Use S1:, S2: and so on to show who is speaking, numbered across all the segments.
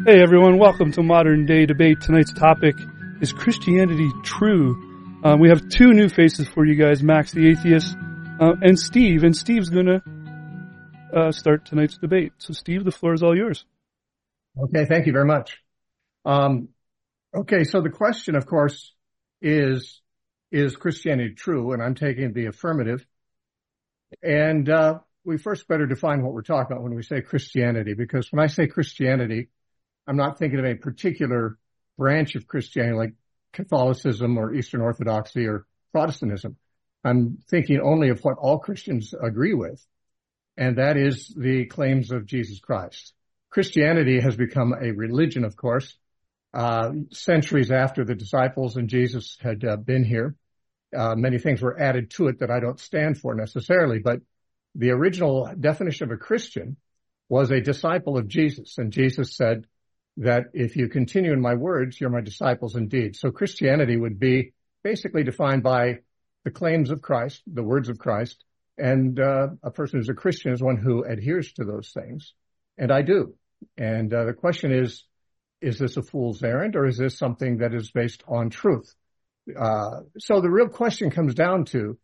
S1: Hey everyone, welcome to Modern Day Debate. Tonight's topic is Christianity true? We have two new faces for you guys, Max the Atheist and Steve. And Steve's going to start tonight's debate. So Steve, the floor is all yours.
S2: Okay, thank you very much. Okay, so the question, of course, is Christianity true? And I'm taking the affirmative. And we first better define what we're talking about when we say Christianity, because when I say Christianity, I'm not thinking of a particular branch of Christianity like Catholicism or Eastern Orthodoxy or Protestantism. I'm thinking only of what all Christians agree with, and that is the claims of Jesus Christ. Christianity has become a religion, of course, centuries after the disciples and Jesus had been here. Many things were added to it that I don't stand for necessarily, but the original definition of a Christian was a disciple of Jesus, and Jesus said that if you continue in my words, you're my disciples indeed. So Christianity would be basically defined by the claims of Christ, the words of Christ, and a person who's a Christian is one who adheres to those things, and I do. And the question is this a fool's errand, or is this something that is based on truth? So the real question comes down to,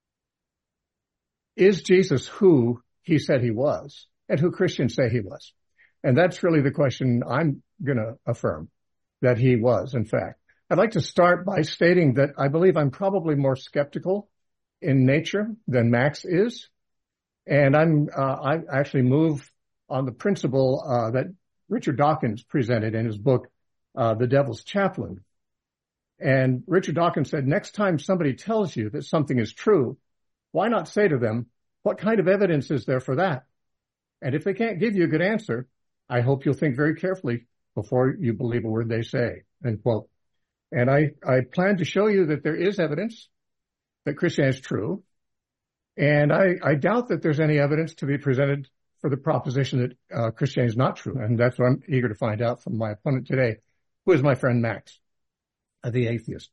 S2: is Jesus who he said he was, and who Christians say he was? And that's really the question I'm going to affirm, that he was, in fact. I'd like to start by stating that I believe I'm probably more skeptical in nature than Max is. And I actually move on the principle that Richard Dawkins presented in his book, The Devil's Chaplain. And Richard Dawkins said, next time somebody tells you that something is true, why not say to them, what kind of evidence is there for that? And if they can't give you a good answer, I hope you'll think very carefully before you believe a word they say, end quote. And I plan to show you that there is evidence that Christianity is true. And I doubt that there's any evidence to be presented for the proposition that Christianity is not true. And that's what I'm eager to find out from my opponent today, who is my friend Max, the atheist.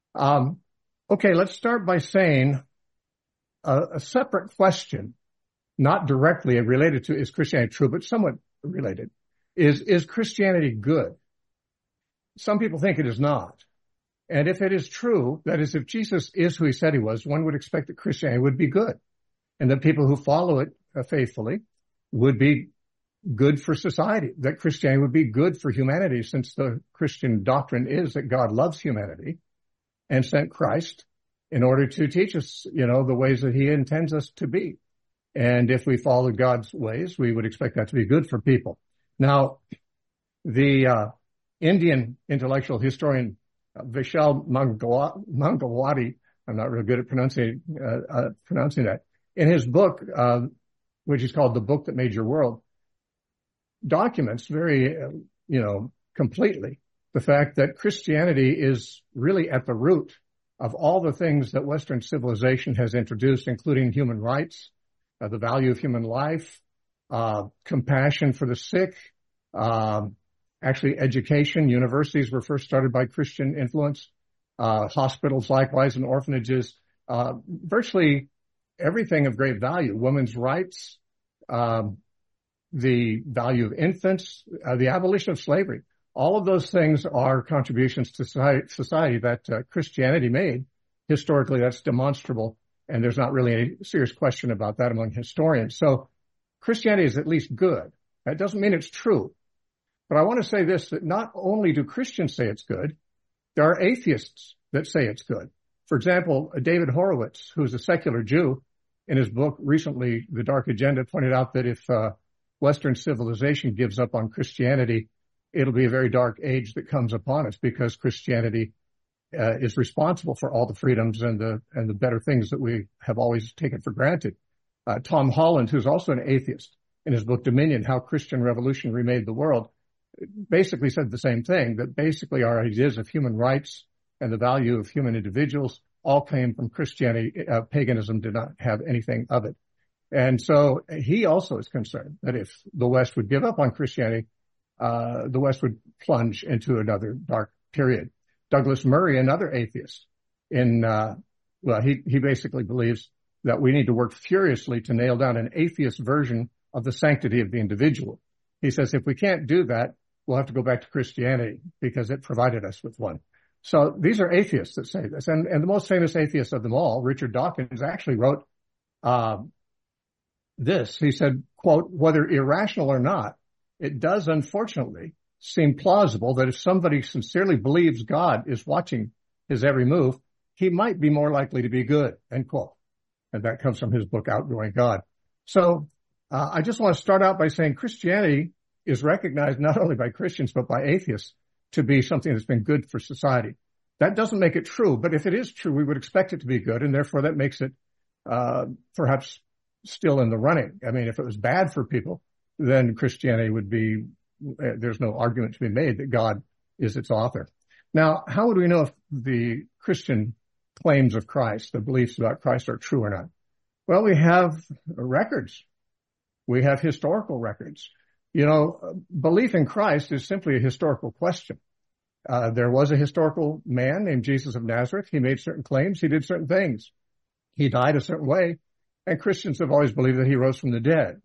S2: Okay, let's start by saying a separate question, not directly related to is Christianity true, but somewhat related, is Christianity good? Some people think it is not. And if it is true, that is, if Jesus is who he said he was, one would expect that Christianity would be good, and that people who follow it faithfully would be good for society, that Christianity would be good for humanity, since the Christian doctrine is that God loves humanity and sent Christ in order to teach us, the ways that he intends us to be. And if we follow God's ways, we would expect that to be good for people. Now, the Indian intellectual historian Vishal Mangalwadi, I'm not real good at pronouncing that, in his book, which is called The Book That Made Your World, documents very, completely the fact that Christianity is really at the root of all the things that Western civilization has introduced, including human rights, the value of human life, compassion for the sick, actually education. Universities were first started by Christian influence, hospitals likewise, and orphanages, virtually everything of great value, women's rights, the value of infants, the abolition of slavery. All of those things are contributions to society that Christianity made. Historically, that's demonstrable. And there's not really any serious question about that among historians. So Christianity is at least good. That doesn't mean it's true. But I want to say this, that not only do Christians say it's good, there are atheists that say it's good. For example, David Horowitz, who's a secular Jew, in his book recently, The Dark Agenda, pointed out that if Western civilization gives up on Christianity, it'll be a very dark age that comes upon us, because Christianity is responsible for all the freedoms and the better things that we have always taken for granted. Tom Holland, who's also an atheist, in his book Dominion, How Christian Revolution Remade the World, basically said the same thing, that basically our ideas of human rights and the value of human individuals all came from Christianity. Paganism did not have anything of it. And so he also is concerned that if the West would give up on Christianity, the West would plunge into another dark period. Douglas Murray, another atheist, he basically believes that we need to work furiously to nail down an atheist version of the sanctity of the individual. He says if we can't do that, we'll have to go back to Christianity because it provided us with one. So these are atheists that say this. And the most famous atheist of them all, Richard Dawkins, actually wrote this. He said, quote, "Whether irrational or not, it does unfortunately seem plausible that if somebody sincerely believes God is watching his every move, he might be more likely to be good," end quote. And that comes from his book, Outgrowing God. So I just want to start out by saying Christianity is recognized not only by Christians, but by atheists to be something that's been good for society. That doesn't make it true, but if it is true, we would expect it to be good, and therefore that makes it perhaps still in the running. I mean, if it was bad for people, then Christianity would be, there's no argument to be made that God is its author. Now, how would we know if the Christian claims of Christ, the beliefs about Christ, are true or not? Well, we have records. We have historical records. You know, belief in Christ is simply a historical question. There was a historical man named Jesus of Nazareth. He made certain claims. He did certain things. He died a certain way, and Christians have always believed that he rose from the dead.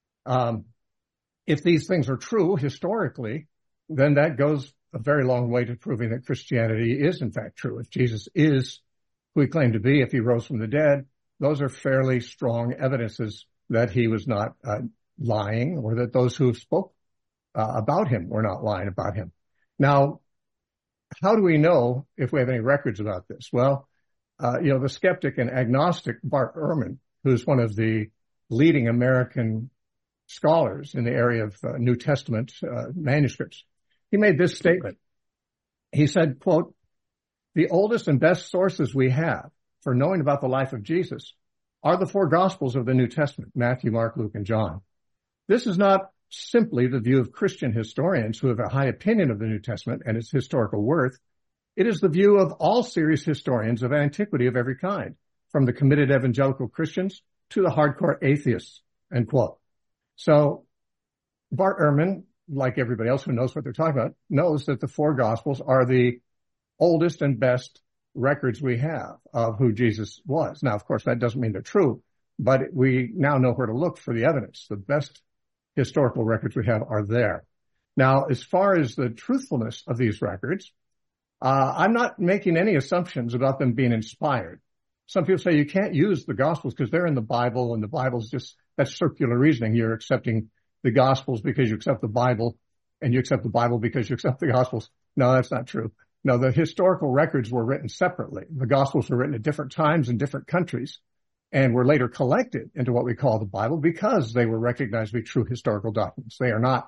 S2: If these things are true historically, then that goes a very long way to proving that Christianity is in fact true. If Jesus is who he claimed to be, if he rose from the dead, those are fairly strong evidences that he was not lying, or that those who spoke about him were not lying about him. Now, how do we know if we have any records about this? Well, the skeptic and agnostic Bart Ehrman, who's one of the leading American scholars in the area of New Testament manuscripts, he made this statement. He said, quote, "The oldest and best sources we have for knowing about the life of Jesus are the four Gospels of the New Testament, Matthew, Mark, Luke, and John. This is not simply the view of Christian historians who have a high opinion of the New Testament and its historical worth. It is the view of all serious historians of antiquity of every kind, from the committed evangelical Christians to the hardcore atheists," end quote. So Bart Ehrman, like everybody else who knows what they're talking about, knows that the four Gospels are the oldest and best records we have of who Jesus was. Now, of course, that doesn't mean they're true, but we now know where to look for the evidence. The best historical records we have are there. Now, as far as the truthfulness of these records, I'm not making any assumptions about them being inspired. Some people say you can't use the Gospels because they're in the Bible, and the Bible's just, that's circular reasoning. You're accepting the Gospels because you accept the Bible, and you accept the Bible because you accept the Gospels. No, that's not true. No, the historical records were written separately. The Gospels were written at different times in different countries and were later collected into what we call the Bible because they were recognized to be true historical documents. They are not,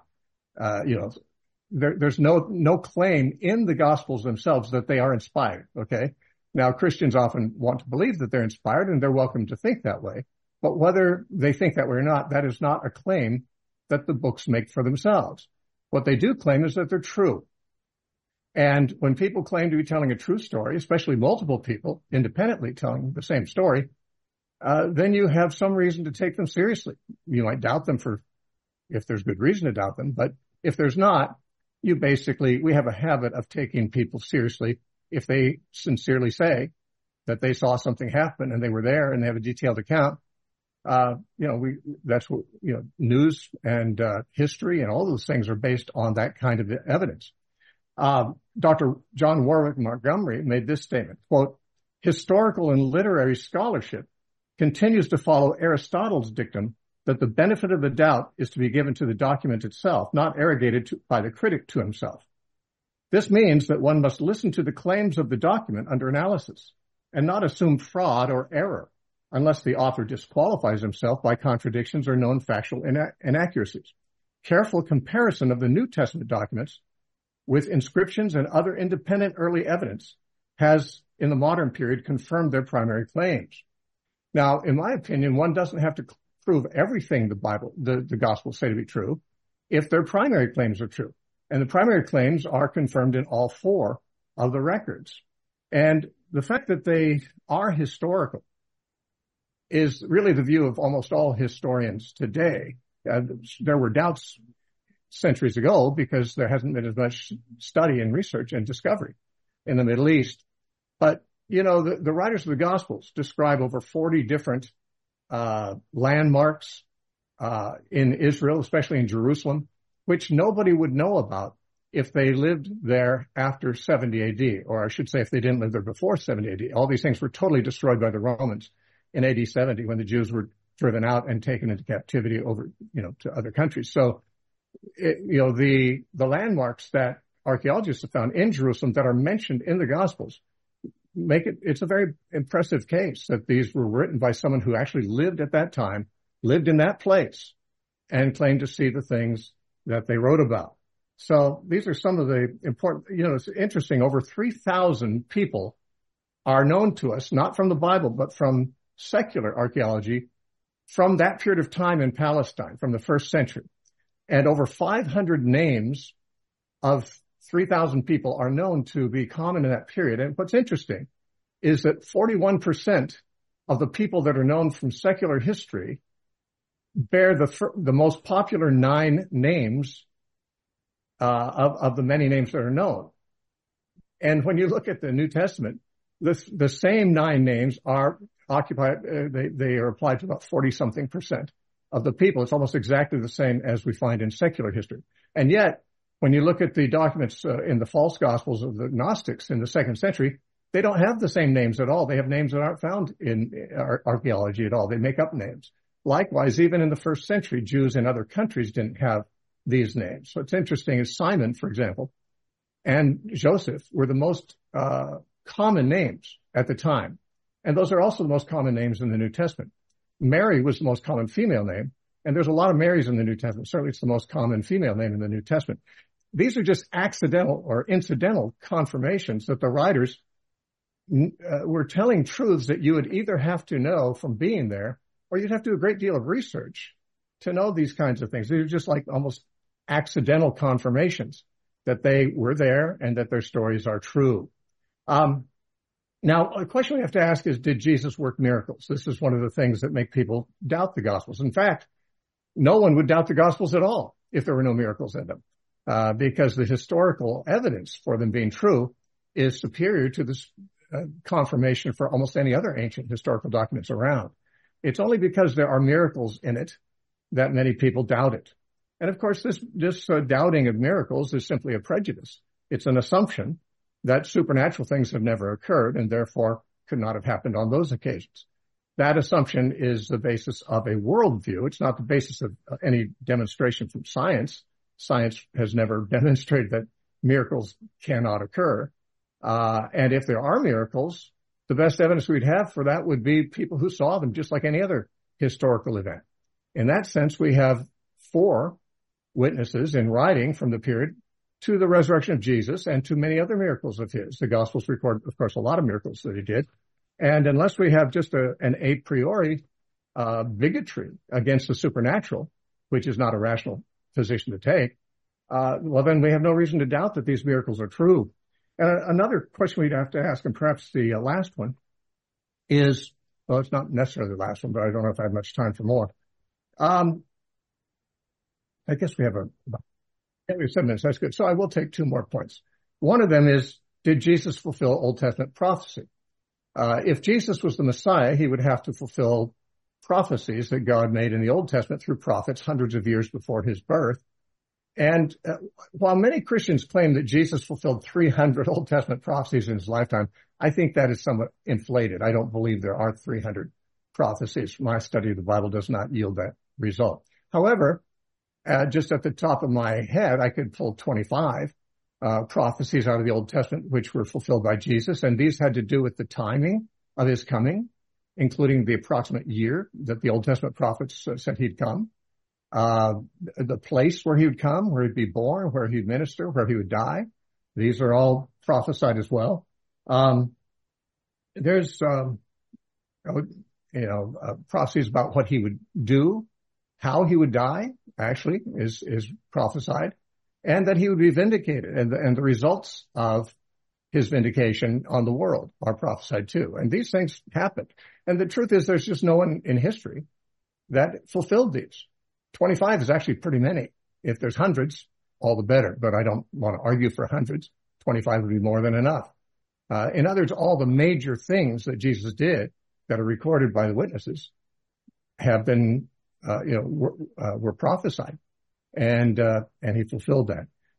S2: there's no claim in the Gospels themselves that they are inspired, okay? Now, Christians often want to believe that they're inspired, and they're welcome to think that way. But whether they think that way or not, that is not a claim that the books make for themselves. What they do claim is that they're true. And when people claim to be telling a true story, especially multiple people independently telling the same story, then you have some reason to take them seriously. You might doubt them if there's good reason to doubt them, but if there's not, we have a habit of taking people seriously if they sincerely say that they saw something happen and they were there and they have a detailed account. That's what, news and history and all those things are based on that kind of evidence. Dr. John Warwick Montgomery made this statement, quote, "Historical and literary scholarship continues to follow Aristotle's dictum that the benefit of the doubt is to be given to the document itself, not arrogated by the critic to himself. This means that one must listen to the claims of the document under analysis and not assume fraud or error unless the author disqualifies himself by contradictions or known factual inaccuracies. Careful comparison of the New Testament documents with inscriptions and other independent early evidence has, in the modern period, confirmed their primary claims." Now, in my opinion, one doesn't have to prove everything the Gospels say to be true if their primary claims are true. And the primary claims are confirmed in all four of the records. And the fact that they are historical is really the view of almost all historians today. There were doubts centuries ago because there hasn't been as much study and research and discovery in the Middle East. But, the writers of the Gospels describe over 40 different landmarks in Israel, especially in Jerusalem, which nobody would know about if they lived there after 70 AD, or I should say if they didn't live there before 70 AD. All these things were totally destroyed by the Romans in AD 70 when the Jews were driven out and taken into captivity over, to other countries. So, the landmarks that archaeologists have found in Jerusalem that are mentioned in the Gospels it's a very impressive case that these were written by someone who actually lived at that time, lived in that place, and claimed to see the things that they wrote about. So these are some of the important, it's interesting, over 3,000 people are known to us, not from the Bible, but from secular archaeology from that period of time in Palestine, from the first century. And over 500 names of 3,000 people are known to be common in that period. And what's interesting is that 41% of the people that are known from secular history bear the most popular 9 names of the many names that are known. And when you look at the New Testament, the same 9 names are occupied, they are applied to about 40-something% of the people. It's almost exactly the same as we find in secular history. And yet, when you look at the documents in the false gospels of the Gnostics in the 2nd century, they don't have the same names at all. They have names that aren't found in archaeology at all. They make up names. Likewise, even in the 1st century, Jews in other countries didn't have these names. So what's interesting is Simon, for example, and Joseph were the most common names at the time. And those are also the most common names in the New Testament. Mary was the most common female name, and there's a lot of Marys in the New Testament. Certainly it's the most common female name in the New Testament. These are just accidental or incidental confirmations that the writers were telling truths that you would either have to know from being there, or you'd have to do a great deal of research to know these kinds of things. They're just like almost accidental confirmations that they were there and that their stories are true. Now, a question we have to ask is, did Jesus work miracles? This is one of the things that make people doubt the Gospels. In fact, no one would doubt the Gospels at all if there were no miracles in them, because the historical evidence for them being true is superior to this confirmation for almost any other ancient historical documents around. It's only because there are miracles in it that many people doubt it. And of course, this doubting of miracles is simply a prejudice. It's an assumption that supernatural things have never occurred and therefore could not have happened on those occasions. That assumption is the basis of a worldview. It's not the basis of any demonstration from science. Science has never demonstrated that miracles cannot occur. And if there are miracles, the best evidence we'd have for that would be people who saw them, just like any other historical event. In that sense, we have 4 witnesses in writing from the period to the resurrection of Jesus and to many other miracles of his. The Gospels record, of course, a lot of miracles that he did. And unless we have just an a priori bigotry against the supernatural, which is not a rational position to take, well, then we have no reason to doubt that these miracles are true. Another question we'd have to ask, and perhaps the last one, is, well, it's not necessarily the last one, but I don't know if I have much time for more. I guess we have about 7 minutes. That's good. So I will take 2 more points. One of them is, did Jesus fulfill Old Testament prophecy? If Jesus was the Messiah, he would have to fulfill prophecies that God made in the Old Testament through prophets hundreds of years before his birth. And while many Christians claim that Jesus fulfilled 300 Old Testament prophecies in his lifetime, I think that is somewhat inflated. I don't believe there are 300 prophecies. My study of the Bible does not yield that result. However, just at the top of my head, I could pull 25 prophecies out of the Old Testament which were fulfilled by Jesus, and these had to do with the timing of his coming, including the approximate year that the Old Testament prophets said he'd come, the place where he would come, where he'd be born, where he'd minister, where he would die. These are all prophesied as well. There's prophecies about what he would do, how he would die, actually, is prophesied, and that he would be vindicated, and the results of his vindication on the world are prophesied too. And these things happened. And the truth is, there's just no one in history that fulfilled these. 25 is actually pretty many. If there's hundreds, all the better, but I don't want to argue for hundreds. 25 would be more than enough. In other words, all the major things that Jesus did that are recorded by the witnesses have been, were prophesied, and he fulfilled that.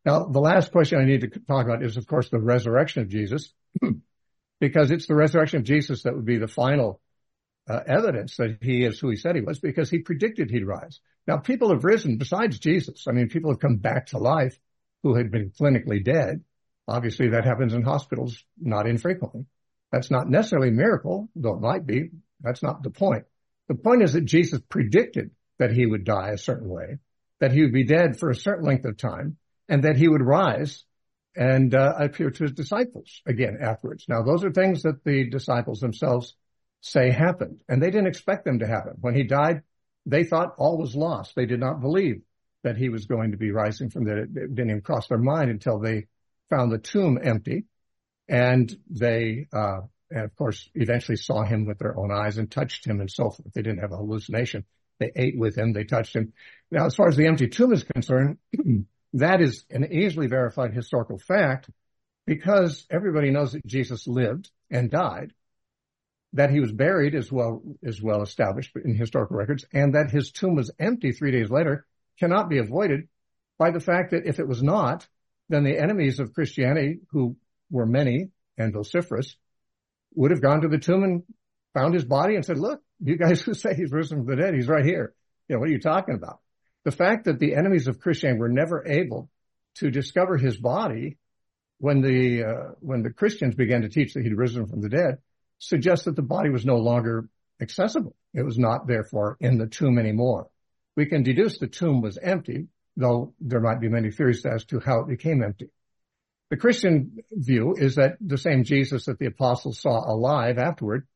S2: Now, the last question I need to talk about is, of course, the resurrection of Jesus, because it's the resurrection of Jesus that would be the final evidence that he is who he said he was, because he predicted he'd rise. Now, people have risen besides Jesus. I mean, people have come back to life who had been clinically dead. Obviously, that happens in hospitals not infrequently. That's not necessarily a miracle, though it might be. That's not the point. The point is that Jesus predicted that he would die a certain way, that he would be dead for a certain length of time, and that he would rise and appear to his disciples again afterwards. Now, those are things that the disciples themselves say happened, and they didn't expect them to happen. When he died, they thought all was lost. They did not believe that he was going to be rising from the dead. It didn't even cross their mind until they found the tomb empty, and they, and of course, eventually saw him with their own eyes and touched him and so forth. They didn't have a hallucination. They ate with him. They touched him. Now, as far as the empty tomb is concerned, that is an easily verified historical fact, because everybody knows that Jesus lived and died, that he was buried is well established in historical records, and that his tomb was empty 3 days later cannot be avoided by the fact that if it was not, then the enemies of Christianity, who were many and vociferous, would have gone to the tomb and found his body and said, look, you guys who say he's risen from the dead, he's right here. You know, what are you talking about? The fact that the enemies of Christianity were never able to discover his body when the Christians began to teach that he'd risen from the dead suggests that the body was no longer accessible. It was not, therefore, in the tomb anymore. We can deduce the tomb was empty, though there might be many theories as to how it became empty. The Christian view is that the same Jesus that the apostles saw alive afterward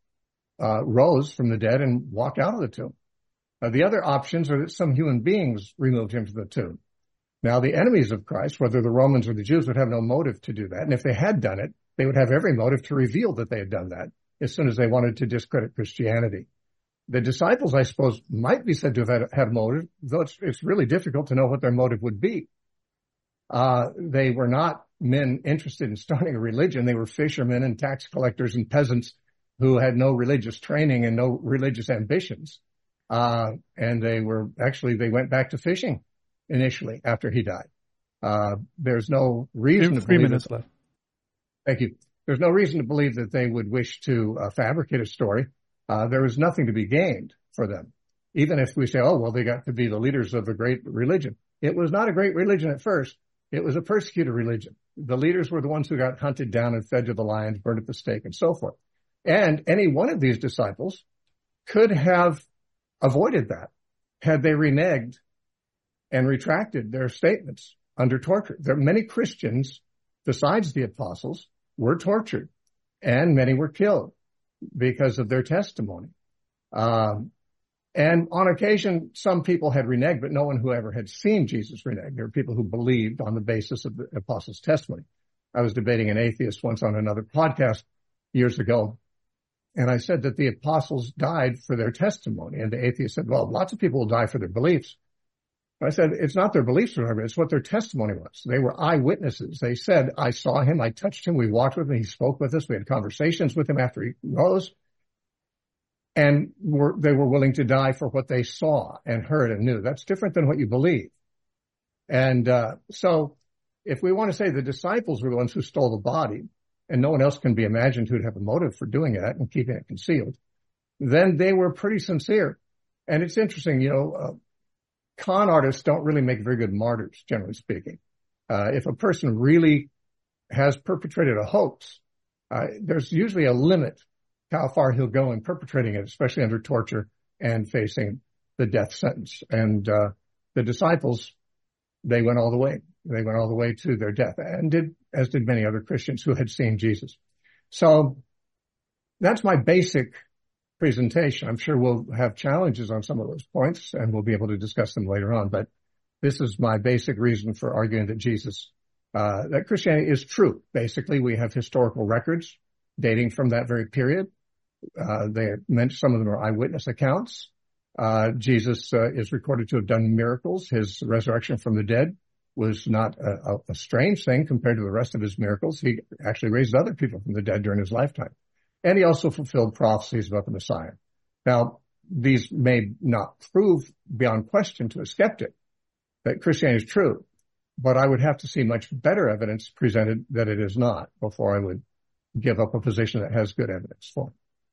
S2: rose from the dead and walked out of the tomb. The other options are that some human beings removed him from the tomb. Now, the enemies of Christ, whether the Romans or the Jews, would have no motive to do that. And if they had done it, they would have every motive to reveal that they had done that as soon as they wanted to discredit Christianity. The disciples, I suppose, might be said to have had a motive, though it's really difficult to know what their motive would be. They were not men interested in starting a religion. They were fishermen and tax collectors and peasants who had no religious training and no religious ambitions. And they went back to fishing initially after he died. There's no reason to believe
S1: minutes left.
S2: Thank you. There's no reason to believe that they would wish to fabricate a story. There was nothing to be gained for them. Even if we say, oh, well, they got to be the leaders of a great religion. It was not a great religion at first. It was a persecuted religion. The leaders were the ones who got hunted down and fed to the lions, burned at the stake, and so forth. And any one of these disciples could have avoided that had they reneged and retracted their statements under torture. There are many Christians, besides the apostles, were tortured, and many were killed because of their testimony. And on occasion, some people had reneged, but no one who ever had seen Jesus renege. There were people who believed on the basis of the apostles' testimony. I was debating an atheist once on another podcast years ago, and I said that the apostles died for their testimony. And the atheist said, well, lots of people will die for their beliefs. I said, it's not their beliefs, it's what their testimony was. They were eyewitnesses. They said, I saw him, I touched him, we walked with him, he spoke with us, we had conversations with him after he rose. And they were willing to die for what they saw and heard and knew. That's different than what you believe. And so if we want to say the disciples were the ones who stole the body, and no one else can be imagined who'd have a motive for doing that and keeping it concealed, then they were pretty sincere. And it's interesting, con artists don't really make very good martyrs, generally speaking. If a person really has perpetrated a hoax, there's usually a limit to how far he'll go in perpetrating it, especially under torture and facing the death sentence. And the disciples, they went all the way. They went all the way to their death, and as did many other Christians who had seen Jesus. So that's my basic presentation. I'm sure we'll have challenges on some of those points, and we'll be able to discuss them later on. But this is my basic reason for arguing that that Christianity is true. Basically, we have historical records dating from that very period. Some of them are eyewitness accounts. Jesus is recorded to have done miracles. His resurrection from the dead was not a strange thing compared to the rest of his miracles. He actually raised other people from the dead during his lifetime. And he also fulfilled prophecies about the Messiah. Now, these may not prove beyond question to a skeptic that Christianity is true, but I would have to see much better evidence presented that it is not before I would give up a position that has good evidence for it.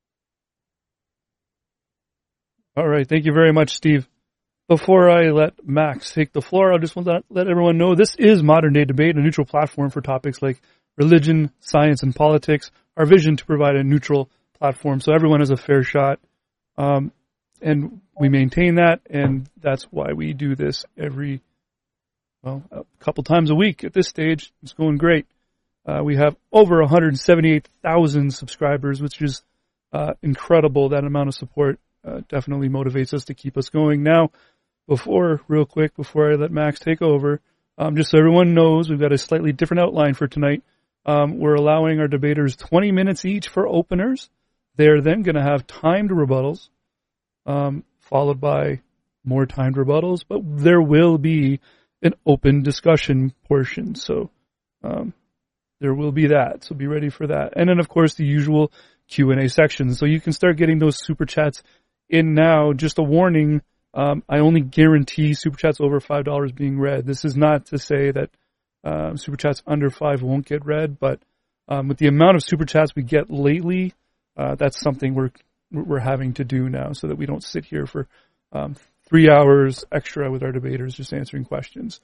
S1: All right. Thank you very much, Steve. Before I let Max take the floor, I just want to let everyone know this is Modern Day Debate, a neutral platform for topics like religion, science, and politics. Our vision to provide a neutral platform so everyone has a fair shot. And we maintain that, and that's why we do this a couple times a week at this stage. It's going great. We have over 178,000 subscribers, which is incredible. That amount of support definitely motivates us to keep us going. Now, before I let Max take over, just so everyone knows, we've got a slightly different outline for tonight. We're allowing our debaters 20 minutes each for openers. They're then going to have timed rebuttals, followed by more timed rebuttals, but there will be an open discussion portion. So there will be that. So be ready for that. And then, of course, the usual Q&A section. So you can start getting those super chats in now. Just a warning, I only guarantee super chats over $5 being read. This is not to say that super chats under $5 won't get read, but with the amount of super chats we get lately, that's something we're having to do now so that we don't sit here for 3 hours extra with our debaters just answering questions.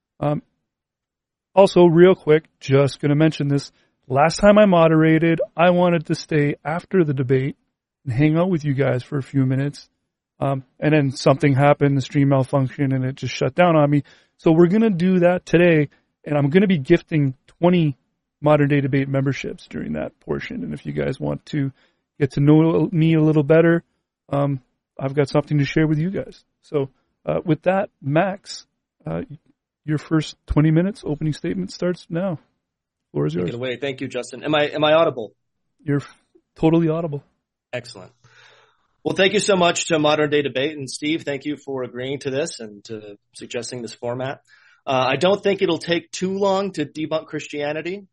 S1: Also, real quick, just going to mention this. Last time I moderated, I wanted to stay after the debate and hang out with you guys for a few minutes. And then something happened, the stream malfunctioned, and it just shut down on me. So we're going to do that today, and I'm going to be gifting 20 Modern Day Debate memberships during that portion. And if you guys want to get to know me a little better, I've got something to share with you guys. So with that, Max, your first 20 minutes opening statement starts now. Floor is yours.
S3: Take it away. Thank you, Justin. Am I audible?
S1: You're totally audible.
S3: Excellent. Well, thank you so much to Modern Day Debate, and Steve, thank you for agreeing to this and to suggesting this format. I don't think it'll take too long to debunk Christianity.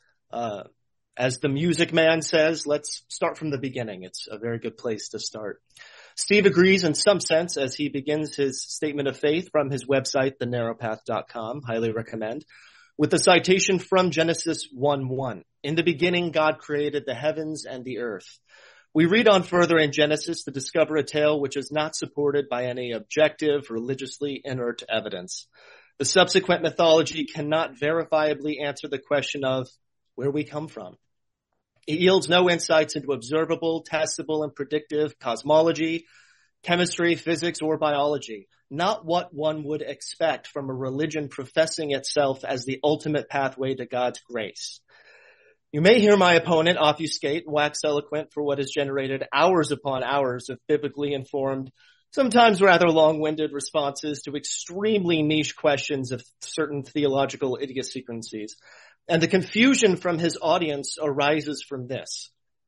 S3: As the Music Man says, let's start from the beginning. It's a very good place to start. Steve agrees in some sense as he begins his statement of faith from his website, thenarrowpath.com, highly recommend, with a citation from Genesis 1:1. In the beginning, God created the heavens and the earth. We read on further in Genesis to discover a tale which is not supported by any objective, religiously inert evidence. The subsequent mythology cannot verifiably answer the question of where we come from. It yields no insights into observable, testable, and predictive cosmology, chemistry, physics, or biology. Not what one would expect from a religion professing itself as the ultimate pathway to God's grace. You may hear my opponent obfuscate and wax eloquent for what has generated hours upon hours of biblically informed, sometimes rather long-winded responses to extremely niche questions of certain theological idiosyncrasies. And the confusion from his audience arises from this.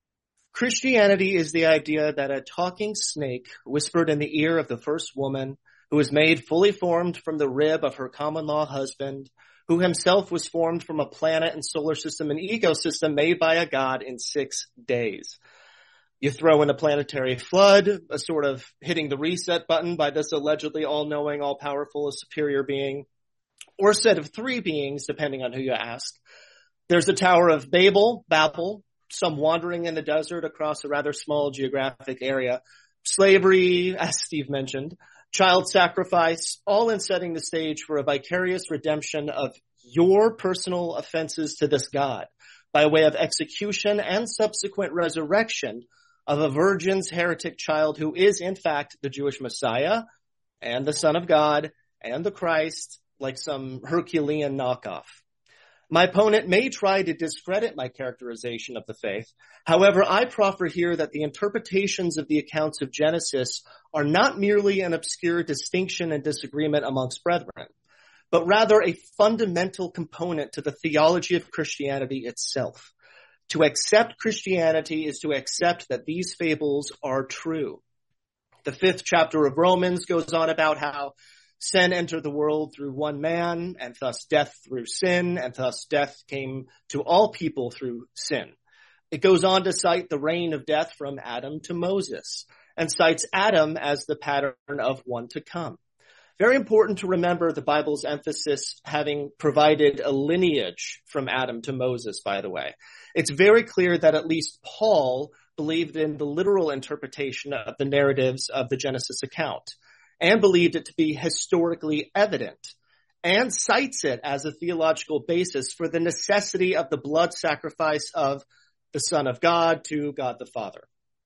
S3: Christianity is the idea that a talking snake whispered in the ear of the first woman, who was made fully formed from the rib of her common-law husband, who himself was formed from a planet and solar system and ecosystem made by a god in 6 days. You throw in a planetary flood, a sort of hitting the reset button by this allegedly all-knowing, all-powerful, superior being, or a set of 3 beings, depending on who you ask. There's the Tower of Babel, some wandering in the desert across a rather small geographic area, slavery, as Steve mentioned, child sacrifice, all in setting the stage for a vicarious redemption of your personal offenses to this God by way of execution and subsequent resurrection of a virgin's heretic child who is, in fact, the Jewish Messiah and the Son of God and the Christ, like some Herculean knockoff. My opponent may try to discredit my characterization of the faith. However, I proffer here that the interpretations of the accounts of Genesis are not merely an obscure distinction and disagreement amongst brethren, but rather a fundamental component to the theology of Christianity itself. To accept Christianity is to accept that these fables are true. The 5th chapter of Romans goes on about how sin entered the world through one man, and thus death through sin, and thus death came to all people through sin. It goes on to cite the reign of death from Adam to Moses, and cites Adam as the pattern of one to come. Very important to remember the Bible's emphasis having provided a lineage from Adam to Moses, by the way. It's very clear that at least Paul believed in the literal interpretation of the narratives of the Genesis account and believed it to be historically evident and cites it as a theological basis for the necessity of the blood sacrifice of the Son of God to God the Father.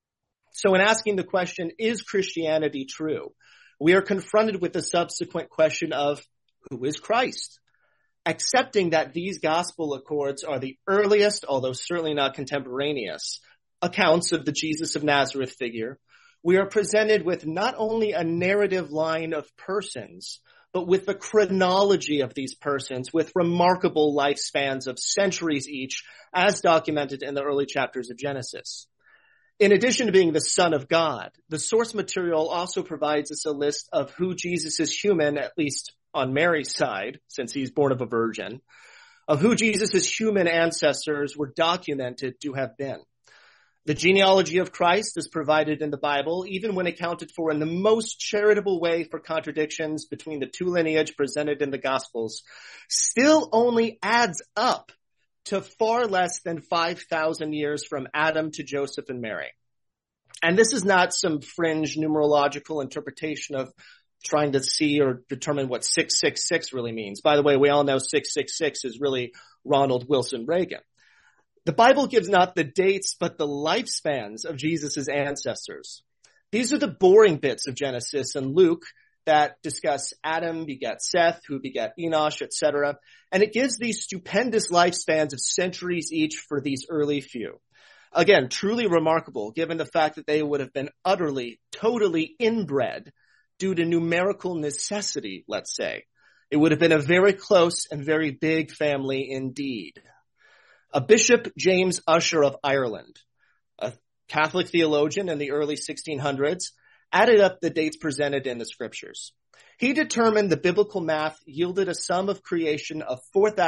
S3: So in asking the question, is Christianity true? We are confronted with the subsequent question of who is Christ? Accepting that these gospel accords are the earliest, although certainly not contemporaneous, accounts of the Jesus of Nazareth figure, we are presented with not only a narrative line of persons, but with the chronology of these persons with remarkable lifespans of centuries each, as documented in the early chapters of Genesis. In addition to being the Son of God, the source material also provides us a list of who Jesus is human, at least on Mary's side, since he's born of a virgin, of who Jesus' human ancestors were documented to have been. The genealogy of Christ is provided in the Bible, even when accounted for in the most charitable way for contradictions between the two lineage presented in the Gospels, still only adds up to far less than 5,000 years from Adam to Joseph and Mary. And this is not some fringe numerological interpretation of trying to see or determine what 666 really means. By the way, we all know 666 is really Ronald Wilson Reagan. The Bible gives not the dates, but the lifespans of Jesus' ancestors. These are the boring bits of Genesis and Luke that discuss Adam begat Seth, who begat Enosh, etc. And it gives these stupendous lifespans of centuries each for these early few. Again, truly remarkable, given the fact that they would have been utterly, totally inbred due to numerical necessity, let's say. It would have been a very close and very big family indeed. A Bishop James Ussher of Ireland, a Catholic theologian in the early 1600s, added up the dates presented in the scriptures. He determined the biblical math yielded a sum of creation of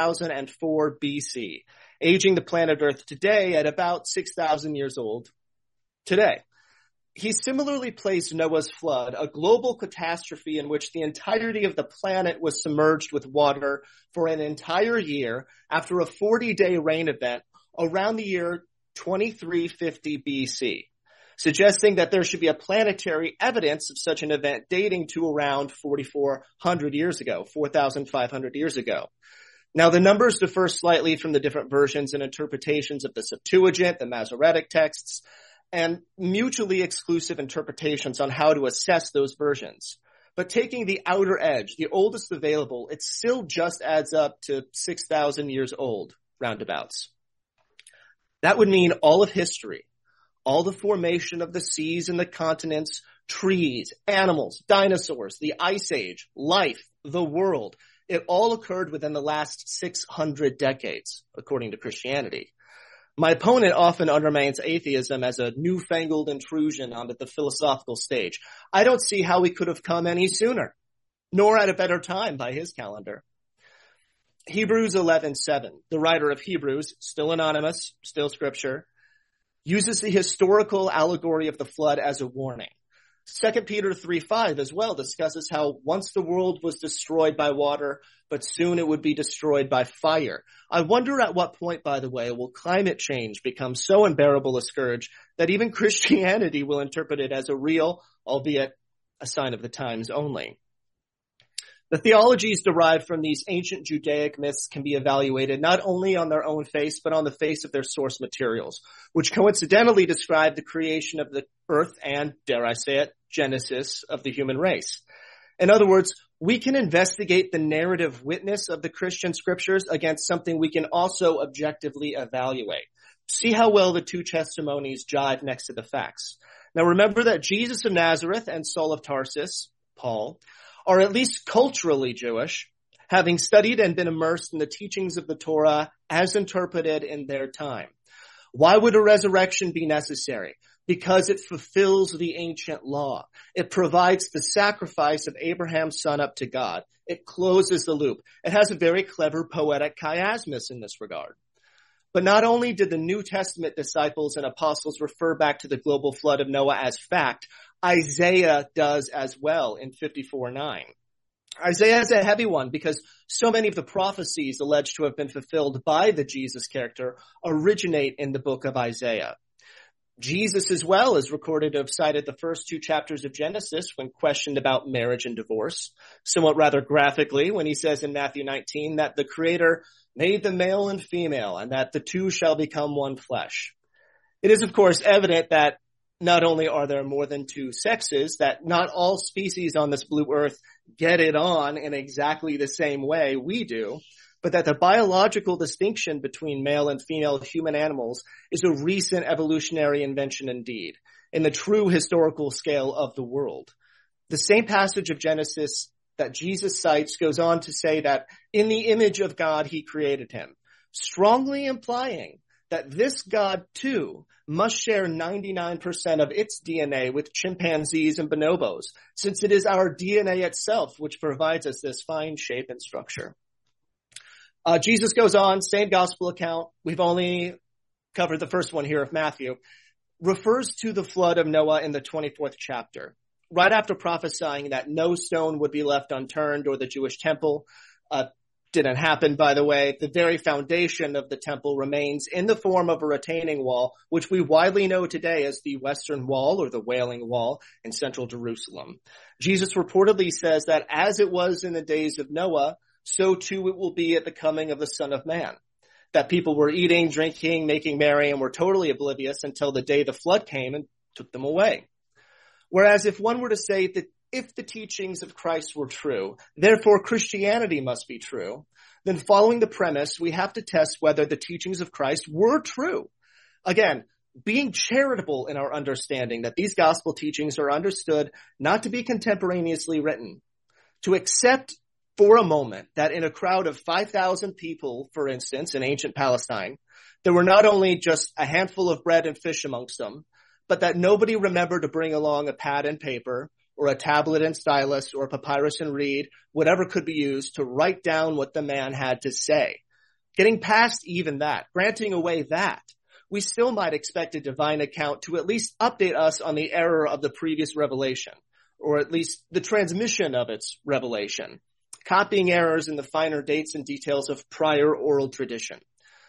S3: 4004 BC, aging the planet Earth today at about 6,000 years old today. He similarly placed Noah's flood, a global catastrophe in which the entirety of the planet was submerged with water for an entire year after a 40-day rain event around the year 2350 BC, suggesting that there should be a planetary evidence of such an event dating to around 4,400 years ago, 4,500 years ago. Now, the numbers differ slightly from the different versions and interpretations of the Septuagint, the Masoretic texts, and mutually exclusive interpretations on how to assess those versions. But taking the outer edge, the oldest available, it still just adds up to 6,000 years old, roundabouts. That would mean all of history, all the formation of the seas and the continents, trees, animals, dinosaurs, the Ice Age, life, the world, it all occurred within the last 600 decades, according to Christianity. My opponent often undermines atheism as a newfangled intrusion onto the philosophical stage. I don't see how we could have come any sooner, nor at a better time by his calendar. Hebrews 11:7, the writer of Hebrews, still anonymous, still scripture, uses the historical allegory of the flood as a warning. 2 Peter 3:5 as well discusses how once the world was destroyed by water, but soon it would be destroyed by fire. I wonder at what point, by the way, will climate change become so unbearable a scourge that even Christianity will interpret it as a real, albeit a sign of the times only. The theologies derived from these ancient Judaic myths can be evaluated not only on their own face, but on the face of their source materials, which coincidentally describe the creation of the earth and, dare I say it, genesis of the human race. In other words, we can investigate the narrative witness of the Christian scriptures against something we can also objectively evaluate. See how well the two testimonies jive next to the facts. Now remember that Jesus of Nazareth and Saul of Tarsus, Paul, are at least culturally Jewish, having studied and been immersed in the teachings of the Torah as interpreted in their time. Why would a resurrection be necessary? Because it fulfills the ancient law. It provides the sacrifice of Abraham's son up to God. It closes the loop. It has a very clever poetic chiasmus in this regard. But not only did the New Testament disciples and apostles refer back to the global flood of Noah as fact, Isaiah does as well in 54:9. Isaiah is a heavy one because so many of the prophecies alleged to have been fulfilled by the Jesus character originate in the book of Isaiah. Jesus as well is recorded to have cited the first 2 chapters of Genesis when questioned about marriage and divorce, somewhat rather graphically when he says in Matthew 19 that the Creator made them male and female and that the two shall become one flesh. It is, of course, evident that not only are there more than 2 sexes, that not all species on this blue earth get it on in exactly the same way we do, but that the biological distinction between male and female human animals is a recent evolutionary invention indeed, in the true historical scale of the world. The same passage of Genesis that Jesus cites goes on to say that in the image of God he created him, strongly implying that this God too must share 99% of its DNA with chimpanzees and bonobos, since it is our DNA itself which provides us this fine shape and structure. Jesus goes on, same gospel account. We've only covered the first one here of Matthew, refers to the flood of Noah in the 24th chapter. Right after prophesying that no stone would be left unturned or the Jewish temple, didn't happen, by the way. The very foundation of the temple remains in the form of a retaining wall, which we widely know today as the Western Wall or the Wailing Wall in central Jerusalem. Jesus reportedly says that as it was in the days of Noah, so too it will be at the coming of the Son of Man. That people were eating, drinking, making merry, and were totally oblivious until the day the flood came and took them away. Whereas if one were to say that if the teachings of Christ were true, therefore Christianity must be true, then following the premise, we have to test whether the teachings of Christ were true. Again, being charitable in our understanding that these gospel teachings are understood not to be contemporaneously written. To accept for a moment that in a crowd of 5,000 people, for instance, in ancient Palestine, there were not only just a handful of bread and fish amongst them, but that nobody remembered to bring along a pad and paper, or a tablet and stylus, or papyrus and reed, whatever could be used to write down what the man had to say. Getting past even that, granting away that, we still might expect a divine account to at least update us on the error of the previous revelation, or at least the transmission of its revelation, copying errors in the finer dates and details of prior oral tradition.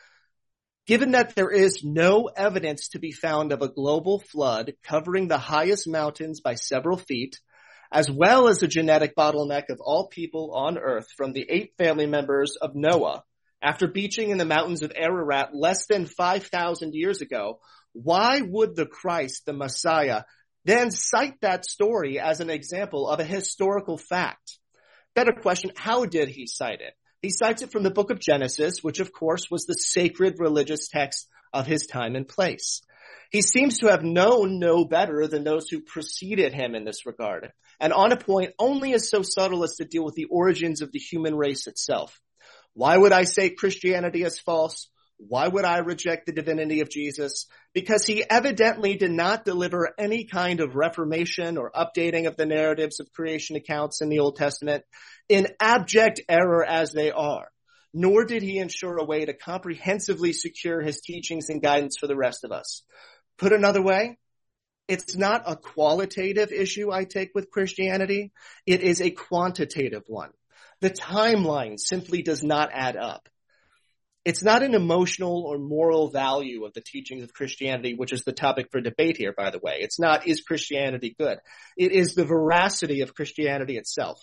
S3: Given that there is no evidence to be found of a global flood covering the highest mountains by several feet, as well as a genetic bottleneck of all people on earth from the 8 family members of Noah, after beaching in the mountains of Ararat less than 5,000 years ago, why would the Christ, the Messiah, then cite that story as an example of a historical fact? Better question, how did he cite it? He cites it from the book of Genesis, which of course was the sacred religious text of his time and place. He seems to have known no better than those who preceded him in this regard, and on a point only as so subtle as to deal with the origins of the human race itself. Why would I say Christianity is false? Why would I reject the divinity of Jesus? Because he evidently did not deliver any kind of reformation or updating of the narratives of creation accounts in the Old Testament in abject error as they are, nor did he ensure a way to comprehensively secure his teachings and guidance for the rest of us. Put another way, it's not a qualitative issue I take with Christianity. It is a quantitative one. The timeline simply does not add up. It's not an emotional or moral value of the teachings of Christianity, which is the topic for debate here, by the way. It's not, is Christianity good? It is the veracity of Christianity itself.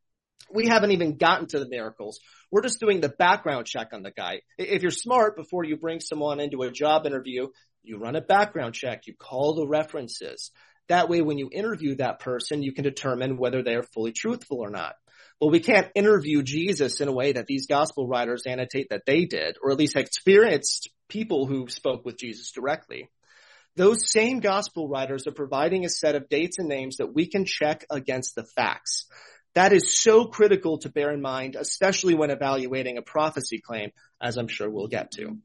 S3: We haven't even gotten to the miracles. We're just doing the background check on the guy. If you're smart, before you bring someone into a job interview, you run a background check. You call the references. That way, when you interview that person, you can determine whether they are fully truthful or not. Well, we can't interview Jesus in a way that these gospel writers annotate that they did, or at least experienced people who spoke with Jesus directly. Those same gospel writers are providing a set of dates and names that we can check against the facts. That is so critical to bear in mind, especially when evaluating a prophecy claim, as I'm sure we'll get to.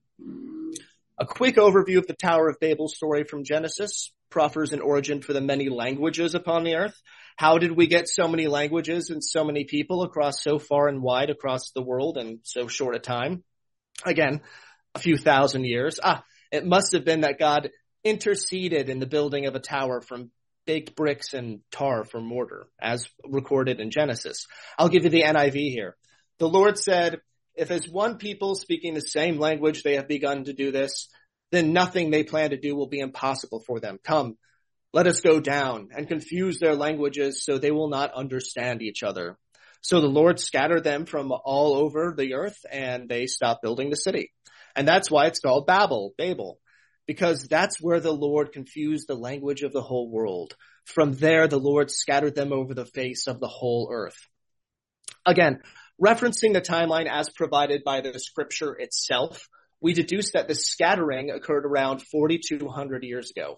S3: A quick overview of the Tower of Babel story from Genesis proffers an origin for the many languages upon the earth. How did we get so many languages and so many people across so far and wide across the world in so short a time? Again, a few thousand years. It must have been that God interceded in the building of a tower from baked bricks and tar for mortar, as recorded in Genesis. I'll give you the NIV here. The Lord said, if as one people speaking the same language they have begun to do this, then nothing they plan to do will be impossible for them. Come, let us go down and confuse their languages so they will not understand each other. So the Lord scattered them from all over the earth, and they stopped building the city. And that's why it's called Babel, because that's where the Lord confused the language of the whole world. From there, the Lord scattered them over the face of the whole earth. Again, referencing the timeline as provided by the scripture itself, we deduce that the scattering occurred around 4,200 years ago,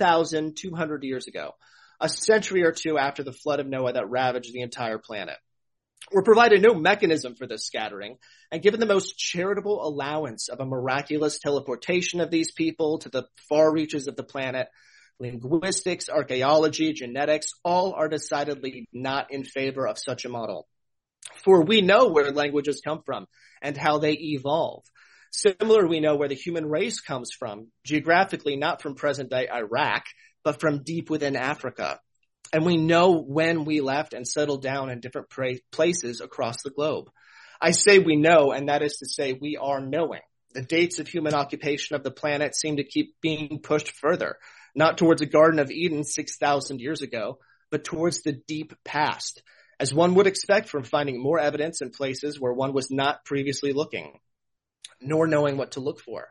S3: 4,200 years ago, a century or two after the flood of Noah that ravaged the entire planet. We're provided no mechanism for this scattering, and given the most charitable allowance of a miraculous teleportation of these people to the far reaches of the planet, linguistics, archaeology, genetics, all are decidedly not in favor of such a model. For we know where languages come from and how they evolve. Similar, we know where the human race comes from, geographically not from present-day Iraq, but from deep within Africa. And we know when we left and settled down in different places across the globe. I say we know, and that is to say we are knowing. The dates of human occupation of the planet seem to keep being pushed further, not towards the Garden of Eden 6,000 years ago, but towards the deep past, as one would expect from finding more evidence in places where one was not previously looking, nor knowing what to look for.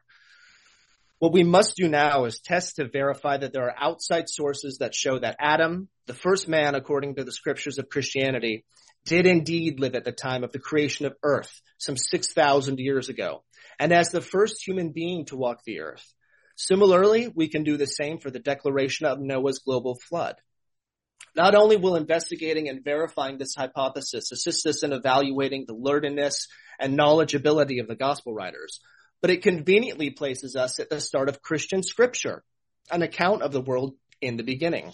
S3: What we must do now is test to verify that there are outside sources that show that Adam, the first man according to the scriptures of Christianity, did indeed live at the time of the creation of earth some 6,000 years ago, and as the first human being to walk the earth. Similarly, we can do the same for the declaration of Noah's global flood. Not only will investigating and verifying this hypothesis assist us in evaluating the learnedness and knowledgeability of the gospel writers, but it conveniently places us at the start of Christian scripture, an account of the world in the beginning.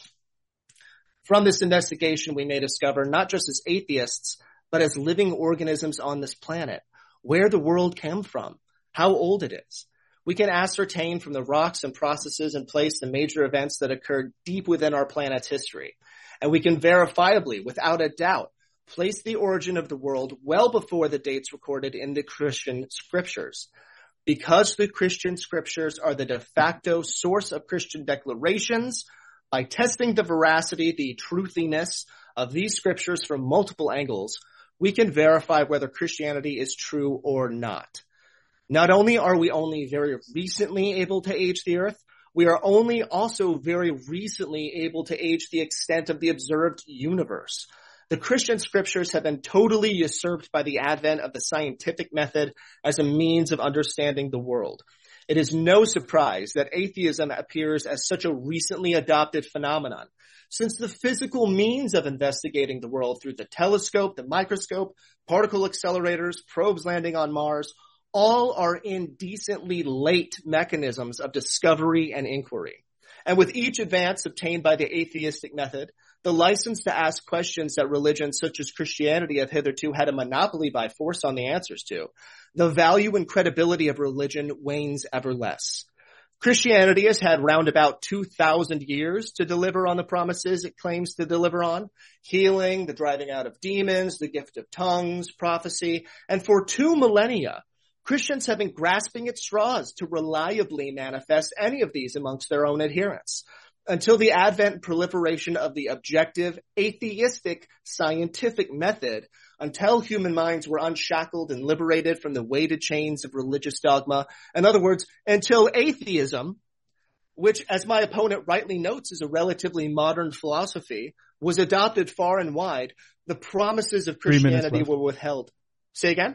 S3: From this investigation, we may discover, not just as atheists, but as living organisms on this planet, where the world came from, how old it is. We can ascertain from the rocks and processes in place the major events that occurred deep within our planet's history. And we can verifiably, without a doubt, place the origin of the world well before the dates recorded in the Christian scriptures. Because the Christian scriptures are the de facto source of Christian declarations, by testing the veracity, the truthiness of these scriptures from multiple angles, we can verify whether Christianity is true or not. Not only are we only very recently able to age the earth, we are only also very recently able to age the extent of the observed universe. The Christian scriptures have been totally usurped by the advent of the scientific method as a means of understanding the world. It is no surprise that atheism appears as such a recently adopted phenomenon, since the physical means of investigating the world through the telescope, the microscope, particle accelerators, probes landing on Mars, all are indecently late mechanisms of discovery and inquiry. And with each advance obtained by the atheistic method, the license to ask questions that religions such as Christianity have hitherto had a monopoly by force on the answers to, the value and credibility of religion wanes ever less. Christianity has had round about 2,000 years to deliver on the promises it claims to deliver on: healing, the driving out of demons, the gift of tongues, prophecy, and for 2 millennia, Christians have been grasping at straws to reliably manifest any of these amongst their own adherents, until the advent and proliferation of the objective, atheistic, scientific method, until human minds were unshackled and liberated from the weighted chains of religious dogma. In other words, until atheism, which, as my opponent rightly notes, is a relatively modern philosophy, was adopted far and wide, the promises of Christianity were withheld. Say again?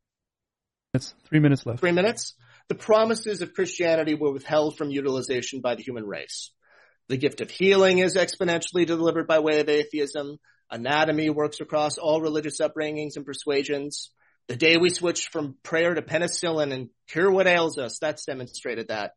S1: 3 minutes left.
S3: 3 minutes? The promises of Christianity were withheld from utilization by the human race. The gift of healing is exponentially delivered by way of atheism. Anatomy works across all religious upbringings and persuasions. The day we switched from prayer to penicillin and cure what ails us, that's demonstrated that.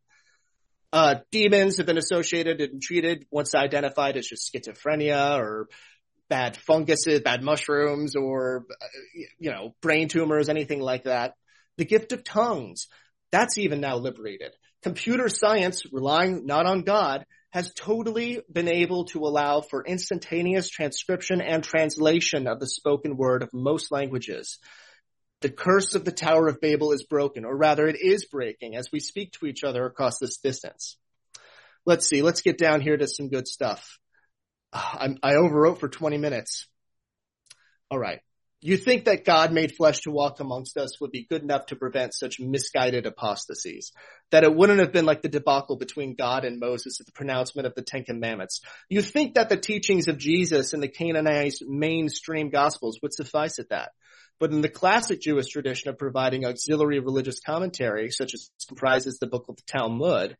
S3: Demons have been associated and treated once identified as just schizophrenia or bad funguses, bad mushrooms, or, brain tumors, anything like that. The gift of tongues, that's even now liberated. Computer science, relying not on God, has totally been able to allow for instantaneous transcription and translation of the spoken word of most languages. The curse of the Tower of Babel is broken, or rather it is breaking as we speak to each other across this distance. Let's see. Let's get down here to some good stuff. I overwrote for 20 minutes. All right. You think that God made flesh to walk amongst us would be good enough to prevent such misguided apostasies, that it wouldn't have been like the debacle between God and Moses at the pronouncement of the Ten Commandments. You think that the teachings of Jesus in the Canaanite mainstream gospels would suffice at that. But in the classic Jewish tradition of providing auxiliary religious commentary, such as comprises the book of the Talmud,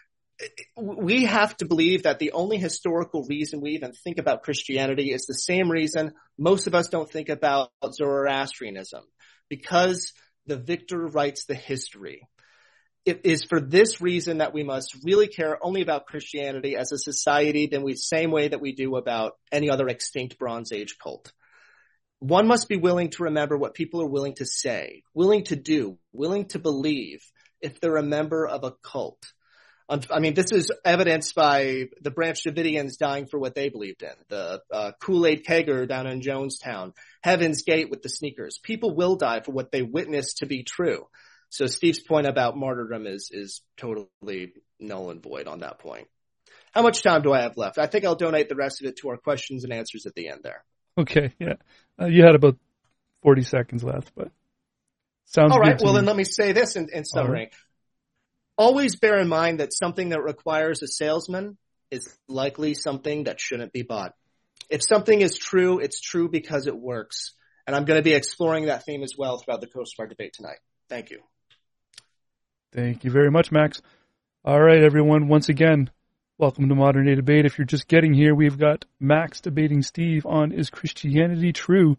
S3: we have to believe that the only historical reason we even think about Christianity is the same reason most of us don't think about Zoroastrianism, because the victor writes the history. It is for this reason that we must really care only about Christianity as a society than the same way that we do about any other extinct Bronze Age cult. One must be willing to remember what people are willing to say, willing to do, willing to believe if they're a member of a cult. I mean, this is evidenced by the Branch Davidians dying for what they believed in, the Kool-Aid kegger down in Jonestown, Heaven's Gate with the sneakers. People will die for what they witness to be true. So Steve's point about martyrdom is totally null and void on that point. How much time do I have left? I think I'll donate the rest of it to our questions and answers at the end there.
S1: Okay, yeah. You had about 40 seconds left, but sounds
S3: all right.
S1: good.
S3: Well, then let me say this in summary. Right. Always bear in mind that something that requires a salesman is likely something that shouldn't be bought. If something is true, it's true because it works. And I'm going to be exploring that theme as well throughout the course of our debate tonight. Thank you.
S1: Thank you very much, Max. All right, everyone. Once again, welcome to Modern Day Debate. If you're just getting here, we've got Max debating Steve on Is Christianity True?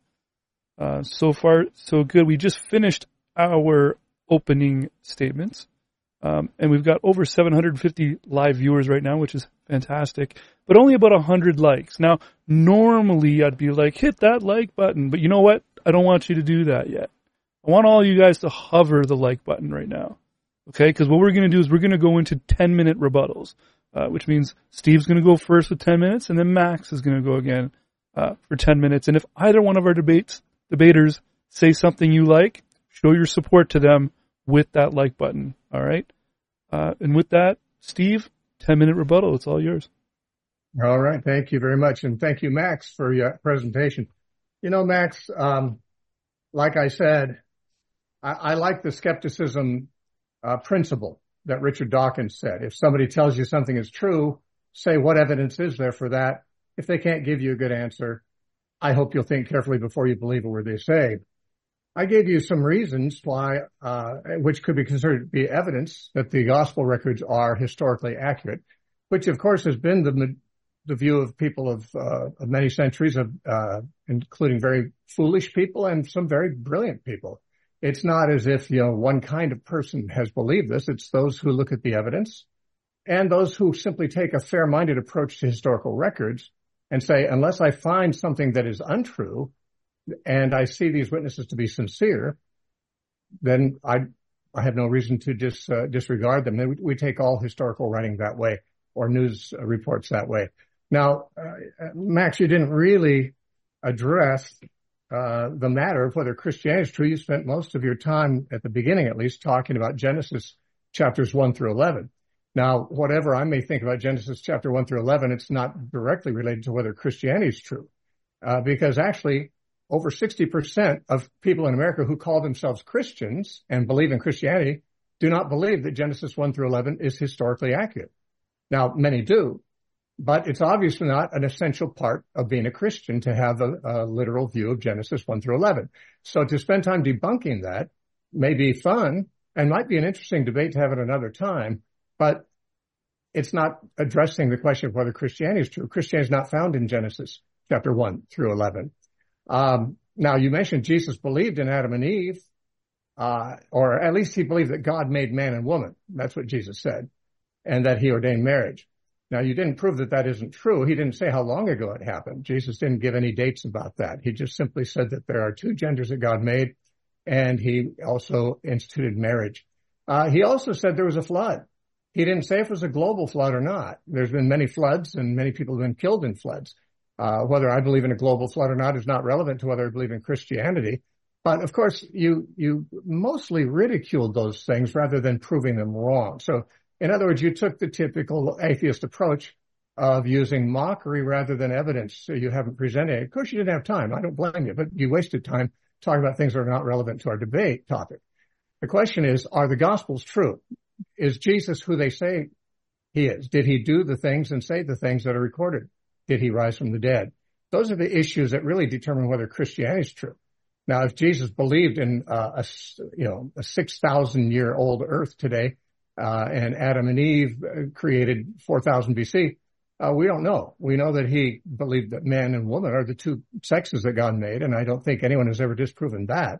S1: So far, so good. We just finished our opening statements. And we've got over 750 live viewers right now, which is fantastic, but only about 100 likes. Now, normally I'd be like, hit that like button, but you know what? I don't want you to do that yet. I want all you guys to hover the like button right now. Okay? Because what we're going to do is we're going to go into 10-minute rebuttals, which means Steve's going to go first with 10 minutes, and then Max is going to go again for 10 minutes. And if either one of our debaters say something you like, show your support to them with that like button. All right. And with that, Steve, 10-minute rebuttal. It's all yours.
S2: All right. Thank you very much. And thank you, Max, for your presentation. You know, Max, like I said, I like the skepticism principle that Richard Dawkins said. If somebody tells you something is true, say what evidence is there for that. If they can't give you a good answer, I hope you'll think carefully before you believe a word they say. I gave you some reasons why, which could be considered to be evidence that the gospel records are historically accurate, which of course has been the view of people of many centuries, including very foolish people and some very brilliant people. It's not as if, one kind of person has believed this. It's those who look at the evidence and those who simply take a fair-minded approach to historical records and say, unless I find something that is untrue, and I see these witnesses to be sincere, then I have no reason to disregard them. We take all historical writing that way, or news reports that way. Now, Max, you didn't really address the matter of whether Christianity is true. You spent most of your time, at the beginning at least, talking about Genesis chapters 1 through 11. Now, whatever I may think about Genesis chapter 1 through 11, it's not directly related to whether Christianity is true, because actually, over 60% of people in America who call themselves Christians and believe in Christianity do not believe that Genesis 1 through 11 is historically accurate. Now, many do, but it's obviously not an essential part of being a Christian to have a literal view of Genesis 1 through 11. So to spend time debunking that may be fun and might be an interesting debate to have at another time, but it's not addressing the question of whether Christianity is true. Christianity is not found in Genesis chapter 1 through 11. Now, you mentioned Jesus believed in Adam and Eve, or at least he believed that God made man and woman. That's what Jesus said, and that he ordained marriage. Now, you didn't prove that that isn't true. He didn't say how long ago it happened. Jesus didn't give any dates about that. He just simply said that there are two genders that God made, and he also instituted marriage. He also said there was a flood. He didn't say if it was a global flood or not. There's been many floods and many people have been killed in floods. Whether I believe in a global flood or not is not relevant to whether I believe in Christianity. But of course, you mostly ridiculed those things rather than proving them wrong. So in other words, you took the typical atheist approach of using mockery rather than evidence. So you haven't presented it. Of course, you didn't have time. I don't blame you, but you wasted time talking about things that are not relevant to our debate topic. The question is, are the Gospels true? Is Jesus who they say he is? Did he do the things and say the things that are recorded? Did he rise from the dead? Those are the issues that really determine whether Christianity is true. Now, if Jesus believed in a 6,000-year-old earth today, and Adam and Eve created 4,000 BC, we don't know. We know that he believed that man and woman are the two sexes that God made, and I don't think anyone has ever disproven that.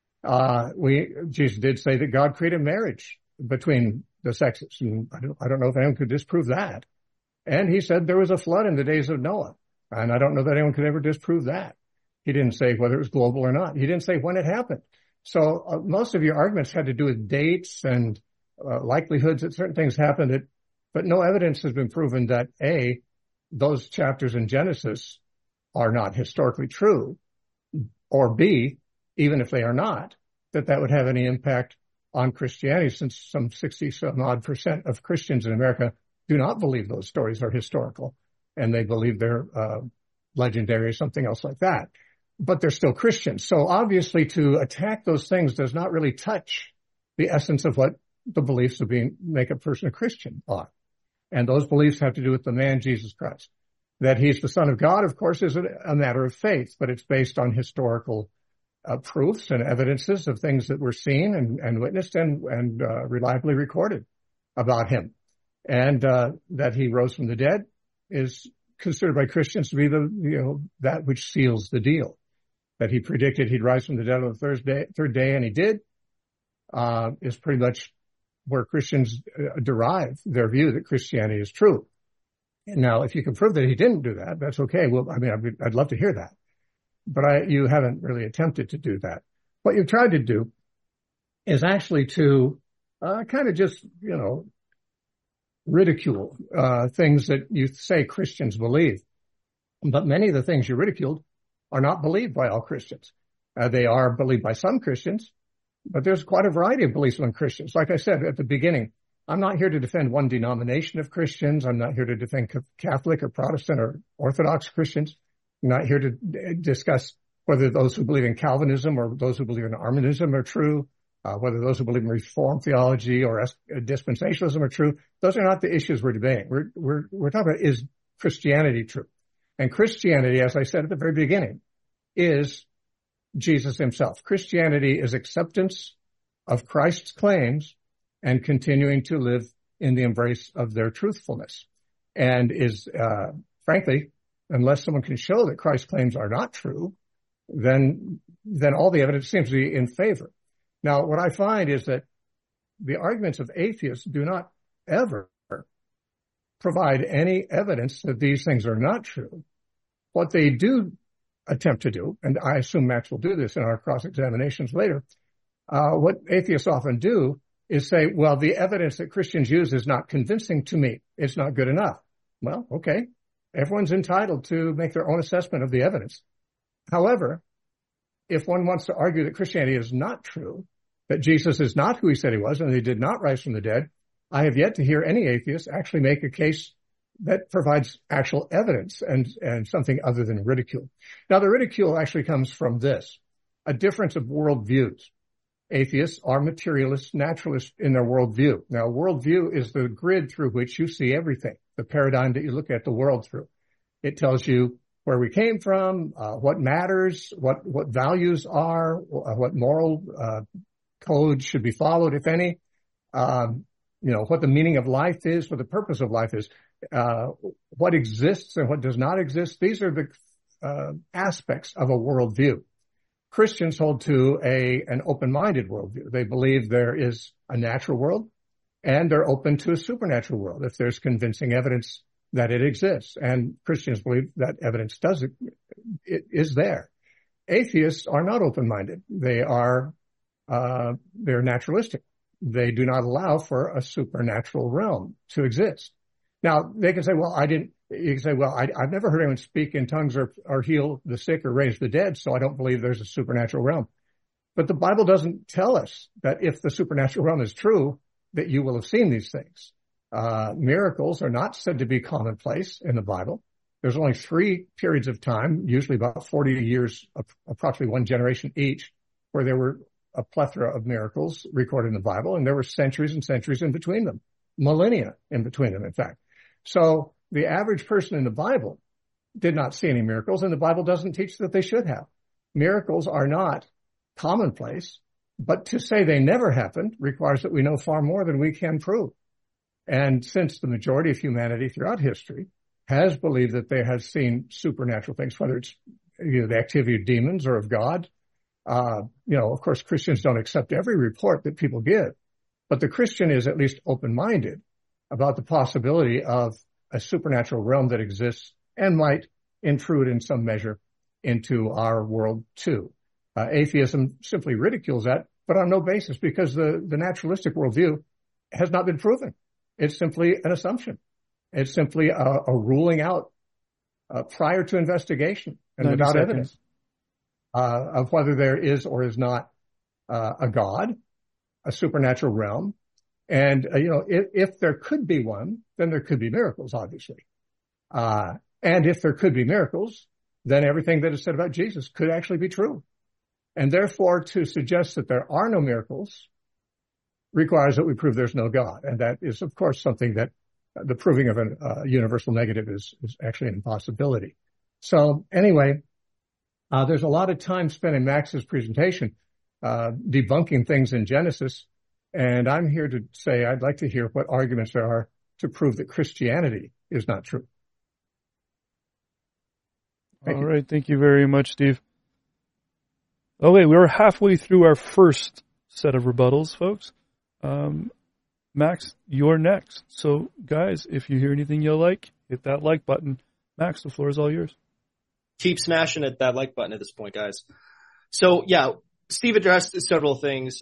S2: Jesus did say that God created marriage between the sexes, and I don't know if anyone could disprove that. And he said there was a flood in the days of Noah, and I don't know that anyone could ever disprove that. He didn't say whether it was global or not. He didn't say when it happened. So most of your arguments had to do with dates and likelihoods that certain things happened, but no evidence has been proven that A, those chapters in Genesis are not historically true, or B, even if they are not, that would have any impact on Christianity, since some 60-some-odd% of Christians in America do not believe those stories are historical, and they believe they're legendary or something else like that. But they're still Christians. So obviously to attack those things does not really touch the essence of what the beliefs of make a person a Christian are. And those beliefs have to do with the man Jesus Christ. That he's the Son of God, of course, is a matter of faith, but it's based on historical proofs and evidences of things that were seen and witnessed and reliably recorded about him. And that he rose from the dead is considered by Christians to be that which seals the deal. That he predicted he'd rise from the dead on the third day, and he did, is pretty much where Christians derive their view that Christianity is true. And now, if you can prove that he didn't do that, that's okay. Well, I mean, I'd love to hear that. But you haven't really attempted to do that. What you've tried to do is actually to kind of just, ridicule things that you say Christians believe. But many of the things you ridiculed are not believed by all Christians. They are believed by some Christians, but there's quite a variety of beliefs among Christians. Like I said at the beginning, I'm not here to defend one denomination of Christians. I'm not here to defend Catholic or Protestant or Orthodox Christians. I'm not here to discuss whether those who believe in Calvinism or those who believe in Arminianism are true, whether those who believe in Reformed theology or dispensationalism are true. Those are not the issues we're debating. We're talking about, is Christianity true? And Christianity, as I said at the very beginning, is Jesus himself. Christianity is acceptance of Christ's claims and continuing to live in the embrace of their truthfulness. And is, frankly, unless someone can show that Christ's claims are not true, then all the evidence seems to be in favor. Now, what I find is that the arguments of atheists do not ever provide any evidence that these things are not true. What they do attempt to do, and I assume Max will do this in our cross-examinations later, what atheists often do is say, well, the evidence that Christians use is not convincing to me. It's not good enough. Well, okay. Everyone's entitled to make their own assessment of the evidence. However, if one wants to argue that Christianity is not true, that Jesus is not who he said he was, and he did not rise from the dead, I have yet to hear any atheist actually make a case that provides actual evidence and something other than ridicule. Now, the ridicule actually comes from this, a difference of worldviews. Atheists are materialists, naturalists in their worldview. Now, worldview is the grid through which you see everything, the paradigm that you look at the world through. It tells you where we came from, what matters, what values are, what moral code should be followed, if any, what the meaning of life is, what the purpose of life is, what exists and what does not exist. These are the aspects of a worldview. Christians hold to an open-minded worldview. They believe there is a natural world, and they're open to a supernatural world if there's convincing evidence that it exists. And Christians believe that evidence is there. Atheists are not open-minded. They're naturalistic. they do not allow for a supernatural realm to exist. Now, they can say, I've never heard anyone speak in tongues or heal the sick or raise the dead, so I don't believe there's a supernatural realm. But the Bible doesn't tell us that if the supernatural realm is true, that you will have seen these things. Miracles are not said to be commonplace in the Bible. There's only 3 periods of time, usually about 40 years, approximately 1 generation each, where there were a plethora of miracles recorded in the Bible, and there were centuries and centuries in between them, millennia in between them, in fact. So the average person in the Bible did not see any miracles, and the Bible doesn't teach that they should have. Miracles are not commonplace, but to say they never happened requires that we know far more than we can prove. And since the majority of humanity throughout history has believed that they have seen supernatural things, whether it's the activity of demons or of God, of course, Christians don't accept every report that people give, but the Christian is at least open-minded about the possibility of a supernatural realm that exists and might intrude in some measure into our world too. Atheism simply ridicules that, but on no basis, because the naturalistic worldview has not been proven. It's simply an assumption. It's simply a ruling out prior to investigation and without evidence of whether there is or is not a God, a supernatural realm. And, if there could be one, then there could be miracles, obviously. And if there could be miracles, then everything that is said about Jesus could actually be true. And therefore, to suggest that there are no miracles requires that we prove there's no God. And that is, of course, something that the proving of a universal negative is actually an impossibility. So anyway, there's a lot of time spent in Max's presentation debunking things in Genesis. And I'm here to say I'd like to hear what arguments there are to prove that Christianity is not true.
S1: All right. Thank you very much, Steve. Okay, we're halfway through our first set of rebuttals, folks. Max, you're next. So, guys, if you hear anything you like, hit that like button. Max, the floor is all yours.
S3: Keep smashing at that like button at this point, guys. So, yeah, Steve addressed several things,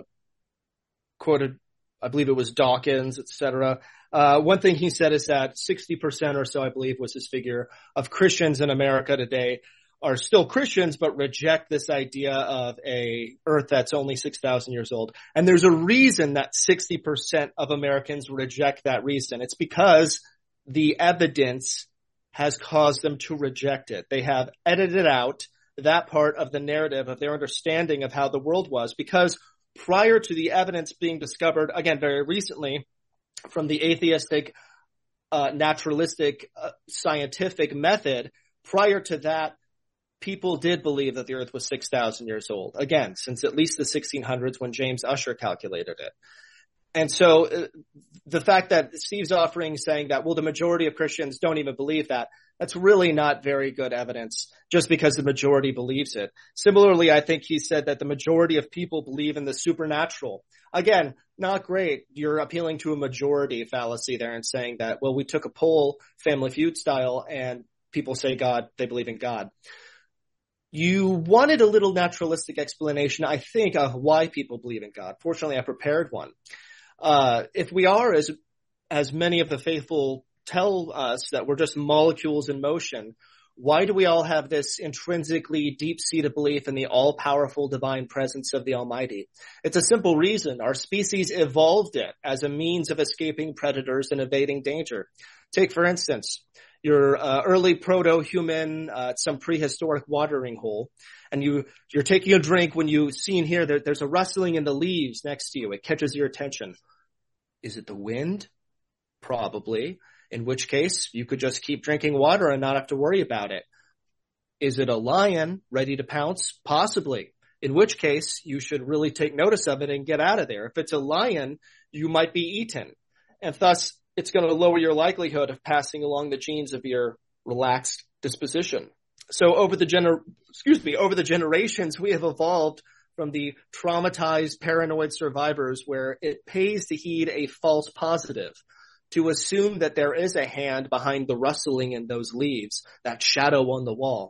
S3: quoted, I believe it was Dawkins, etc. One thing he said is that 60% or so, I believe was his figure, of Christians in America today are still Christians, but reject this idea of a earth that's only 6,000 years old. And there's a reason that 60% of Americans reject that reason. It's because the evidence has caused them to reject it. They have edited out that part of the narrative of their understanding of how the world was, because prior to the evidence being discovered, again, very recently, from the atheistic, naturalistic, scientific method, prior to that, people did believe that the earth was 6,000 years old. Again, since at least the 1600s when James Ussher calculated it. And so the fact that Steve's offering saying that, well, the majority of Christians don't even believe that, that's really not very good evidence just because the majority believes it. Similarly, I think he said that the majority of people believe in the supernatural. Again, not great. You're appealing to a majority fallacy there and saying that, well, we took a poll, Family Feud style, and people say God, they believe in God. You wanted a little naturalistic explanation, I think, of why people believe in God. Fortunately, I prepared one. If we are, as many of the faithful tell us, that we're just molecules in motion, why do we all have this intrinsically deep-seated belief in the all-powerful divine presence of the Almighty? It's a simple reason. Our species evolved it as a means of escaping predators and evading danger. Take, for instance, your early proto-human at some prehistoric watering hole, and you're taking a drink when you see in here that there's a rustling in the leaves next to you. It catches your attention. Is it the wind? Probably. In which case, you could just keep drinking water and not have to worry about it. Is it a lion ready to pounce? Possibly. In which case, you should really take notice of it and get out of there. If it's a lion, you might be eaten. And thus, it's going to lower your likelihood of passing along the genes of your relaxed disposition. So over the generations, we have evolved from the traumatized paranoid survivors where it pays to heed a false positive, to assume that there is a hand behind the rustling in those leaves, that shadow on the wall.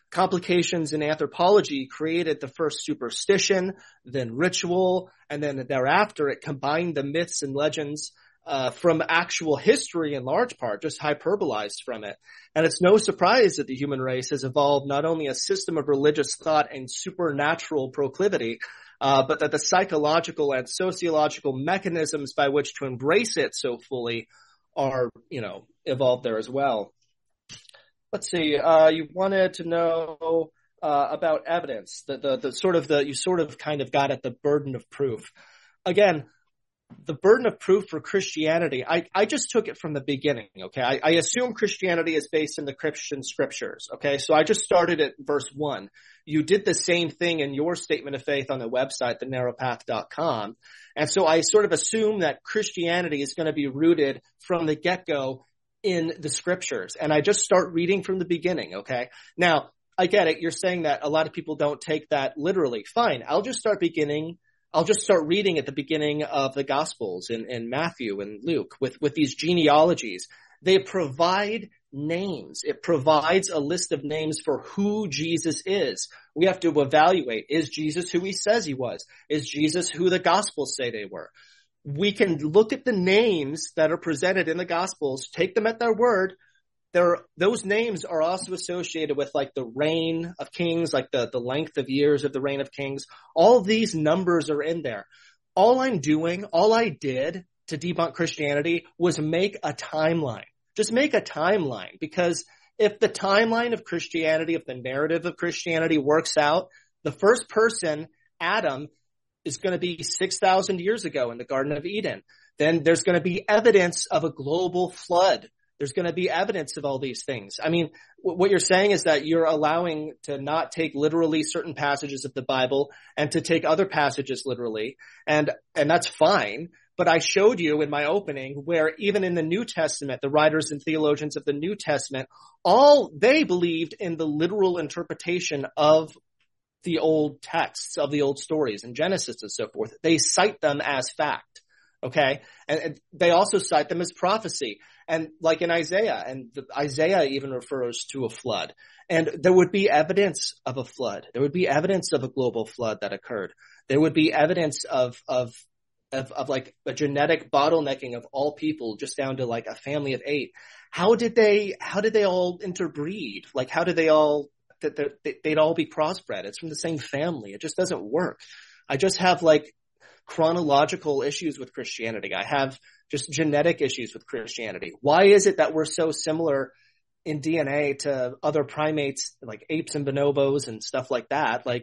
S3: complications in anthropology created the first superstition, then ritual, and then thereafter it combined the myths and legends from actual history in large part, just hyperbolized from it. And it's no surprise that the human race has evolved not only a system of religious thought and supernatural proclivity, but that the psychological and sociological mechanisms by which to embrace it so fully are, evolved there as well. Let's see. You wanted to know about evidence. You sort of kind of got at the burden of proof. Again, the burden of proof for Christianity, I just took it from the beginning, okay? I assume Christianity is based in the Christian scriptures, okay? So I just started at verse 1. You did the same thing in your statement of faith on the website, thenarrowpath.com. And so I sort of assume that Christianity is going to be rooted from the get-go in the scriptures. And I just start reading from the beginning, okay? Now, I get it. You're saying that a lot of people don't take that literally. Fine. I'll just start reading at the beginning of the Gospels in Matthew and Luke with these genealogies. They provide names. It provides a list of names for who Jesus is. We have to evaluate, is Jesus who he says he was? Is Jesus who the Gospels say they were? We can look at the names that are presented in the Gospels, take them at their word. Those names are also associated with like the reign of kings, like the length of years of the reign of kings. All these numbers are in there. All I did to debunk Christianity was make a timeline. Just make a timeline, because if the timeline of Christianity, if the narrative of Christianity works out, the first person, Adam, is going to be 6,000 years ago in the Garden of Eden. Then there's going to be evidence of a global flood. There's going to be evidence of all these things. I mean, what you're saying is that you're allowing to not take literally certain passages of the Bible and to take other passages literally. And that's fine. But I showed you in my opening where even in the New Testament, the writers and theologians of the New Testament, all they believed in the literal interpretation of the old texts, of the old stories in Genesis and so forth. They cite them as fact. Okay. And they also cite them as prophecy. And like in Isaiah, Isaiah even refers to a flood. And there would be evidence of a flood. There would be evidence of a global flood that occurred. There would be evidence of like a genetic bottlenecking of all people just down to like a family of 8. How did they all interbreed? Like how did they'd all be crossbred? It's from the same family. It just doesn't work. I just have like chronological issues with Christianity. I have just genetic issues with Christianity. Why is it that we're so similar in DNA to other primates like apes and bonobos and stuff like that? Like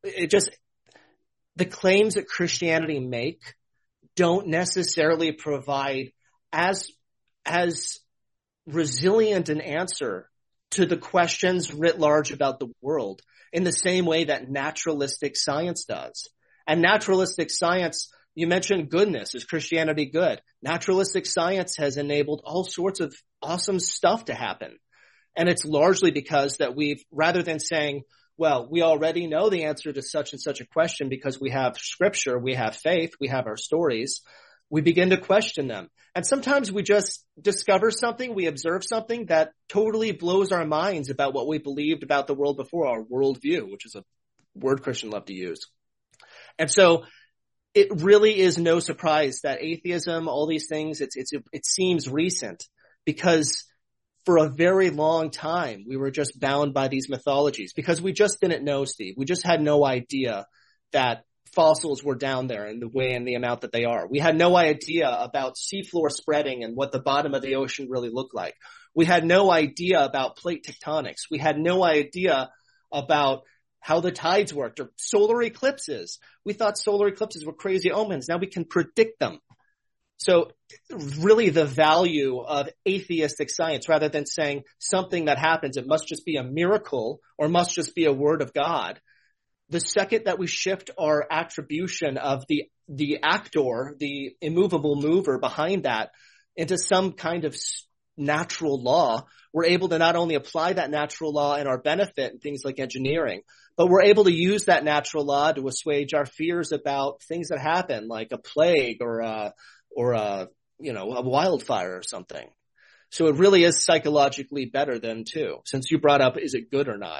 S3: the claims that Christianity make don't necessarily provide as resilient an answer to the questions writ large about the world in the same way that naturalistic science does. And naturalistic science, you mentioned goodness. Is Christianity good? Naturalistic science has enabled all sorts of awesome stuff to happen. And it's largely because that rather than saying, well, we already know the answer to such and such a question because we have scripture, we have faith, we have our stories, we begin to question them. And sometimes we just discover something, we observe something that totally blows our minds about what we believed about the world before, our worldview, which is a word Christians love to use. And so it really is no surprise that atheism, all these things, it seems recent because for a very long time, we were just bound by these mythologies because we just didn't know, Steve. We just had no idea that fossils were down there in the way and the amount that they are. We had no idea about seafloor spreading and what the bottom of the ocean really looked like. We had no idea about plate tectonics. We had no idea about how the tides worked or solar eclipses. We thought solar eclipses were crazy omens. Now we can predict them. So really the value of atheistic science, rather than saying something that happens, it must just be a miracle or must just be a word of God. The second that we shift our attribution of the actor, the immovable mover behind that into some kind of natural law, we're able to not only apply that natural law in our benefit and things like engineering, but we're able to use that natural law to assuage our fears about things that happen, like a plague or a wildfire or something. So it really is psychologically better than too. Since you brought up, is it good or not?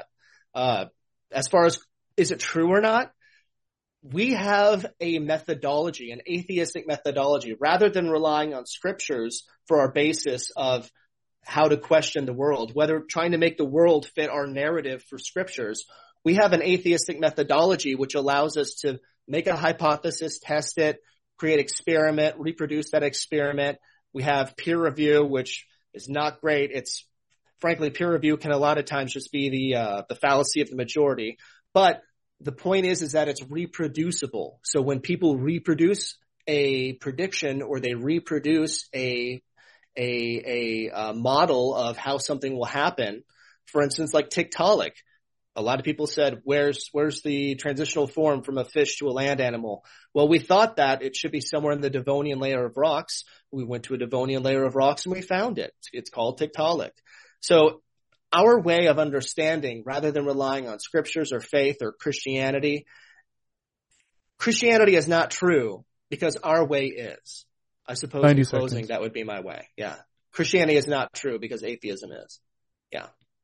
S3: As far as is it true or not, we have a methodology, an atheistic methodology, rather than relying on scriptures for our basis of how to question the world, whether trying to make the world fit our narrative for scriptures. We have an atheistic methodology which allows us to make a hypothesis, test it, create experiment, reproduce that experiment. We have peer review, which is not great. It's frankly, peer review can a lot of times just be the fallacy of the majority. But the point is that it's reproducible. So when people reproduce a prediction or they reproduce a model of how something will happen, for instance, like Tiktaalik, a lot of people said, where's the transitional form from a fish to a land animal? Well, we thought that it should be somewhere in the Devonian layer of rocks. We went to a Devonian layer of rocks and we found it. It's called Tiktaalik. So our way of understanding, rather than relying on scriptures or faith or Christianity is not true because our way is. I suppose in closing, that would be my way. Yeah. Christianity is not true because atheism is. Yeah.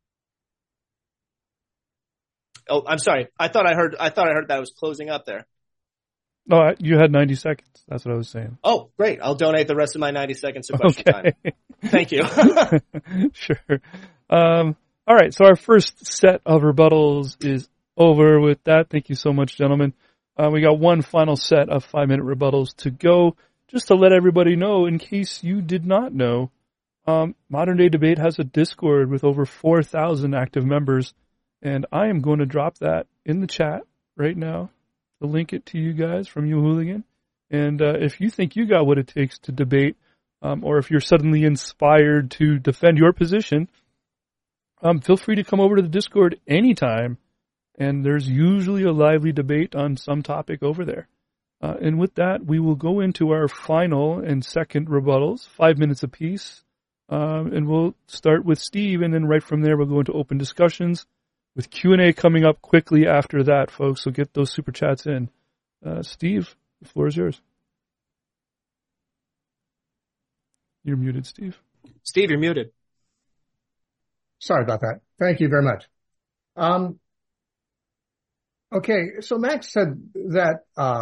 S3: Oh, I'm sorry. I thought I heard that I was closing up there.
S1: No, you had 90 seconds. That's what I was saying.
S3: Oh, great. I'll donate the rest of my 90 seconds to question time. Thank you.
S1: Sure. All right. So our first set of rebuttals is over with that. Thank you so much, gentlemen. We got one final set of 5-minute rebuttals to go. Just to let everybody know, in case you did not know, Modern Day Debate has a Discord with over 4,000 active members, and I am going to drop that in the chat right now to link it to you guys from You Hooligan. And if you think you got what it takes to debate, or if you're suddenly inspired to defend your position, feel free to come over to the Discord anytime, and there's usually a lively debate on some topic over there. And with that, we will go into our final and second rebuttals, 5 minutes apiece. And we'll start with Steve, and then right from there, we'll go into open discussions with Q&A coming up quickly after that, folks. So get those super chats in. Steve, the floor is yours. You're muted, Steve.
S3: Steve, you're muted.
S2: Sorry about that. Thank you very much. Okay, so Max said that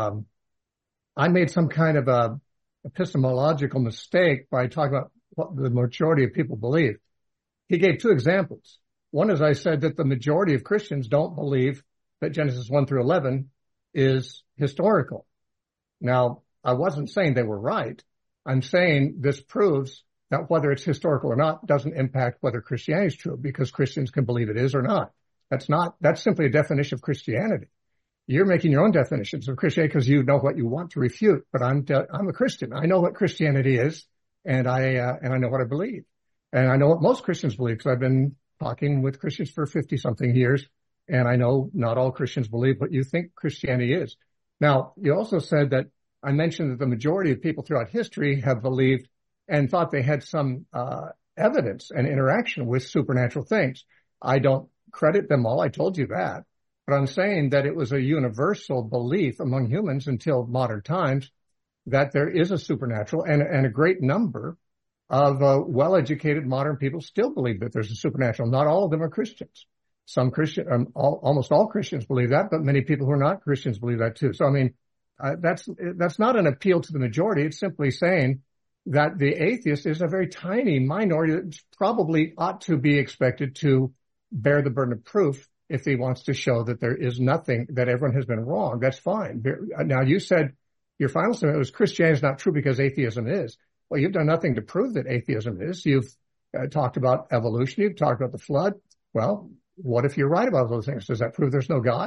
S2: I made some kind of a epistemological mistake by talking about what the majority of people believe. He gave two examples. One is I said that the majority of Christians don't believe that Genesis 1 through 11 is historical. Now, I wasn't saying they were right. I'm saying this proves that whether it's historical or not doesn't impact whether Christianity is true, because Christians can believe it is or not. That's simply a definition of Christianity. You're making your own definitions of Christianity because you know what you want to refute, but I'm a Christian. I know what Christianity is, and I know what I believe. And I know what most Christians believe because I've been talking with Christians for 50-something years, and I know not all Christians believe what you think Christianity is. Now, you also said that I mentioned that the majority of people throughout history have believed and thought they had some evidence and interaction with supernatural things. I don't credit them all. I told you that. But I'm saying that it was a universal belief among humans until modern times that there is a supernatural, and a great number of well-educated modern people still believe that there's a supernatural. Not all of them are Christians. Some almost all Christians believe that, but many people who are not Christians believe that too. So, I mean, that's not an appeal to the majority. It's simply saying that the atheist is a very tiny minority that probably ought to be expected to bear the burden of proof if he wants to show that there is nothing, that everyone has been wrong. That's fine. Now, you said your final statement was Christianity is not true because atheism is. Well, you've done nothing to prove that atheism is. You've talked about evolution. You've talked about the flood. Well, what if you're right about those things? Does that prove there's no God?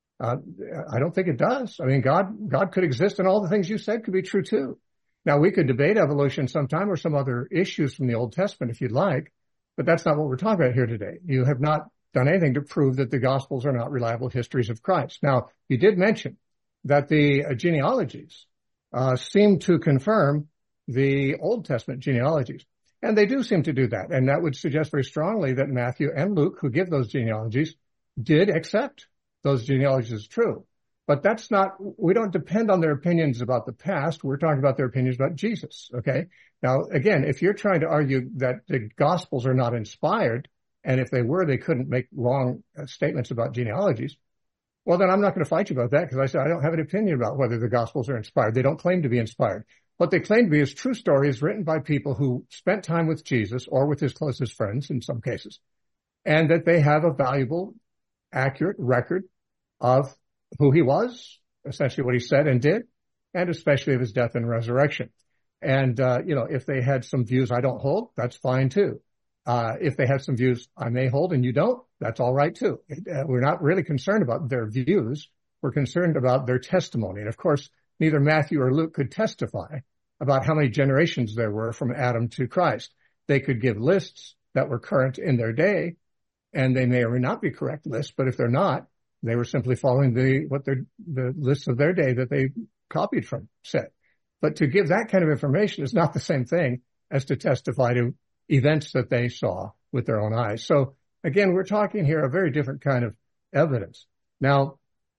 S2: I don't think it does. I mean, God could exist, and all the things you said could be true too. Now, we could debate evolution sometime or some other issues from the Old Testament if you'd like, but that's not what we're talking about here today. You have not done anything to prove that the Gospels are not reliable histories of Christ. Now, you did mention that the genealogies seem to confirm the Old Testament genealogies, and they do seem to do that, and that would suggest very strongly that Matthew and Luke, who give those genealogies, did accept those genealogies as true. But that's not, we don't depend on their opinions about the past. We're talking about their opinions about Jesus, okay? Now, again, if you're trying to argue that the Gospels are not inspired, And if they were, they couldn't make wrong statements about genealogies. Well, then I'm not going to fight you about that because I said I don't have an opinion about whether the Gospels are inspired. They don't claim to be inspired. What they claim to be is true stories written by people who spent time with Jesus or with his closest friends in some cases, and that they have a valuable, accurate record of who he was, essentially what he said and did, and especially of his death and resurrection. And, if they had some views I don't hold, that's fine too. If they have some views I may hold and you don't, that's all right too. We're not really concerned about their views. We're concerned about their testimony. And of course, neither Matthew or Luke could testify about how many generations there were from Adam to Christ. They could give lists that were current in their day, and they may or may not be correct lists, but if they're not, they were simply following the lists of their day that they copied from said. But to give that kind of information is not the same thing as to testify to events that they saw with their own eyes. So again, we're talking here a very different kind of evidence. Now,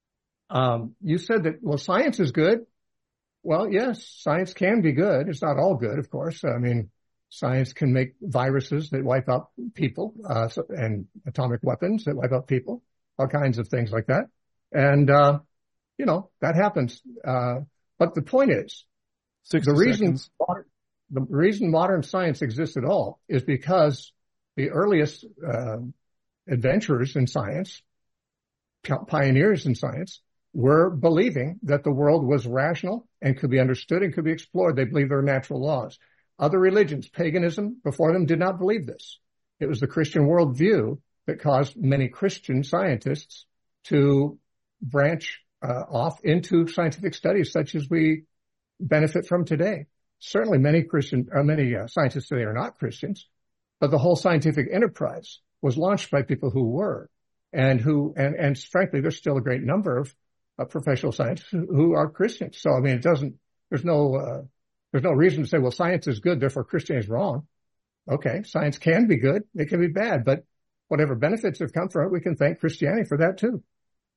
S2: you said that, well, science is good. Well, yes, science can be good. It's not all good, of course. I mean, science can make viruses that wipe out people, and atomic weapons that wipe out people, all kinds of things like that. And, that happens. But the point is, the reason modern science exists at all is because the earliest adventurers in science, pioneers in science, were believing that the world was rational and could be understood and could be explored. They believed there were natural laws. Other religions, paganism before them, did not believe this. It was the Christian worldview that caused many Christian scientists to branch off into scientific studies such as we benefit from today. Certainly many scientists today are not Christians, but the whole scientific enterprise was launched by people who were, and frankly, there's still a great number of professional scientists who are Christians. So, I mean, there's no reason to say, well, science is good, therefore Christianity is wrong. Okay, science can be good, it can be bad, but whatever benefits have come from it, we can thank Christianity for that too.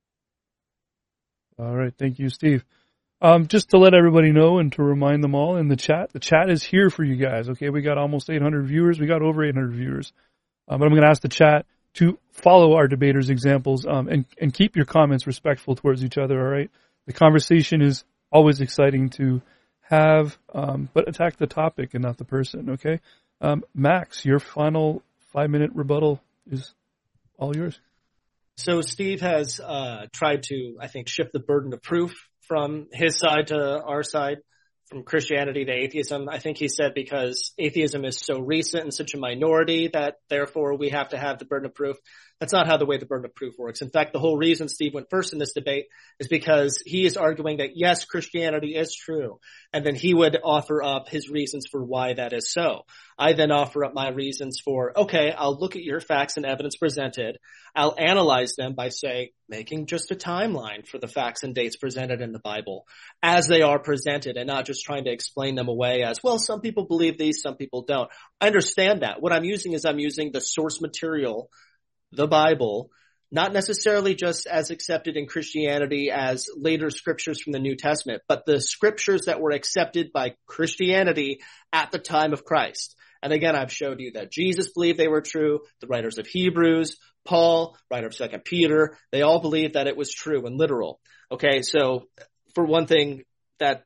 S1: All right, thank you, Steve. Just to let everybody know and to remind them all in the chat is here for you guys. Okay, we got almost 800 viewers. We got over 800 viewers. But I'm going to ask the chat to follow our debaters' examples and keep your comments respectful towards each other. All right, the conversation is always exciting to have, but attack the topic and not the person. Okay, Max, your final 5-minute rebuttal is all yours.
S3: So Steve has tried to, I think, shift the burden of proof from his side to our side, from Christianity to atheism. I think he said because atheism is so recent and such a minority that therefore we have to have the burden of proof. That's not how the way the burden of proof works. In fact, the whole reason Steve went first in this debate is because he is arguing that yes, Christianity is true. And then he would offer up his reasons for why that is so. I then offer up my reasons for, okay, I'll look at your facts and evidence presented. I'll analyze them by, say, making just a timeline for the facts and dates presented in the Bible as they are presented and not just trying to explain them away as, well, some people believe these, some people don't. I understand that. What I'm using the source material, the Bible, not necessarily just as accepted in Christianity as later scriptures from the New Testament, but the scriptures that were accepted by Christianity at the time of Christ. And again, I've showed you that Jesus believed they were true. The writers of Hebrews, Paul, writer of 2 Peter, they all believed that it was true and literal. Okay, so for one thing, that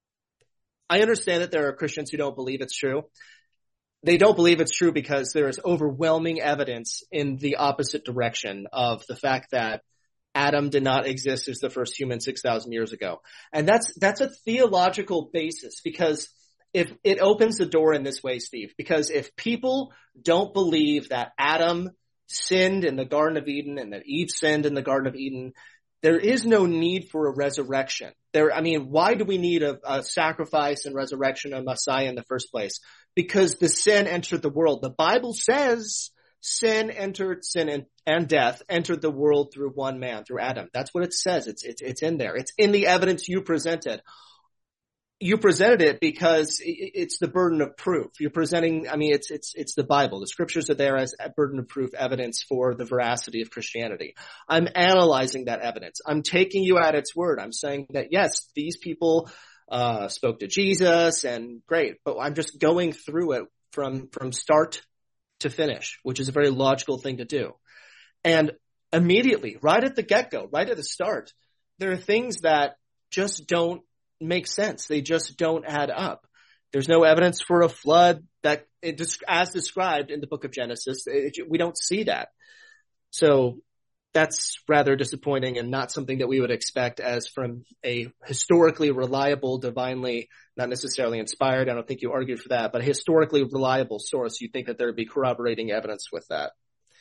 S3: I understand that there are Christians who don't believe it's true. They don't believe it's true because there is overwhelming evidence in the opposite direction of the fact that Adam did not exist as the first human 6,000 years ago. And that's a theological basis, because if it opens the door in this way, Steve, because if people don't believe that Adam sinned in the Garden of Eden and that Eve sinned in the Garden of Eden, there is no need for a resurrection. Why do we need a sacrifice and resurrection of Messiah in the first place? Because the sin entered the world. The Bible says sin and death entered the world through one man, through Adam. That's what it says. It's in there. It's in the evidence you presented. You presented it because it's the burden of proof. You're presenting, it's the Bible. The scriptures are there as a burden of proof evidence for the veracity of Christianity. I'm analyzing that evidence. I'm taking you at its word. I'm saying that yes, these people spoke to Jesus and great, but I'm just going through it from start to finish, which is a very logical thing to do. And immediately, right at the get-go, right at the start, there are things that just don't make sense. They just don't add up. There's no evidence for a flood that, as described in the book of Genesis. We don't see that. So that's rather disappointing and not something that we would expect as from a historically reliable, divinely, not necessarily inspired, I don't think you argued for that, but a historically reliable source. You'd think that there would be corroborating evidence with that.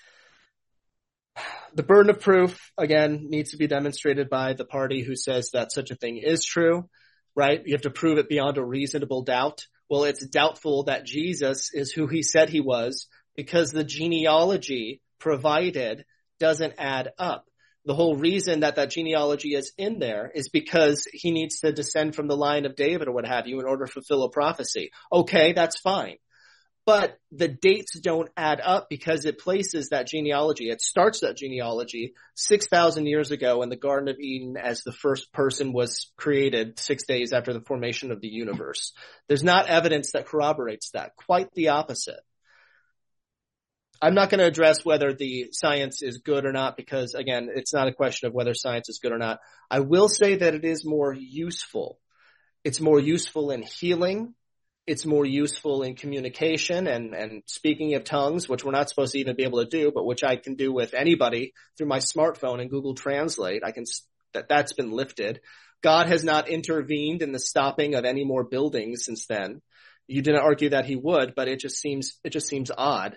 S3: The burden of proof, again, needs to be demonstrated by the party who says that such a thing is true, right? You have to prove it beyond a reasonable doubt. Well, it's doubtful that Jesus is who he said he was because the genealogy provided doesn't add up. The whole reason that genealogy is in there is because he needs to descend from the line of David or what have you in order to fulfill a prophecy. Okay, that's fine. But the dates don't add up because it places that genealogy. It starts that genealogy 6,000 years ago in the Garden of Eden as the first person was created 6 days after the formation of the universe. There's not evidence that corroborates that. Quite the opposite. I'm not going to address whether the science is good or not because, again, it's not a question of whether science is good or not. I will say that it is more useful. It's more useful in healing. It's more useful in communication and speaking of tongues, which we're not supposed to even be able to do, but which I can do with anybody through my smartphone and Google Translate. That's been lifted. God has not intervened in the stopping of any more buildings since then. You didn't argue that he would, but it just seems odd.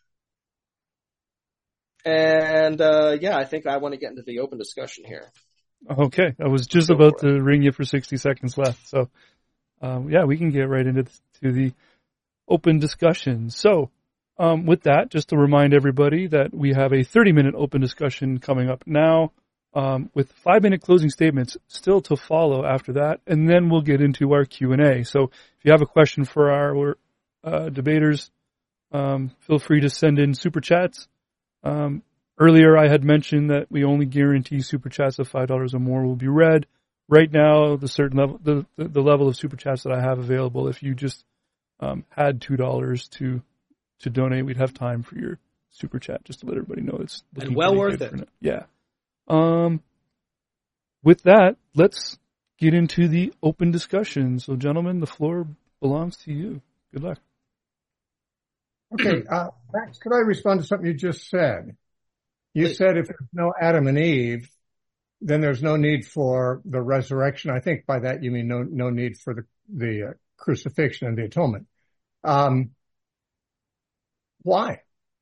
S3: And, I think I want to get into the open discussion here.
S1: Okay. I was just about to ring you for 60 seconds left. So, we can get right into the open discussion. So, with that, just to remind everybody that we have a 30-minute open discussion coming up now, with 5-minute closing statements still to follow after that. And then we'll get into our Q&A. So if you have a question for our, debaters, feel free to send in super chats. Earlier I had mentioned that we only guarantee super chats of $5 or more will be read. Right now, the certain level, the level of super chats that I have available, if you just had $2 to donate, we'd have time for your super chat. Just to let everybody know it's
S3: and well worth it.
S1: Yeah. With that, let's get into the open discussion. So, gentlemen, the floor belongs to you. Good luck.
S2: Okay, Max, could I respond to something you just said? You said if there's no Adam and Eve, then there's no need for the resurrection. I think by that you mean no need for the crucifixion and the atonement. Why?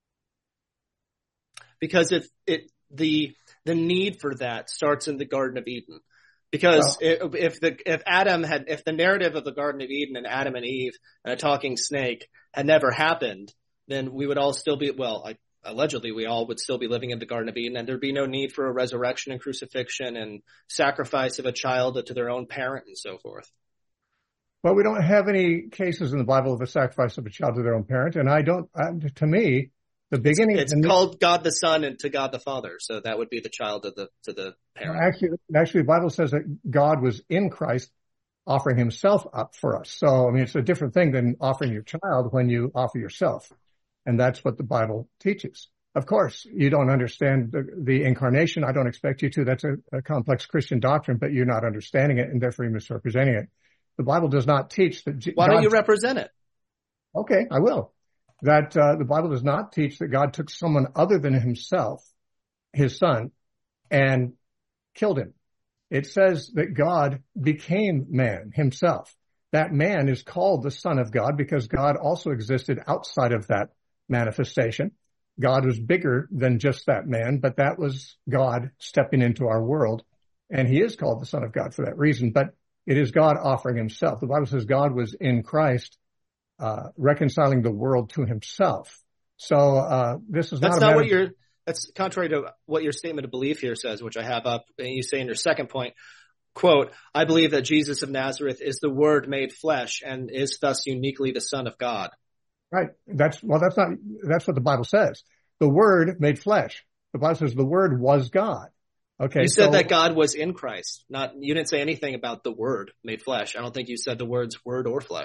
S3: Because the need for that starts in the Garden of Eden. Because if the narrative of the Garden of Eden and Adam and Eve and a talking snake had never happened, then we would all still be, allegedly we all would still be living in the Garden of Eden, and there'd be no need for a resurrection and crucifixion and sacrifice of a child to their own parent and so forth.
S2: Well, we don't have any cases in the Bible of a sacrifice of a child to their own parent, and to me, the beginning.
S3: It's called God the Son and to God the Father, so that would be the child to the parent.
S2: Actually, the Bible says that God was in Christ offering himself up for us. So, I mean, it's a different thing than offering your child when you offer yourself. And that's what the Bible teaches. Of course, you don't understand the incarnation. I don't expect you to. That's a complex Christian doctrine, but you're not understanding it and therefore you're misrepresenting it. The Bible does not teach that.
S3: Why don't you represent it?
S2: Okay, I will. That the Bible does not teach that God took someone other than himself, his son, and killed him. It says that God became man himself. That man is called the Son of God because God also existed outside of that manifestation. God was bigger than just that man, but that was God stepping into our world, and he is called the Son of God for that reason. But it is God offering himself. The Bible says God was in Christ, reconciling the world to himself. So this is
S3: that's contrary to what your statement of belief here says, which I have up, and you say in your second point, quote, I believe that Jesus of Nazareth is the Word made flesh and is thus uniquely the Son of God.
S2: Right. That's what the Bible says. The Word made flesh. The Bible says the Word was God. Okay.
S3: You said that God was in Christ. You didn't say anything about the Word made flesh. I don't think you said the words word or flesh.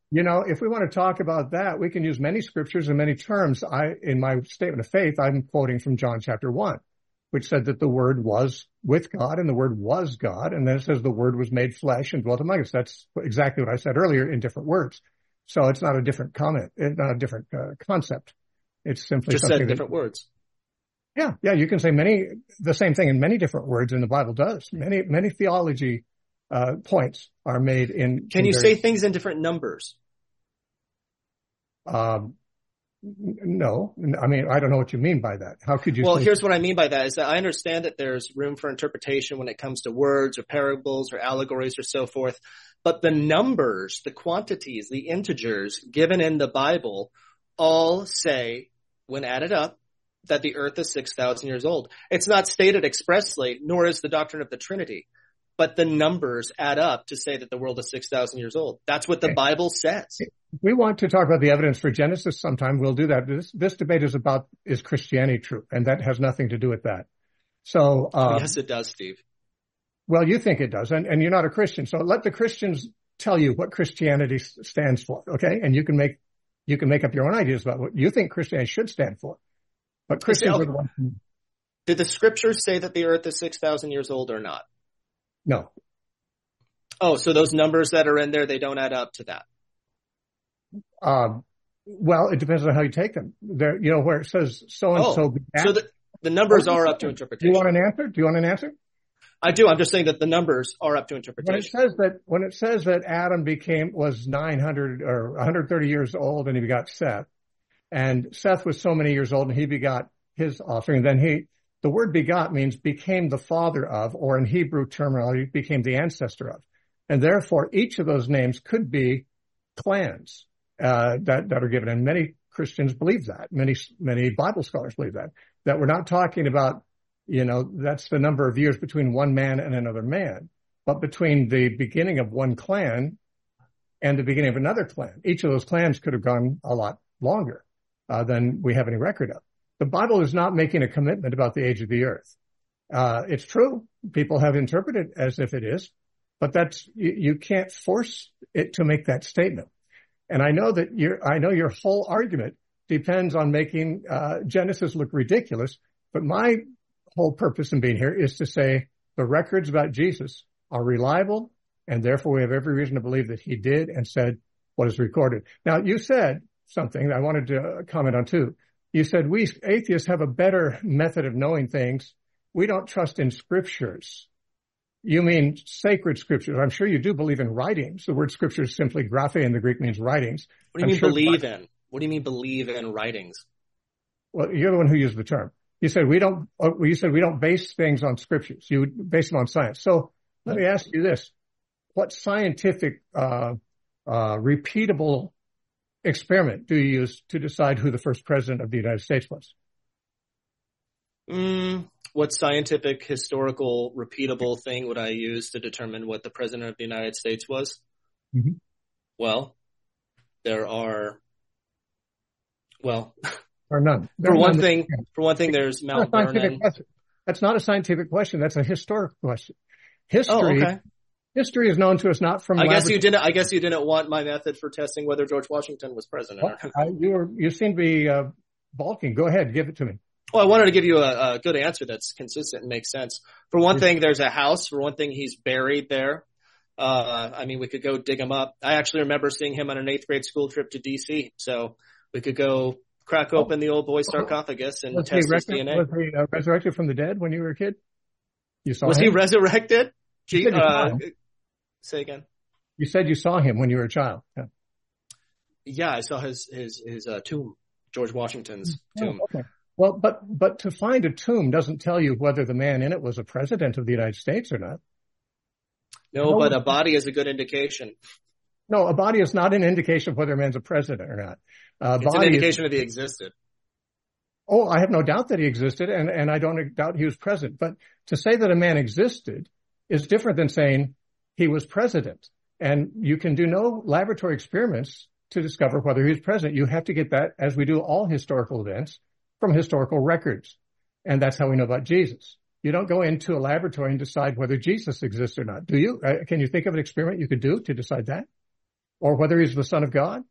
S2: If we want to talk about that, we can use many scriptures and many terms. In my statement of faith, I'm quoting from John chapter 1, which said that the Word was with God and the Word was God. And then it says the Word was made flesh and dwelt among us. That's exactly what I said earlier in different words. So it's not a different comment. It's not a different concept. It's simply
S3: just said different words.
S2: Yeah. You can say the same thing in many different words, and the Bible does. Many theology points are made in.
S3: Can you say things in different numbers?
S2: No. I mean, I don't know what you mean by that. How could you?
S3: Well, here's what I mean by that is that I understand that there's room for interpretation when it comes to words or parables or allegories or so forth. But the numbers, the quantities, the integers given in the Bible all say, when added up, that the earth is 6,000 years old. It's not stated expressly, nor is the doctrine of the Trinity. But the numbers add up to say that the world is 6,000 years old. That's what the Bible says.
S2: If we want to talk about the evidence for Genesis sometime, we'll do that. This debate is about, is Christianity true? And that has nothing to do with that. So,
S3: yes, it does, Steve.
S2: Well, you think it does, and you're not a Christian. So let the Christians tell you what Christianity stands for, okay? And you can make up your own ideas about what you think Christianity should stand for. But Christians are the ones who...
S3: Did the scriptures say that the earth is 6,000 years old or not?
S2: No.
S3: Oh, so those numbers that are in there, they don't add up to that.
S2: Well, it depends on how you take them. There, where it says so and so.
S3: So the numbers are up to interpretation.
S2: Do you want an answer?
S3: I do. I'm just saying that the numbers are up to interpretation.
S2: When it says that Adam was 900 or 130 years old and he begot Seth, and Seth was so many years old and he begot his offspring, then the word begot means became the father of, or in Hebrew terminology, became the ancestor of. And therefore, each of those names could be clans that are given. And many Christians believe that. Many Bible scholars believe that we're not talking about, that's the number of years between one man and another man, but between the beginning of one clan and the beginning of another clan. Each of those clans could have gone a lot longer than we have any record of. The Bible is not making a commitment about the age of the earth. It's true. People have interpreted it as if it is, but you can't force it to make that statement. And I know your whole argument depends on making Genesis look ridiculous, but my whole purpose in being here is to say the records about Jesus are reliable, and therefore we have every reason to believe that he did and said what is recorded. Now, you said something that I wanted to comment on too. You said we atheists have a better method of knowing things. We don't trust in scriptures. You mean sacred scriptures. I'm sure you do believe in writings. The word scripture is simply graphe in the Greek means writings.
S3: What do you mean believe in? What do you mean believe in writings?
S2: Well, you're the one who used the term. You said we don't base things on scriptures. You base them on science. So let me ask you this. What scientific, repeatable experiment do you use to decide who the first president of the United States was?
S3: What scientific, historical, repeatable thing would I use to determine what the president of the United States was?
S2: Mm-hmm.
S3: Well, there are
S2: none.
S3: For one thing, there's Mount Vernon.
S2: That's not a scientific question. That's a historical question. History is known to us not from.
S3: I guess you didn't want my method for testing whether George Washington was president.
S2: You seem to be balking. Go ahead, give it to me.
S3: Well, I wanted to give you a good answer that's consistent and makes sense. For one thing, there's a house. For one thing, he's buried there. We could go dig him up. I actually remember seeing him on an 8th grade school trip to D.C. So we could go crack open the old boy's sarcophagus and test his DNA.
S2: Was he resurrected from the dead when you were a kid? You saw him?
S3: Was he resurrected? Say again.
S2: You said you saw him when you were a child.
S3: Yeah, I saw his tomb, George Washington's tomb.
S2: Okay. Well, but to find a tomb doesn't tell you whether the man in it was a president of the United States or not.
S3: No, but a body is a good indication.
S2: No, a body is not an indication of whether a man's a president or not.
S3: It's an indication that he existed.
S2: Oh, I have no doubt that he existed, and I don't doubt he was president. But to say that a man existed is different than saying he was president. And you can do no laboratory experiments to discover whether he was president. You have to get that, as we do all historical events, from historical records. And that's how we know about Jesus. You don't go into a laboratory and decide whether Jesus exists or not, do you? Can you think of an experiment you could do to decide that? or whether he's the Son of God?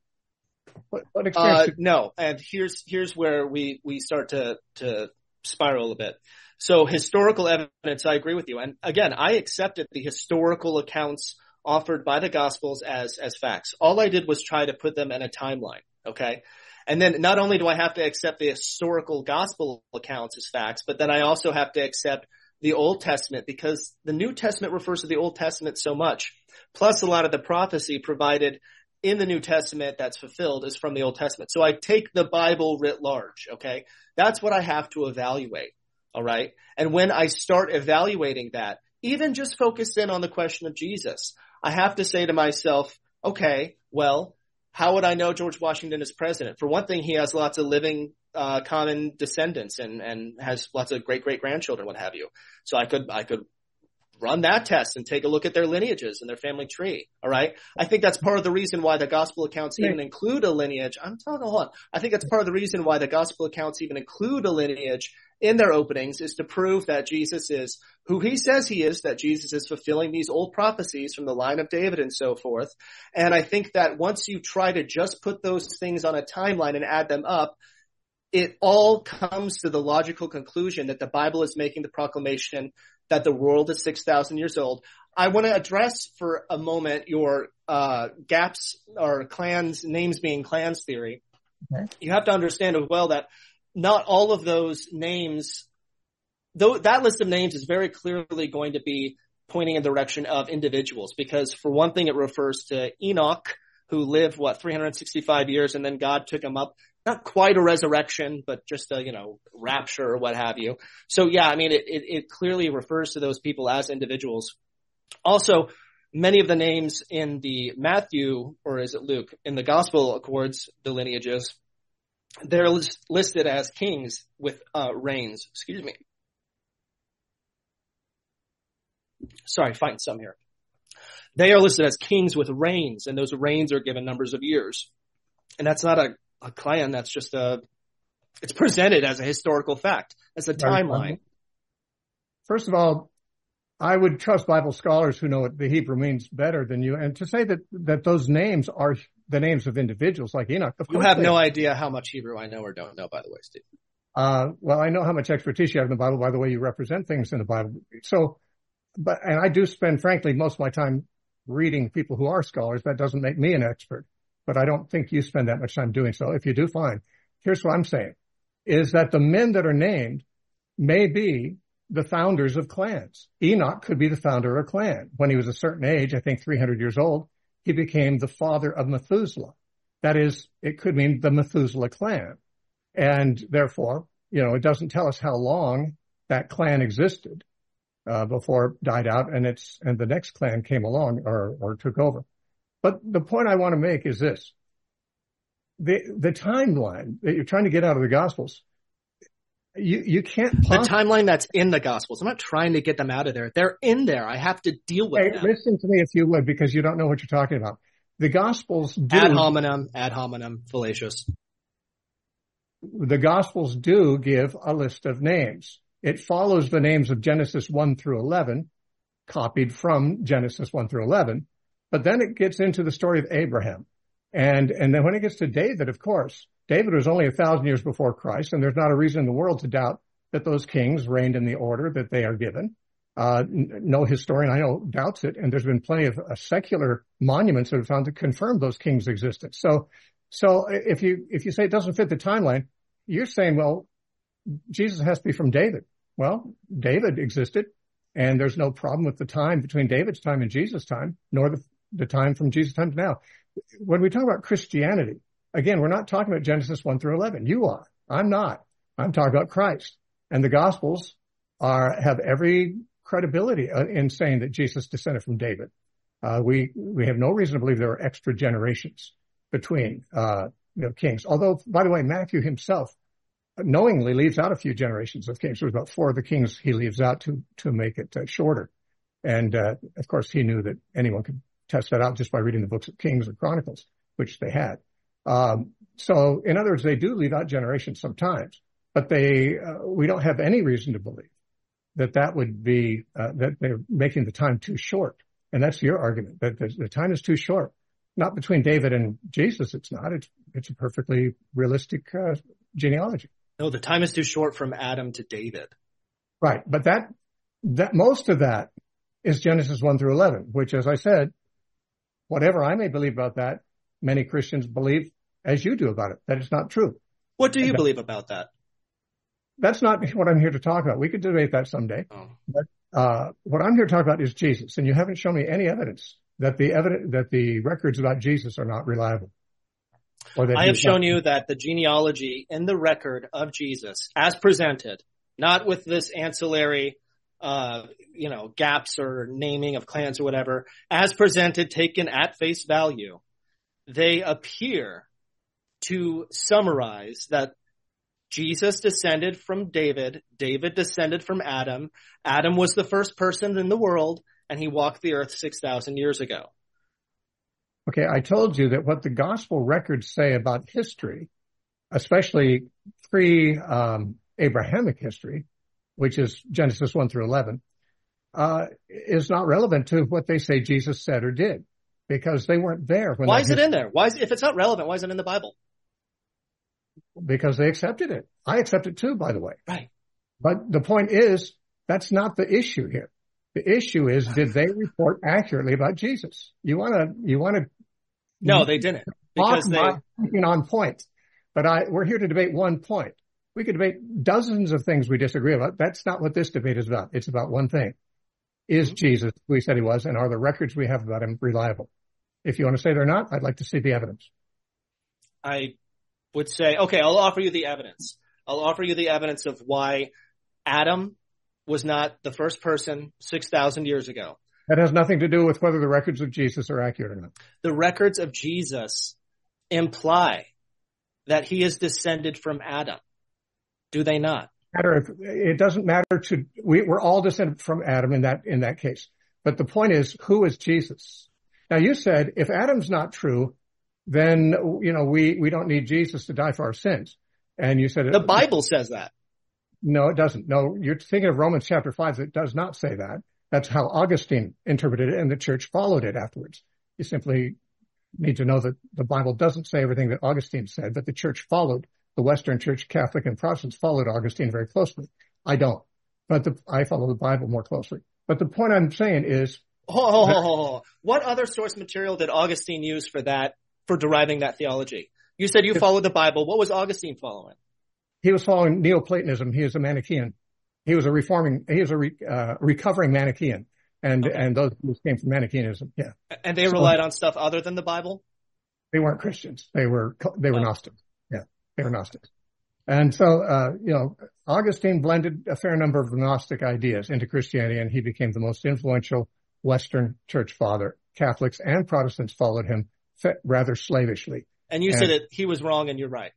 S2: What experience?
S3: No. And here's where we start to spiral a bit. So historical evidence, I agree with you. And again, I accepted the historical accounts offered by the Gospels as facts. All I did was try to put them in a timeline. Okay. And then not only do I have to accept the historical Gospel accounts as facts, but then I also have to accept the Old Testament, because the New Testament refers to the Old Testament so much. Plus a lot of the prophecy provided in the New Testament that's fulfilled is from the Old Testament. So I take the Bible writ large. Okay. That's what I have to evaluate. All right. And when I start evaluating that, even just focus in on the question of Jesus, I have to say to myself, okay, well, how would I know George Washington is president? For one thing, he has lots of living common descendants and has lots of great-great-grandchildren, what have you. So I could run that test and take a look at their lineages and their family tree. All right. I think that's part of the reason why the gospel accounts even include a lineage. Hold on. I think that's part of the reason why the gospel accounts even include a lineage in their openings, is to prove that Jesus is who he says he is, that Jesus is fulfilling these old prophecies from the line of David and so forth. And I think that once you try to just put those things on a timeline and add them up, it all comes to the logical conclusion that the Bible is making the proclamation that the world is 6,000 years old. I want to address for a moment your gaps or clans, names being clans theory. Okay. You have to understand as well that not all of those names, though that list of names is very clearly going to be pointing in the direction of individuals, because for one thing, it refers to Enoch, who lived, 365 years, and then God took him up. Not quite a resurrection, but just a, rapture or what have you. So yeah, I mean, it clearly refers to those people as individuals. Also, many of the names in the Matthew, or is it Luke, in the gospel accords, the lineages, they're listed as kings with reigns. Excuse me. Sorry, find some here. They are listed as kings with reigns, and those reigns are given numbers of years. And that's not a clan, that's just it's presented as a historical fact, as a timeline.
S2: First of all, I would trust Bible scholars who know what the Hebrew means better than you. And to say that those names are the names of individuals like Enoch.
S3: You have no idea how much Hebrew I know or don't know, by the way, Steve.
S2: Well, I know how much expertise you have in the Bible by the way you represent things in the Bible. And I do spend, frankly, most of my time reading people who are scholars. That doesn't make me an expert, but I don't think you spend that much time doing so. If you do, fine. Here's what I'm saying, is that the men that are named may be the founders of clans. Enoch could be the founder of a clan. When he was a certain age, I think 300 years old, he became the father of Methuselah. That is, it could mean the Methuselah clan. And therefore, it doesn't tell us how long that clan existed before it died out and the next clan came along or took over. But the point I want to make is this. The timeline that you're trying to get out of the Gospels, you can't
S3: the timeline that's in the Gospels. I'm not trying to get them out of there. They're in there. I have to deal with them.
S2: Listen to me if you would, because you don't know what you're talking about. The Gospels do...
S3: Ad hominem, fallacious.
S2: The Gospels do give a list of names. It follows the names of Genesis 1 through 11, copied from Genesis 1 through 11. But then it gets into the story of Abraham. And then when it gets to David, of course, David was only 1,000 years before Christ, and there's not a reason in the world to doubt that those kings reigned in the order that they are given. No historian I know doubts it, and there's been plenty of secular monuments that have found to confirm those kings' existence. So if you say it doesn't fit the timeline, you're saying, well, Jesus has to be from David. Well, David existed, and there's no problem with the time between David's time and Jesus' time, nor the time from Jesus' time to now. When we talk about Christianity, again, we're not talking about Genesis 1 through 11. You are. I'm not. I'm talking about Christ. And the Gospels have every credibility in saying that Jesus descended from David. We have no reason to believe there are extra generations between kings. Although, by the way, Matthew himself knowingly leaves out a few generations of kings. There's about 4 of the kings he leaves out to make it shorter. And of course, he knew that anyone could test that out just by reading the books of Kings or Chronicles, which they had. So in other words, they do leave out generations sometimes, but we don't have any reason to believe that would be, that they're making the time too short. And that's your argument, that the time is too short. not between David and Jesus. It's not. It's a perfectly realistic genealogy.
S3: No, the time is too short from Adam to David.
S2: Right. But that most of that is Genesis 1 through 11, which, as I said, whatever I may believe about that, many Christians believe as you do about it, that it's not true.
S3: What do you believe about that?
S2: That's not what I'm here to talk about. We could debate that someday.
S3: Oh.
S2: But what I'm here to talk about is Jesus, and you haven't shown me any evidence that the records about Jesus are not reliable.
S3: I have shown you that the genealogy in the record of Jesus, as presented, not with this ancillary, gaps or naming of clans or whatever, as presented, taken at face value, they appear to summarize that Jesus descended from David, David descended from Adam, Adam was the first person in the world, and he walked the earth 6,000 years ago.
S2: Okay, I told you that what the gospel records say about history, especially pre-Abrahamic history, which is Genesis 1 through 11, is not relevant to what they say Jesus said or did, because they weren't there.
S3: Why is it in there? If it's not relevant, why is it in the Bible?
S2: Because they accepted it. I accept it too, by the way.
S3: Right.
S2: But the point is, that's not the issue here. The issue is, did they report accurately about Jesus? You want to?
S3: No, they didn't. Because
S2: on point. But we're here to debate one point. We could debate dozens of things we disagree about. That's not what this debate is about. It's about one thing. Is Jesus who he said he was, and are the records we have about him reliable? If you want to say they're not, I'd like to see the evidence.
S3: I would say, okay, I'll offer you the evidence. I'll offer you the evidence of why Adam was not the first person 6,000 years ago.
S2: That has nothing to do with whether the records of Jesus are accurate or not.
S3: The records of Jesus imply that he is descended from Adam. Do they not?
S2: It doesn't matter we're all descended from Adam in that case. But the point is, who is Jesus? Now you said, if Adam's not true, then, we don't need Jesus to die for our sins. And you said
S3: the Bible says that.
S2: No, it doesn't. No, you're thinking of Romans chapter 5. It does not say that. That's how Augustine interpreted it, and the church followed it afterwards. You simply need to know that the Bible doesn't say everything that Augustine said, but the church followed. The Western Church, Catholic and Protestants, followed Augustine very closely. I don't, but I follow the Bible more closely. But the point I'm saying is,
S3: what other source material did Augustine use for deriving that theology? You said you followed the Bible. What was Augustine following?
S2: He was following Neoplatonism. He is a Manichaean. He was a recovering Manichaean. And those came from Manichaeism. Yeah.
S3: And they relied on stuff other than the Bible?
S2: They weren't Christians. They were Gnostics. Yeah. They were Gnostics. And so, Augustine blended a fair number of Gnostic ideas into Christianity, and he became the most influential Western church father. Catholics and Protestants followed him rather slavishly.
S3: And you said that he was wrong and you're right.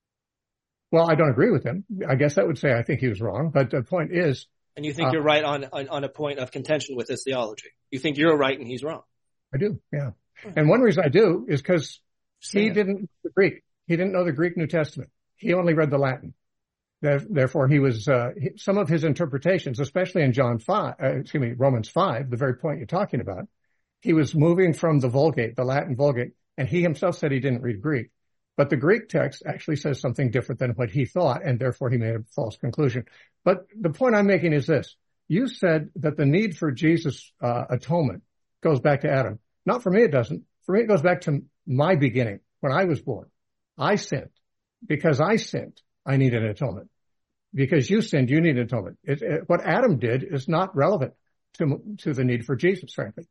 S2: Well, I don't agree with him. I guess that would say I think he was wrong. But the point is...
S3: And you think you're right on a point of contention with his theology. You think you're right and he's wrong.
S2: I do, yeah. And one reason I do is because he didn't know the Greek. He didn't know the Greek New Testament. He only read the Latin. Therefore, he was some of his interpretations, especially in Romans 5, the very point you're talking about, he was moving from the Vulgate, the Latin Vulgate, and he himself said he didn't read Greek. But the Greek text actually says something different than what he thought, and therefore he made a false conclusion. But the point I'm making is this. You said that the need for Jesus' atonement goes back to Adam. Not for me, it doesn't. For me, it goes back to my beginning, when I was born. I sinned. Because I sinned, I need an atonement. Because you sinned, you need an atonement. What Adam did is not relevant to the need for Jesus, frankly.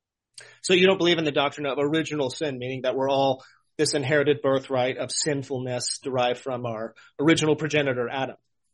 S3: So you don't believe in the doctrine of original sin, meaning that we're all this inherited birthright of sinfulness derived from our original progenitor, Adam?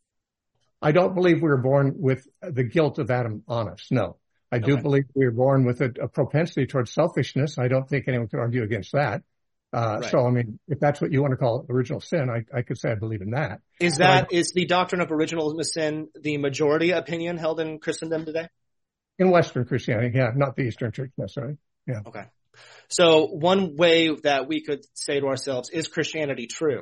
S2: I don't believe we were born with the guilt of Adam on us. No. I do believe we were born with a propensity towards selfishness. I don't think anyone could argue against that. Right. So, I mean, if that's what you want to call original sin, I could say I believe in that.
S3: Is the doctrine of original sin the majority opinion held in Christendom today?
S2: In Western Christianity, yeah, not the Eastern Church necessarily. Yeah.
S3: Okay. So one way that we could say to ourselves, is Christianity true?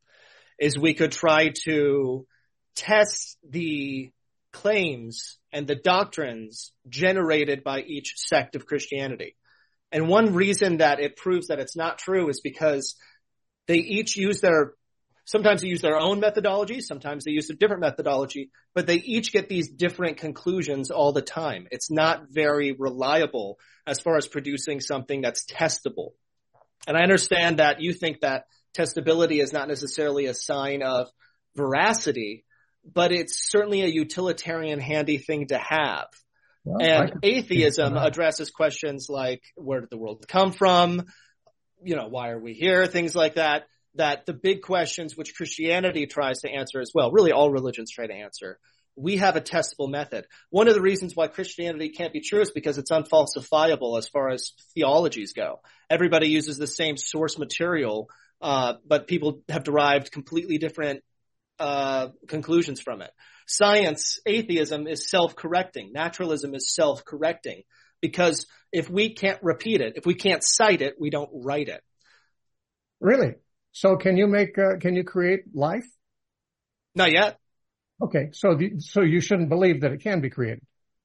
S3: Is we could try to test the claims and the doctrines generated by each sect of Christianity. And one reason that it proves that it's not true is because they each sometimes they use their own methodology, sometimes they use a different methodology, but they each get these different conclusions all the time. It's not very reliable as far as producing something that's testable. And I understand that you think that testability is not necessarily a sign of veracity, but it's certainly a utilitarian handy thing to have. Well, and atheism addresses questions like, where did the world come from? Why are we here? Things like that. That the big questions which Christianity tries to answer as well, really all religions try to answer. We have a testable method. One of the reasons why Christianity can't be true is because it's unfalsifiable as far as theologies go. Everybody uses the same source material, but people have derived completely different conclusions from it. Science, atheism is self-correcting. Naturalism is self-correcting because if we can't repeat it, if we can't cite it, we don't write it.
S2: Really? So can you create life?
S3: Not yet.
S2: Okay. So you shouldn't believe that it can be created.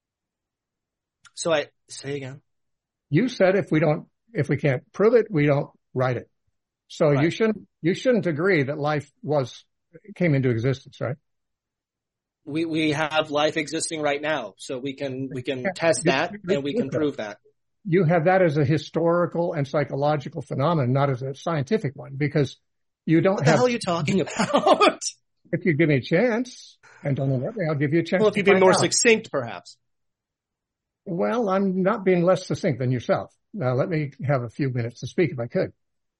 S3: So I say again.
S2: You said if we can't prove it, we don't write it. So right. You shouldn't agree that life came into existence, right?
S3: We have life existing right now. So we can test that and we can prove that.
S2: You have that as a historical and psychological phenomenon, not as a scientific one, because you don't have...
S3: What the hell are you talking about?
S2: If you give me a chance, and don't know what, I'll give you a chance.
S3: Well, if you'd be more succinct, perhaps.
S2: Well, I'm not being less succinct than yourself. Now, let me have a few minutes to speak if I could.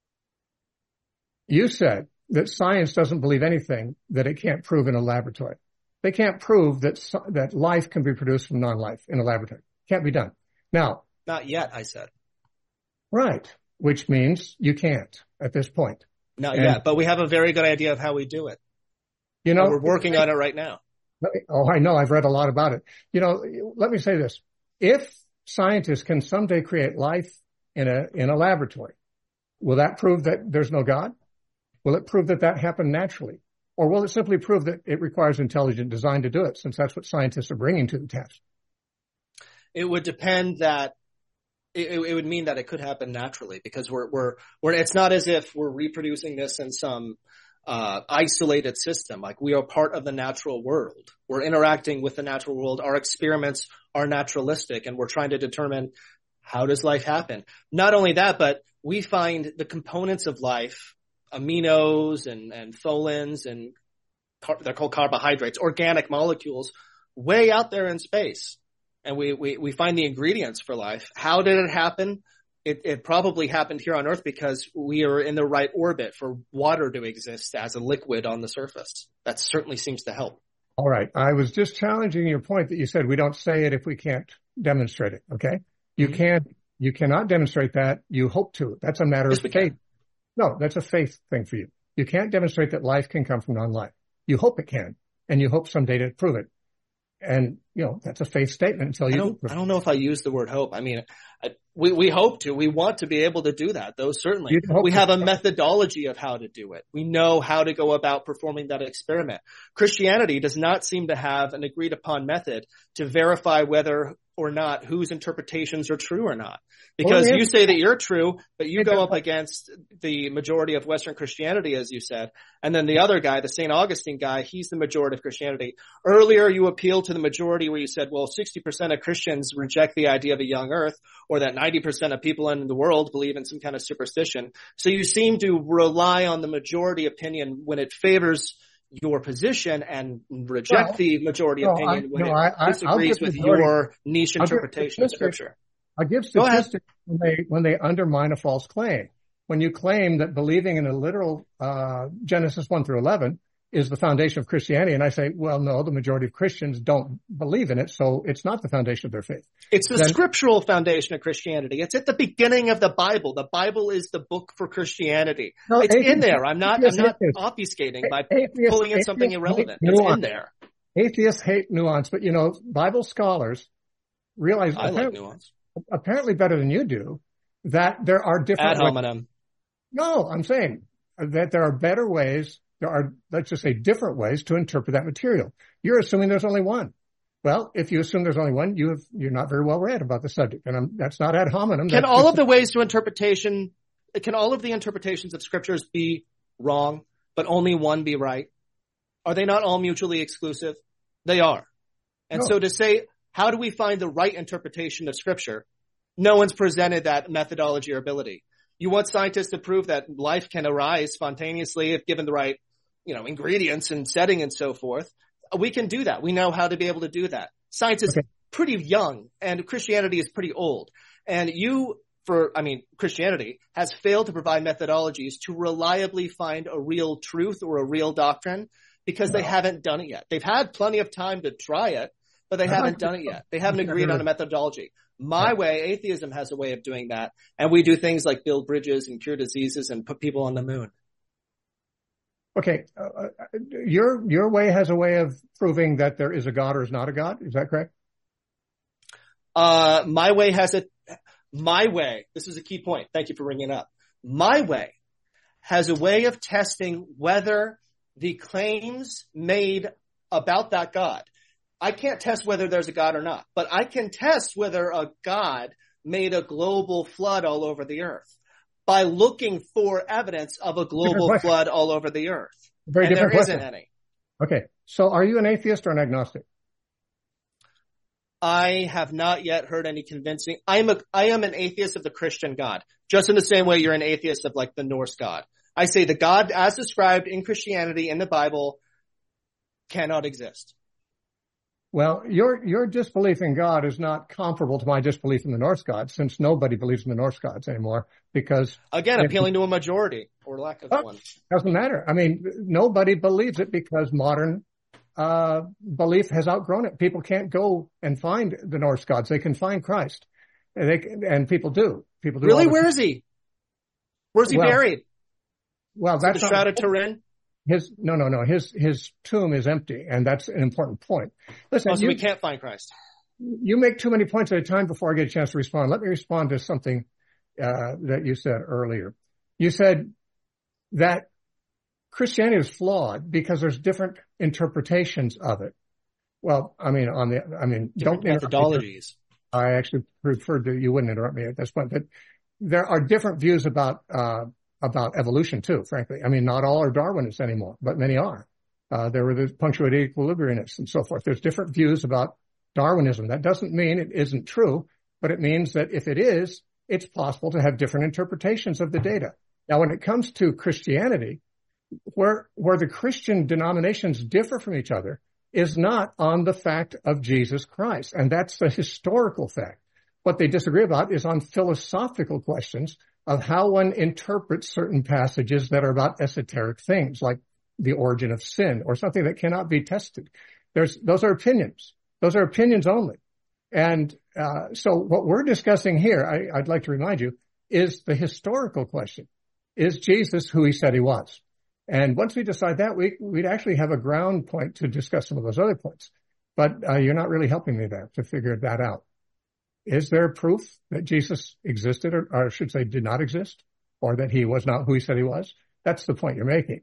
S2: You said that science doesn't believe anything that it can't prove in a laboratory. They can't prove that life can be produced from non-life in a laboratory. Can't be done. Now...
S3: Not yet, I said.
S2: Right. Which means you can't at this point.
S3: Not yet, but we have a very good idea of how we do it. We're working on it right now.
S2: I know. I've read a lot about it. Let me say this. If scientists can someday create life in a laboratory, will that prove that there's no God? Will it prove that happened naturally? Or will it simply prove that it requires intelligent design to do it, since that's what scientists are bringing to the task?
S3: It would depend that it would mean that it could happen naturally, because we're it's not as if we're reproducing this in some isolated system. Like, we are part of the natural world. We're interacting with the natural world. Our experiments are naturalistic, and we're trying to determine, how does life happen? Not only that, but we find the components of life, aminos and tholins, and they're called carbohydrates, organic molecules, way out there in space. And we find the ingredients for life. How did it happen? It probably happened here on Earth because we are in the right orbit for water to exist as a liquid on the surface. That certainly seems to help.
S2: All right. I was just challenging your point that you said we don't say it if we can't demonstrate it. Okay. You cannot demonstrate that. You hope to. That's a matter of faith. No, that's a faith thing for you. You can't demonstrate that life can come from non-life. You hope it can, and you hope someday to prove it. And, that's a faith statement until you
S3: I don't know if I use the word hope. I mean, we hope to. We want to be able to do that, though, certainly. We have a methodology of how to do it. We know how to go about performing that experiment. Christianity does not seem to have an agreed upon method to verify whether or not whose interpretations are true or not. Because you say that you're true, but you go up against the majority of Western Christianity, as you said. And then the other guy, the St. Augustine guy, he's the majority of Christianity. Earlier, you appealed to the majority where you said, well, 60% of Christians reject the idea of a young earth, or that 90% of people in the world believe in some kind of superstition. So you seem to rely on the majority opinion when it favors your position and reject the majority opinion when it disagrees with your niche interpretation of Scripture.
S2: I give statistics when they undermine a false claim. When you claim that believing in a literal Genesis 1 through 11 is the foundation of Christianity, and I say, well, no, the majority of Christians don't believe in it, so it's not the foundation of their faith.
S3: It's the scriptural foundation of Christianity. It's at the beginning of the Bible. The Bible is the book for Christianity. No, it's in there. I'm not obfuscating by pulling in something irrelevant. It's in there.
S2: Atheists hate nuance, but Bible scholars realize apparently better than you do that there are different
S3: ad hominem.
S2: No, I'm saying that there are better ways. There are, let's just say, different ways to interpret that material. You're assuming there's only one. Well, if you assume there's only one, you're not very well read about the subject, and that's not ad hominem.
S3: Can all of the ways to interpretation, can all of the interpretations of scriptures be wrong, but only one be right? Are they not all mutually exclusive? They are. And so to say, how do we find the right interpretation of scripture? No one's presented that methodology or ability. You want scientists to prove that life can arise spontaneously if given the right, ingredients and setting and so forth. We can do that. We know how to be able to do that. Science is pretty young and Christianity is pretty old. And Christianity has failed to provide methodologies to reliably find a real truth or a real doctrine because they haven't done it yet. They've had plenty of time to try it, but they haven't done it yet. They haven't agreed on a methodology. My way, atheism has a way of doing that. And we do things like build bridges and cure diseases and put people on the moon.
S2: Okay. Your way has a way of proving that there is a God or is not a God. Is that correct?
S3: My way, this is a key point. Thank you for bringing it up. My way has a way of testing whether the claims made about that God, I can't test whether there's a God or not, but I can test whether a God made a global flood all over the earth by looking for evidence of a global flood all over the earth.
S2: Very
S3: and
S2: different
S3: there
S2: question.
S3: isn't any.
S2: Okay. So are you an atheist or an agnostic?
S3: I have not yet heard any convincing. I am an atheist of the Christian God, just in the same way you're an atheist of like the Norse God. I say the God as described in Christianity in the Bible cannot exist.
S2: Well, your disbelief in God is not comparable to my disbelief in the Norse gods, since nobody believes in the Norse gods anymore, because...
S3: Again, appealing to a majority, or lack of one.
S2: Doesn't matter. I mean, nobody believes it because modern belief has outgrown it. People can't go and find the Norse gods. They can find Christ. And people do. People do.
S3: Really? Where is he? Where's he buried?
S2: Well, that's
S3: the Shroud of Turin?
S2: No. His tomb is empty, and that's an important point. Listen,
S3: so we can't find Christ.
S2: You make too many points at a time before I get a chance to respond. Let me respond to something that you said earlier. You said that Christianity is flawed because there's different interpretations of it. Well,
S3: different methodologies.
S2: I actually preferred that you wouldn't interrupt me at this point, but there are different views about evolution too, frankly. I mean, not all are Darwinists anymore, but many are. There were the punctuated equilibrianists and so forth. There's different views about Darwinism. That doesn't mean it isn't true, but it means that if it is, it's possible to have different interpretations of the data. Now, when it comes to Christianity, where the Christian denominations differ from each other is not on the fact of Jesus Christ. And that's the historical fact. What they disagree about is on philosophical questions of how one interprets certain passages that are about esoteric things, like the origin of sin or something that cannot be tested. Those are opinions. Those are opinions only. And so what we're discussing here, I'd like to remind you, is the historical question. Is Jesus who he said he was? And once we decide that, we'd actually have a ground point to discuss some of those other points. But you're not really helping me there to figure that out. Is there proof that Jesus existed, or I should say did not exist, or that he was not who he said he was? That's the point you're making.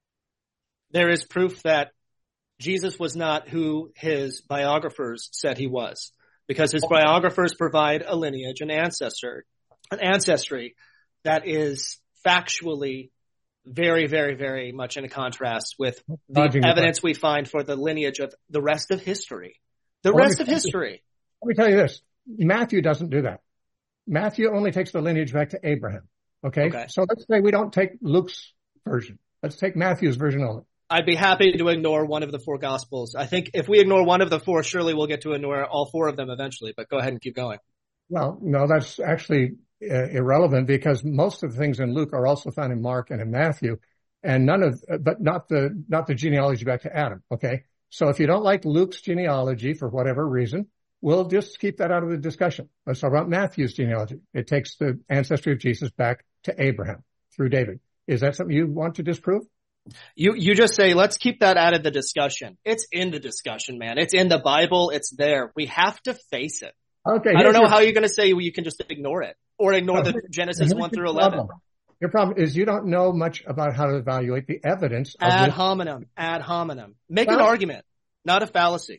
S3: There is proof that Jesus was not who his biographers said he was, because his biographers provide a lineage, an ancestry that is factually very, very, very much in contrast with the evidence we find for the lineage of the rest of history. The rest of history.
S2: Let me tell you this. Matthew doesn't do that. Matthew only takes the lineage back to Abraham. Okay? So let's say we don't take Luke's version. Let's take Matthew's version only.
S3: I'd be happy to ignore one of the four Gospels. I think if we ignore one of the four, surely we'll get to ignore all four of them eventually. But go ahead and keep going. Well,
S2: no, that's actually irrelevant, because most of the things in Luke are also found in Mark and in Matthew, and but not the genealogy back to Adam. Okay. So if you don't like Luke's genealogy for whatever reason, we'll just keep that out of the discussion. Let's talk about Matthew's genealogy. It takes the ancestry of Jesus back to Abraham through David. Is that something you want to disprove?
S3: You just say, let's keep that out of the discussion. It's in the discussion, man. It's in the Bible. It's there. We have to face it.
S2: Okay.
S3: I don't know how you're going to say you can just ignore it or ignore the Genesis 1 through 11.
S2: Your problem is you don't know much about how to evaluate the evidence.
S3: Ad hominem. Make an argument, not a fallacy.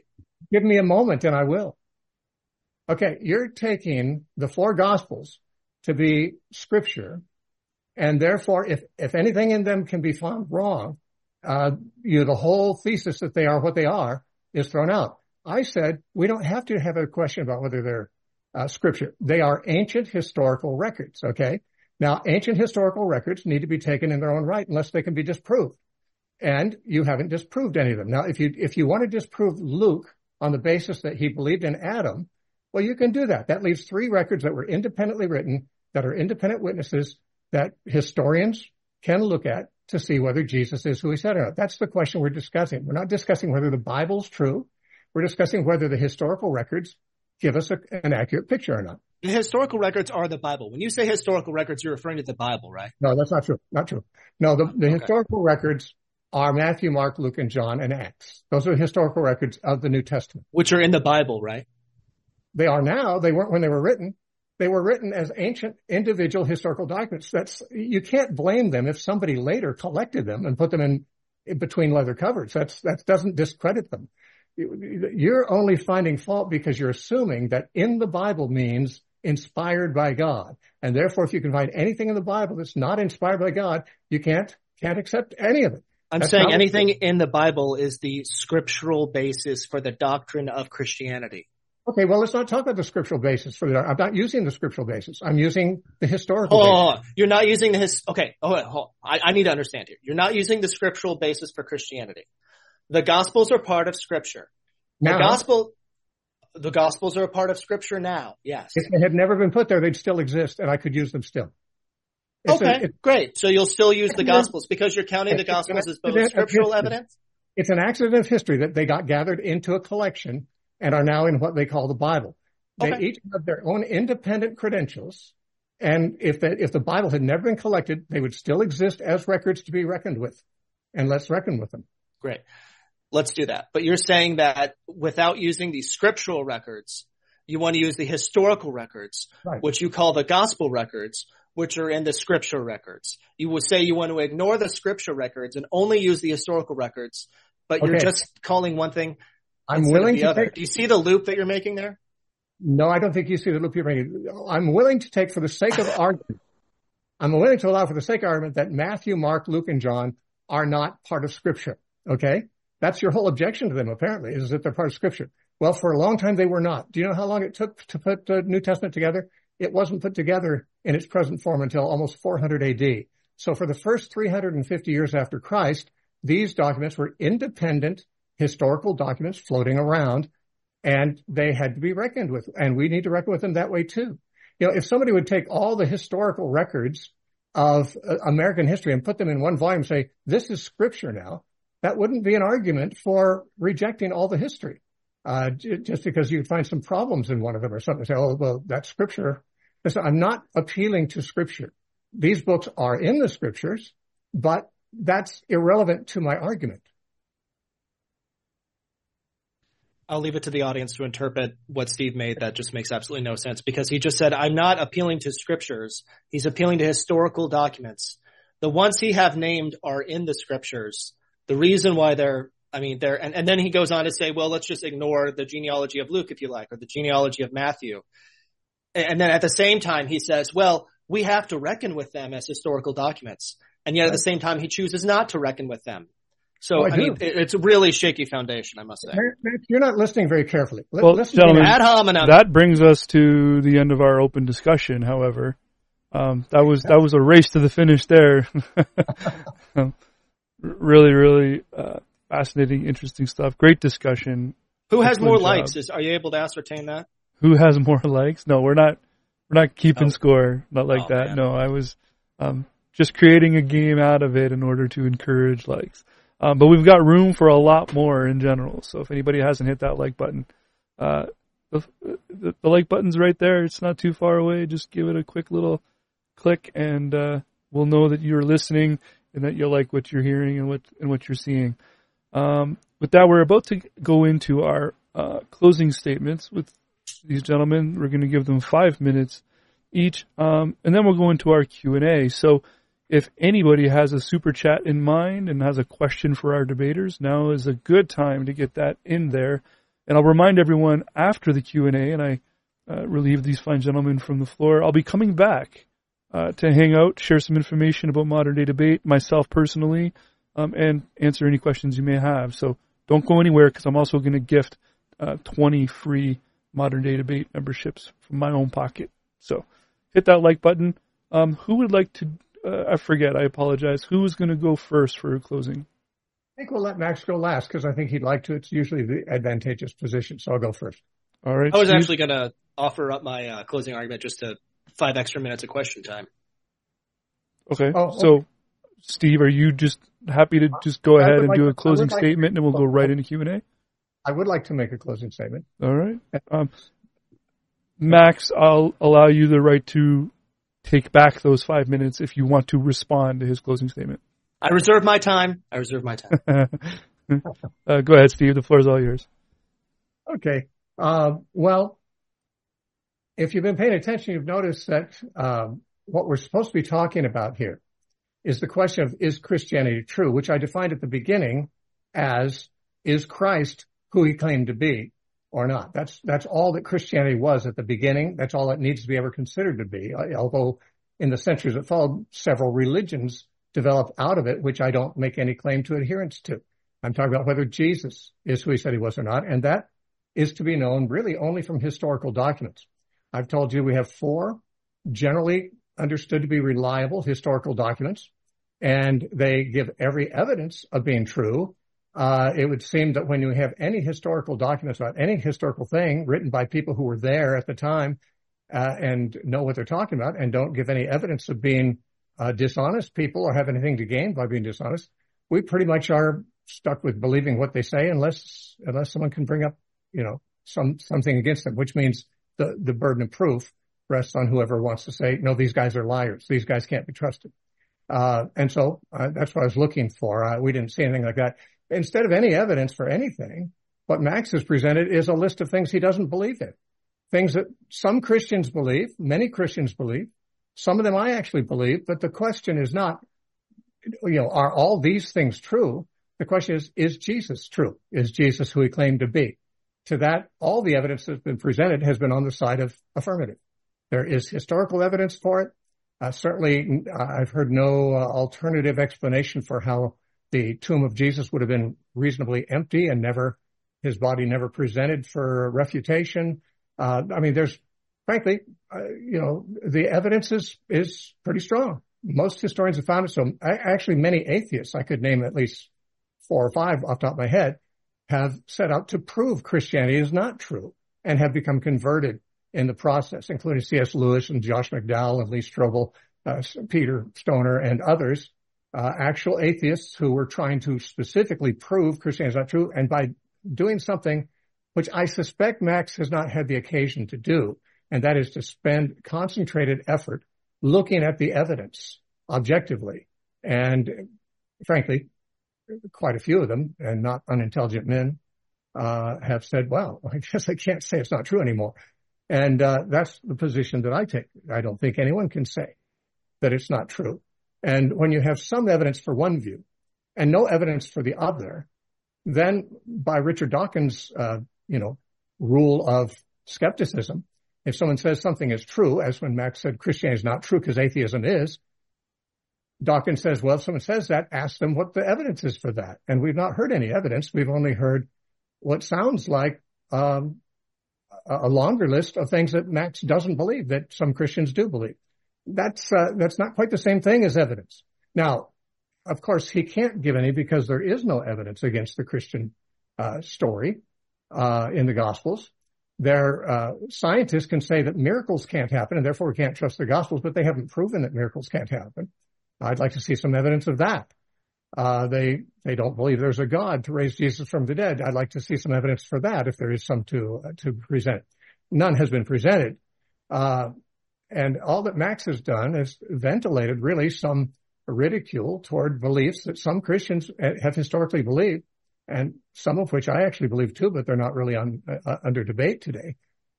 S2: Give me a moment and I will. Okay, you're taking the four Gospels to be Scripture, and therefore, if anything in them can be found wrong, the whole thesis that they are what they are is thrown out. I said we don't have to have a question about whether they're Scripture. They are ancient historical records, okay? Now, ancient historical records need to be taken in their own right unless they can be disproved. And you haven't disproved any of them. Now, if you want to disprove Luke on the basis that he believed in Adam, well, you can do that. That leaves three records that were independently written, that are independent witnesses that historians can look at to see whether Jesus is who he said or not. That's the question we're discussing. We're not discussing whether the Bible's true. We're discussing whether the historical records give us an accurate picture or not.
S3: The historical records are the Bible. When you say historical records, you're referring to the Bible, right?
S2: No, that's not true. Not true. No, the historical records are Matthew, Mark, Luke, and John, and Acts. Those are the historical records of the New Testament.
S3: Which are in the Bible, right?
S2: They are now. They weren't when they were written. They were written as ancient individual historical documents. You can't blame them if somebody later collected them and put them in between leather covers. That doesn't discredit them. You're only finding fault because you're assuming that in the Bible means inspired by God. And therefore, if you can find anything in the Bible that's not inspired by God, you can't accept any of it.
S3: I'm saying anything in the Bible is the scriptural basis for the doctrine of Christianity.
S2: Okay, well, let's not talk about the scriptural basis for I'm not using the scriptural basis. I'm using the historical basis.
S3: You're not using okay. I need to understand here. You're not using the scriptural basis for Christianity. The Gospels are part of Scripture.
S2: Now,
S3: the Gospels are a part of Scripture now. Yes.
S2: If they had never been put there, they'd still exist, and I could use them still.
S3: Great. So you'll still use the Gospels because you're counting the Gospels as both scriptural evidence?
S2: It's an accident of history that they got gathered into a collection and are now in what they call the Bible. They each have their own independent credentials, and if the Bible had never been collected, they would still exist as records to be reckoned with, and let's reckon with them.
S3: Great. Let's do that. But you're saying that without using the scriptural records, you want to use the historical records,
S2: right,
S3: which you call the gospel records, which are in the scripture records. You will say you want to ignore the scripture records and only use the historical records, but you're just calling one thing.
S2: I'm willing to
S3: take. Do you see the loop that you're making there?
S2: No, I don't think you see the loop you're making. I'm willing to take for the sake of argument. I'm willing to allow for the sake of argument that Matthew, Mark, Luke, and John are not part of Scripture. Okay? That's your whole objection to them, apparently, is that they're part of Scripture. Well, for a long time, they were not. Do you know how long it took to put the New Testament together? It wasn't put together in its present form until almost 400 AD. So for the first 350 years after Christ, these documents were independent historical documents floating around, and they had to be reckoned with. And we need to reckon with them that way, too. You know, if somebody would take all the historical records of American history and put them in one volume and say, this is Scripture now, that wouldn't be an argument for rejecting all the history. Just because you'd find some problems in one of them or something. Say, oh, well, that's Scripture. Listen, I'm not appealing to Scripture. These books are in the Scriptures, but that's irrelevant to my argument.
S3: I'll leave it to the audience to interpret what Steve made. That just makes absolutely no sense because he just said, I'm not appealing to scriptures. He's appealing to historical documents. The ones he have named are in the scriptures. The reason why and then he goes on to say, well, let's just ignore the genealogy of Luke, if you like, or the genealogy of Matthew. And then at the same time, he says, well, we have to reckon with them as historical documents. And yet at the same time, he chooses not to reckon with them. So, it's a really shaky foundation, I must say.
S2: You're not listening very carefully.
S1: Gentlemen,
S3: ad hominem.
S1: That brings us to the end of our open discussion, however. That was a race to the finish there. Really, really fascinating, interesting stuff. Great discussion.
S3: Who has more likes? Are you able to ascertain that?
S1: Who has more likes? No, we're not keeping score. Not like that.
S3: Man.
S1: No, I was just creating a game out of it in order to encourage likes. But we've got room for a lot more in general. So if anybody hasn't hit that like button, the like button's right there. It's not too far away. Just give it a quick little click, and we'll know that you're listening and that you like what you're hearing and what you're seeing. With that, we're about to go into our closing statements with these gentlemen. We're going to give them 5 minutes each, and then we'll go into our Q&A. So if anybody has a super chat in mind and has a question for our debaters, now is a good time to get that in there. And I'll remind everyone after the Q&A, and I relieve these fine gentlemen from the floor, I'll be coming back to hang out, share some information about modern day debate, myself personally, and answer any questions you may have. So don't go anywhere, because I'm also going to gift 20 free modern day debate memberships from my own pocket. So hit that like button. Who would like to, I forget, I apologize. Who is going to go first for a closing?
S2: I think we'll let Max go last, because I think he'd like to. It's usually the advantageous position, so I'll go first.
S1: All right.
S3: I was
S1: Steve?
S3: actually going to offer up my closing argument just to 5 extra minutes of question time.
S1: Okay.
S2: Oh,
S1: so, Steve, are you just happy to just go ahead and do a closing
S2: like
S1: statement, and we'll go right into Q&A?
S2: I would like to make a closing statement.
S1: All right. Max, I'll allow you the right to take back those 5 minutes if you want to respond to his closing statement.
S3: I reserve my time.
S1: Go ahead, Steve. The floor is all yours.
S2: Okay. Well, if you've been paying attention, you've noticed that what we're supposed to be talking about here is the question of, is Christianity true, which I defined at the beginning as, is Christ who he claimed to be or not? That's all that Christianity was at the beginning. That's all it needs to be ever considered to be. Although in the centuries that followed, several religions developed out of it, which I don't make any claim to adherence to. I'm talking about whether Jesus is who he said he was or not. And that is to be known really only from historical documents. I've told you we have 4 generally understood to be reliable historical documents, and they give every evidence of being true. It would seem that when you have any historical documents about any historical thing written by people who were there at the time and know what they're talking about and don't give any evidence of being dishonest people or have anything to gain by being dishonest, we pretty much are stuck with believing what they say unless someone can bring up, something against them, which means the burden of proof rests on whoever wants to say, no, these guys are liars. These guys can't be trusted. And so that's what I was looking for. We didn't see anything like that. Instead of any evidence for anything, what Max has presented is a list of things he doesn't believe in. Things that some Christians believe, many Christians believe. Some of them I actually believe, but the question is not, are all these things true? The question is Jesus true? Is Jesus who he claimed to be? To that, all the evidence that's been presented has been on the side of affirmative. There is historical evidence for it. Certainly, I've heard no alternative explanation for how the tomb of Jesus would have been reasonably empty and his body never presented for refutation. There's, frankly, the evidence is pretty strong. Most historians have found it. So actually many atheists, I could name at least 4 or 5 off the top of my head, have set out to prove Christianity is not true and have become converted in the process, including C.S. Lewis and Josh McDowell and Lee Strobel, Peter Stoner and others, actual atheists who were trying to specifically prove Christianity is not true. And by doing something which I suspect Max has not had the occasion to do, and that is to spend concentrated effort looking at the evidence objectively. And frankly, quite a few of them, and not unintelligent men, have said, well, I guess I can't say it's not true anymore. And that's the position that I take. I don't think anyone can say that it's not true. And when you have some evidence for one view and no evidence for the other, then by Richard Dawkins' rule of skepticism, if someone says something is true, as when Max said Christianity is not true because atheism is, Dawkins says, well, if someone says that, ask them what the evidence is for that. And we've not heard any evidence. We've only heard what sounds like a longer list of things that Max doesn't believe, that some Christians do believe. That's not quite the same thing as evidence. Now, of course, he can't give any because there is no evidence against the Christian story in the Gospels. Scientists can say that miracles can't happen, and therefore we can't trust the Gospels, but they haven't proven that miracles can't happen. I'd like to see some evidence of that. They don't believe there's a God to raise Jesus from the dead. I'd like to see some evidence for that if there is some to present. None has been presented. And all that Max has done is ventilated really some ridicule toward beliefs that some Christians have historically believed, and some of which I actually believe too, but they're not really under debate today.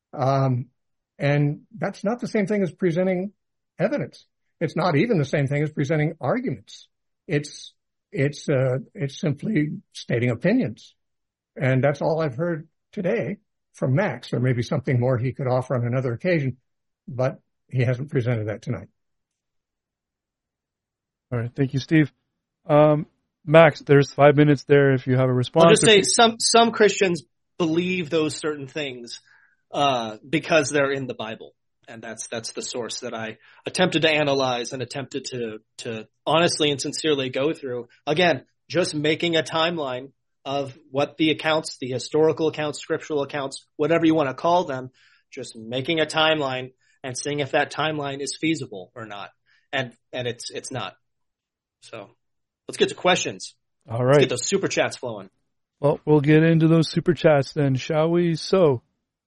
S2: And that's not the same thing as presenting evidence. It's not even the same thing as presenting arguments. It's simply stating opinions. And that's all I've heard today from Max. There may be something more he could offer on another occasion, but he hasn't presented that tonight.
S1: All right. Thank you, Steve. Max, there's 5 minutes there if you have a response.
S3: I'll just say some Christians believe those certain things because they're in the Bible. And that's the source that I attempted to analyze and attempted to honestly and sincerely go through. Again, just making a timeline of what the accounts, the historical accounts, scriptural accounts, whatever you want to call them, just making a timeline and seeing if that timeline is feasible or not. And it's not. So let's get to questions.
S1: All right.
S3: Let's get those super chats flowing.
S1: Well, we'll get into those super chats then, shall we? So,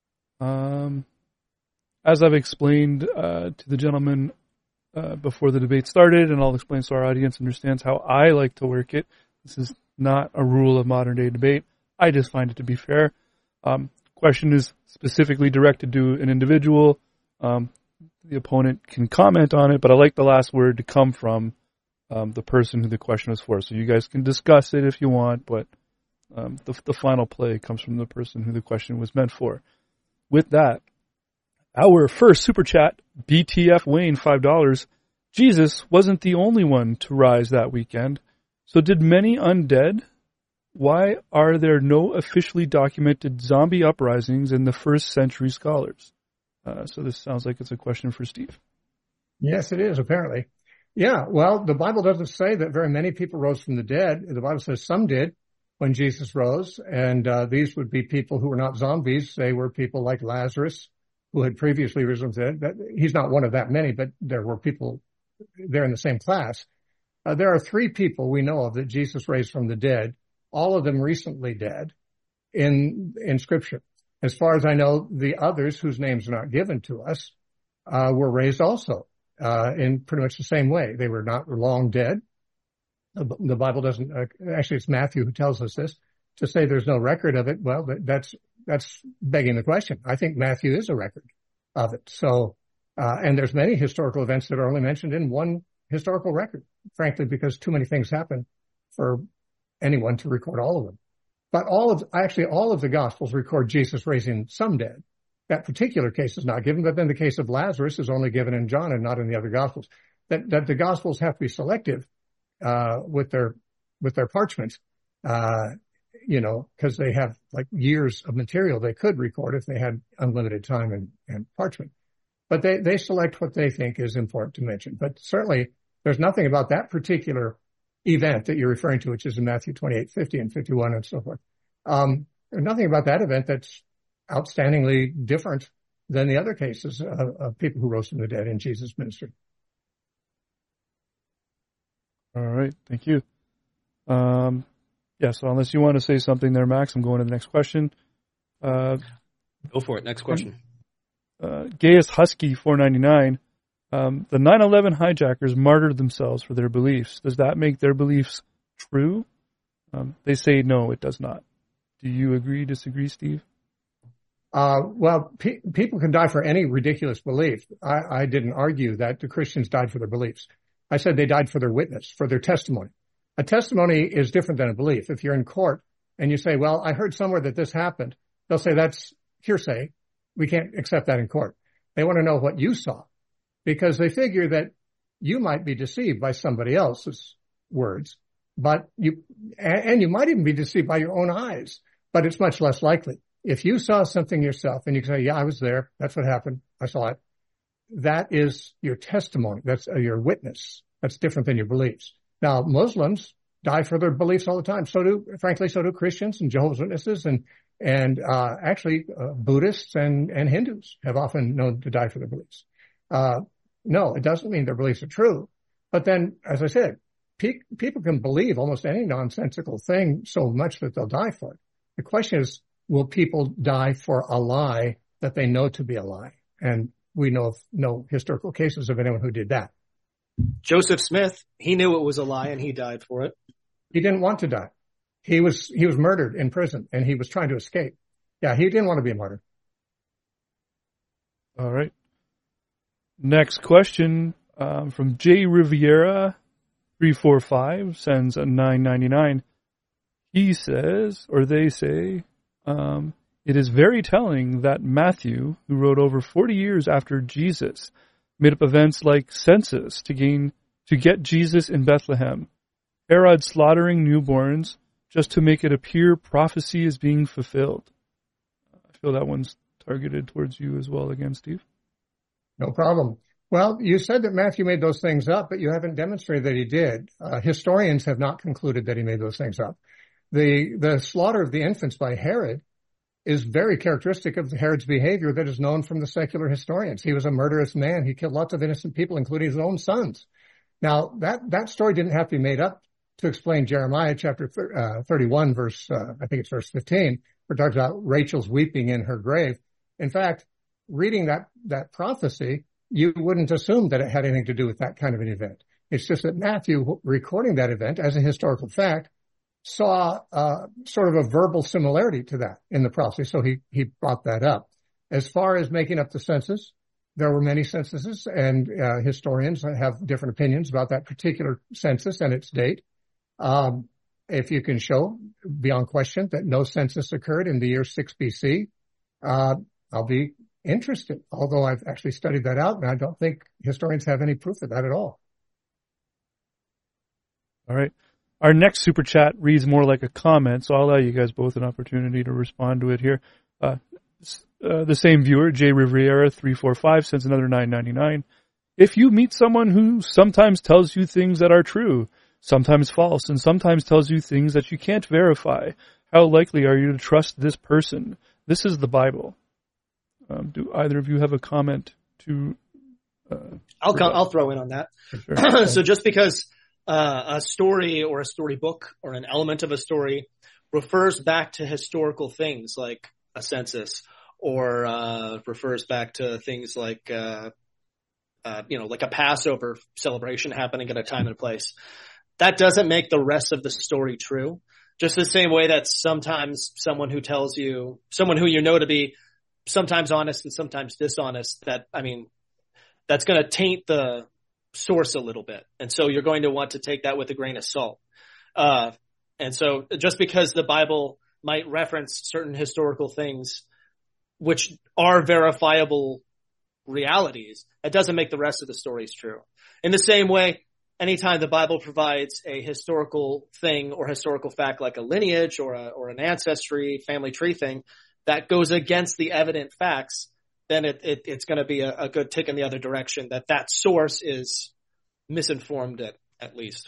S1: as I've explained to the gentleman before the debate started, and I'll explain so our audience understands how I like to work it, this is not a rule of modern day debate. I just find it to be fair. Question is specifically directed to an individual. The opponent can comment on it, but I like the last word to come from the person who the question was for. So you guys can discuss it if you want, but the final play comes from the person who the question was meant for. With that, our first super chat, BTF Wayne, $5. Jesus wasn't the only one to rise that weekend. So did many undead? Why are there no officially documented zombie uprisings in the first century scholars? So this sounds like it's a question for Steve.
S2: Yes, it is, apparently. Yeah, well, the Bible doesn't say that very many people rose from the dead. The Bible says some did when Jesus rose, and these would be people who were not zombies. They were people like Lazarus, who had previously risen from the dead. He's not one of that many, but there were people there in the same class. There are 3 people we know of that Jesus raised from the dead, all of them recently dead in Scripture. As far as I know, the others whose names are not given to us were raised also in pretty much the same way. They were not long dead. The Bible doesn't, actually it's Matthew who tells us this. To say there's no record of it, well, that's begging the question. I think Matthew is a record of it. So, and there's many historical events that are only mentioned in one historical record, frankly, because too many things happen for anyone to record all of them. But all of the Gospels record Jesus raising some dead. That particular case is not given, but then the case of Lazarus is only given in John and not in the other Gospels. That the Gospels have to be selective with their parchments, because they have like years of material they could record if they had unlimited time and parchment. But they select what they think is important to mention. But certainly there's nothing about that particular event that you're referring to, which is in Matthew 28, 50 and 51 and so forth. There's nothing about that event that's outstandingly different than the other cases of people who rose from the dead in Jesus' ministry.
S1: All right. Thank you. So unless you want to say something there, Max, I'm going to the next question.
S3: Go for it. Next question.
S1: Gaius Husky, $4.99. The 9/11 hijackers martyred themselves for their beliefs. Does that make their beliefs true? They say no, it does not. Do you agree, disagree, Steve?
S2: People can die for any ridiculous belief. I didn't argue that the Christians died for their beliefs. I said they died for their witness, for their testimony. A testimony is different than a belief. If you're in court and you say, well, I heard somewhere that this happened, they'll say that's hearsay. We can't accept that in court. They want to know what you saw because they figure that you might be deceived by somebody else's words, but you might even be deceived by your own eyes, but it's much less likely. If you saw something yourself and you can say, yeah, I was there. That's what happened. I saw it. That is your testimony. That's your witness. That's different than your beliefs. Now, Muslims die for their beliefs all the time. So do Christians and Jehovah's Witnesses and actually Buddhists and Hindus have often known to die for their beliefs. No, it doesn't mean their beliefs are true. But then, as I said, people can believe almost any nonsensical thing so much that they'll die for it. The question is, will people die for a lie that they know to be a lie? And we know of no historical cases of anyone who did that.
S3: Joseph Smith, he knew it was a lie and he died for it.
S2: He didn't want to die. He was murdered in prison and he was trying to escape. Yeah, he didn't want to be a martyr.
S1: All right. Next question from J. Riviera 345 sends a $9.99. He says, or they say, It is very telling that Matthew, who wrote over 40 years after Jesus, made up events like census to get Jesus in Bethlehem, Herod slaughtering newborns just to make it appear prophecy is being fulfilled. I feel that one's targeted towards you as well again, Steve.
S2: No problem. Well, you said that Matthew made those things up, but you haven't demonstrated that he did. Historians have not concluded that he made those things up. The slaughter of the infants by Herod is very characteristic of Herod's behavior that is known from the secular historians. He was a murderous man. He killed lots of innocent people, including his own sons. Now, that story didn't have to be made up to explain Jeremiah chapter 31, verse 15, where it talks about Rachel's weeping in her grave. In fact, reading that prophecy, you wouldn't assume that it had anything to do with that kind of an event. It's just that Matthew, recording that event as a historical fact, saw sort of a verbal similarity to that in the prophecy, so he brought that up. As far as making up the census, there were many censuses, and historians have different opinions about that particular census and its date. If you can show beyond question that no census occurred in the year 6 BC, I'll be interested, although I've actually studied that out, and I don't think historians have any proof of that at all.
S1: All right. Our next super chat reads more like a comment, so I'll allow you guys both an opportunity to respond to it here. The same viewer, J. Riviera 345, sends another $9.99. If you meet someone who sometimes tells you things that are true, sometimes false, and sometimes tells you things that you can't verify, how likely are you to trust this person? This is the Bible. Do either of you have a comment to?
S3: I'll throw in on that. Sure. So just because a story or a storybook or an element of a story refers back to historical things like a census, or refers back to things like like a Passover celebration happening at a time and a place, that doesn't make the rest of the story true. Just the same way that sometimes someone who you know to be sometimes honest and sometimes dishonest, that's going to taint the source a little bit. And so you're going to want to take that with a grain of salt. And so just because the Bible might reference certain historical things, which are verifiable realities, it doesn't make the rest of the stories true. In the same way, anytime the Bible provides a historical thing or historical fact like a lineage or an ancestry, family tree thing, that goes against the evident facts, then it's going to be a good tick in the other direction, that source is misinformed at least.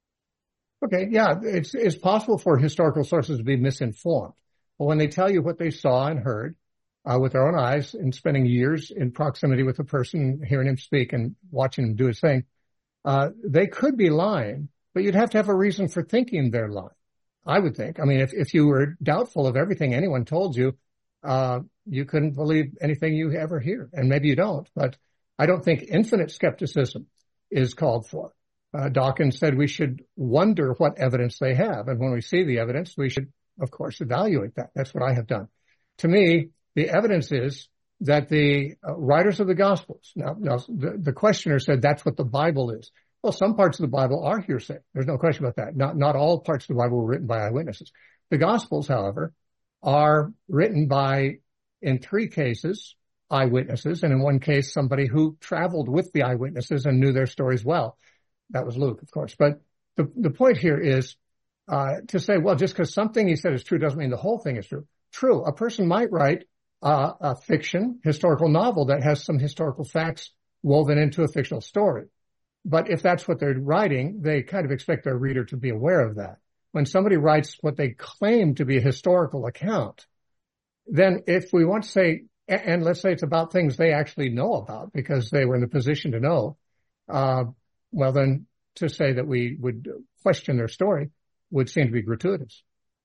S2: Okay, yeah, it's possible for historical sources to be misinformed. But when they tell you what they saw and heard with their own eyes and spending years in proximity with a person, hearing him speak and watching him do his thing, they could be lying, but you'd have to have a reason for thinking they're lying, I would think. I mean, if you were doubtful of everything anyone told you, you couldn't believe anything you ever hear, and maybe you don't, but I don't think infinite skepticism is called for. Dawkins said we should wonder what evidence they have, and when we see the evidence, we should, of course, evaluate that. That's what I have done. To me, the evidence is that the writers of the Gospels, now the questioner said that's what the Bible is. Well, some parts of the Bible are hearsay. There's no question about that. Not all parts of the Bible were written by eyewitnesses. The Gospels, however, are written by, in 3 cases, eyewitnesses, and in 1 case, somebody who traveled with the eyewitnesses and knew their stories well. That was Luke, of course. But the point here is to say, well, just because something he said is true doesn't mean the whole thing is true. True, a person might write a fiction, historical novel that has some historical facts woven into a fictional story. But if that's what they're writing, they kind of expect their reader to be aware of that. When somebody writes what they claim to be a historical account, then if we want to say, and let's say it's about things they actually know about because they were in the position to know, well, then to say that we would question their story would seem to be gratuitous.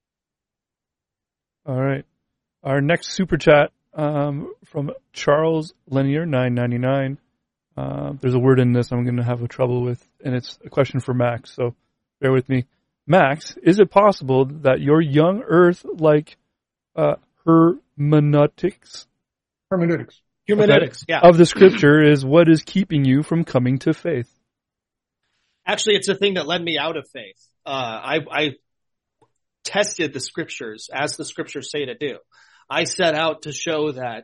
S1: All right. Our next super chat from Charles Lanier, $9.99. There's a word in this I'm going to have trouble with, and it's a question for Max, so bear with me. Max, is it possible that your young earth-like hermeneutics
S3: yeah,
S1: of the scripture is what is keeping you from coming to faith?
S3: Actually, it's a thing that led me out of faith. I tested the scriptures as the scriptures say to do. I set out to show that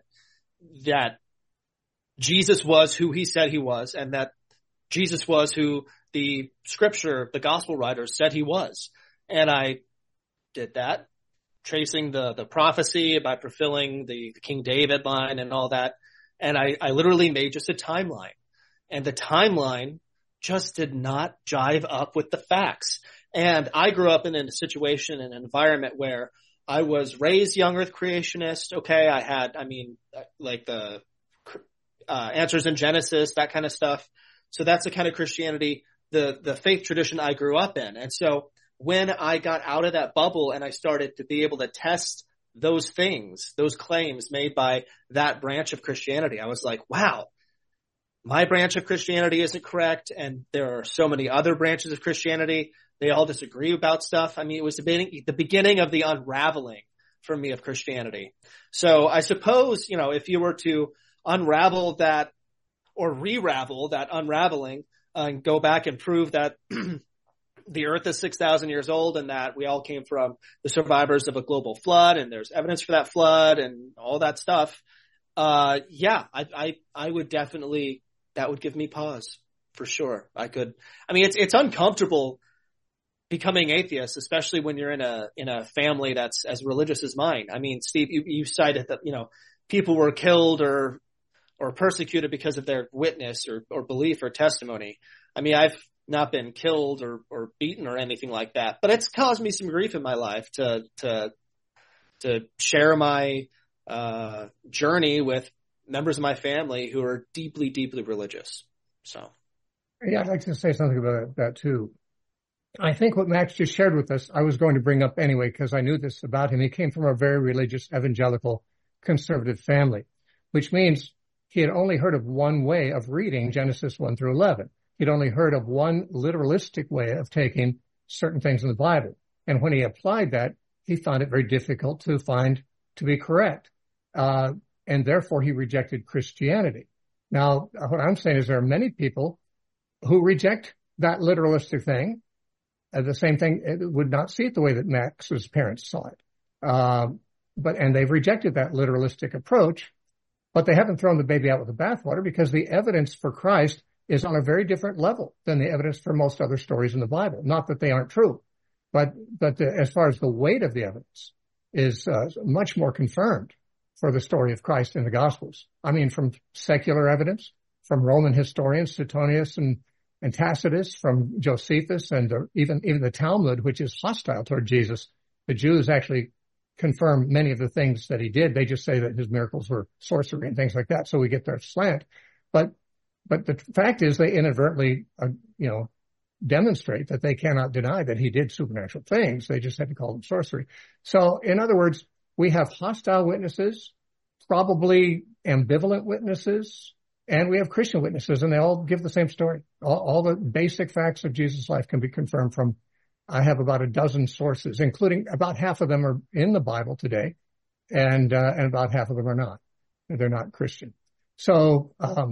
S3: Jesus was who he said he was, and that Jesus was who the scripture, the gospel writers said he was. And I did that, tracing the prophecy by fulfilling the King David line and all that. And I literally made just a timeline. And the timeline just did not jive up with the facts. And I grew up in a situation, an environment where I was raised young earth creationist. Okay. Like the answers in Genesis, that kind of stuff. So that's the kind of Christianity, the faith tradition I grew up in. And so when I got out of that bubble and I started to be able to test those things, those claims made by that branch of Christianity, I was like, wow, my branch of Christianity isn't correct. And there are so many other branches of Christianity. They all disagree about stuff. I mean, it was the beginning of the unraveling for me of Christianity. So I suppose, if you were to unravel that or re-ravel that unraveling and go back and prove that the earth is 6,000 years old and that we all came from the survivors of a global flood and there's evidence for that flood and all that stuff. I would definitely, that would give me pause for sure. It's uncomfortable becoming atheist, especially when you're in a family that's as religious as mine. I mean, Steve, you cited that, people were killed or persecuted because of their witness or belief or testimony. I mean, I've not been killed or beaten or anything like that, but it's caused me some grief in my life to share my journey with members of my family who are deeply, deeply religious. So.
S2: Yeah, I'd like to say something about that too. I think what Max just shared with us, I was going to bring up anyway, because I knew this about him. He came from a very religious, evangelical, conservative family, which means he had only heard of one way of reading Genesis 1 through 11. He'd only heard of one literalistic way of taking certain things in the Bible. And when he applied that, he found it very difficult to find to be correct. And therefore he rejected Christianity. Now, what I'm saying is there are many people who reject that literalistic thing. The same thing, would not see it the way that Max's parents saw it. And they've rejected that literalistic approach, but they haven't thrown the baby out with the bathwater because the evidence for Christ is on a very different level than the evidence for most other stories in the Bible. Not that they aren't true, but as far as the weight of the evidence is much more confirmed for the story of Christ in the Gospels. I mean, from secular evidence, from Roman historians, Suetonius and Tacitus, from Josephus, and even the Talmud, which is hostile toward Jesus. The Jews actually confirm many of the things that he did. They just say that his miracles were sorcery and things like that. So we get their slant. But the fact is they inadvertently, demonstrate that they cannot deny that he did supernatural things. They just had to call them sorcery. So in other words, we have hostile witnesses, probably ambivalent witnesses, and we have Christian witnesses, and they all give the same story. All the basic facts of Jesus' life can be confirmed from, I have about a dozen sources, including about half of them are in the Bible today, and about half of them are not. They're not Christian. So,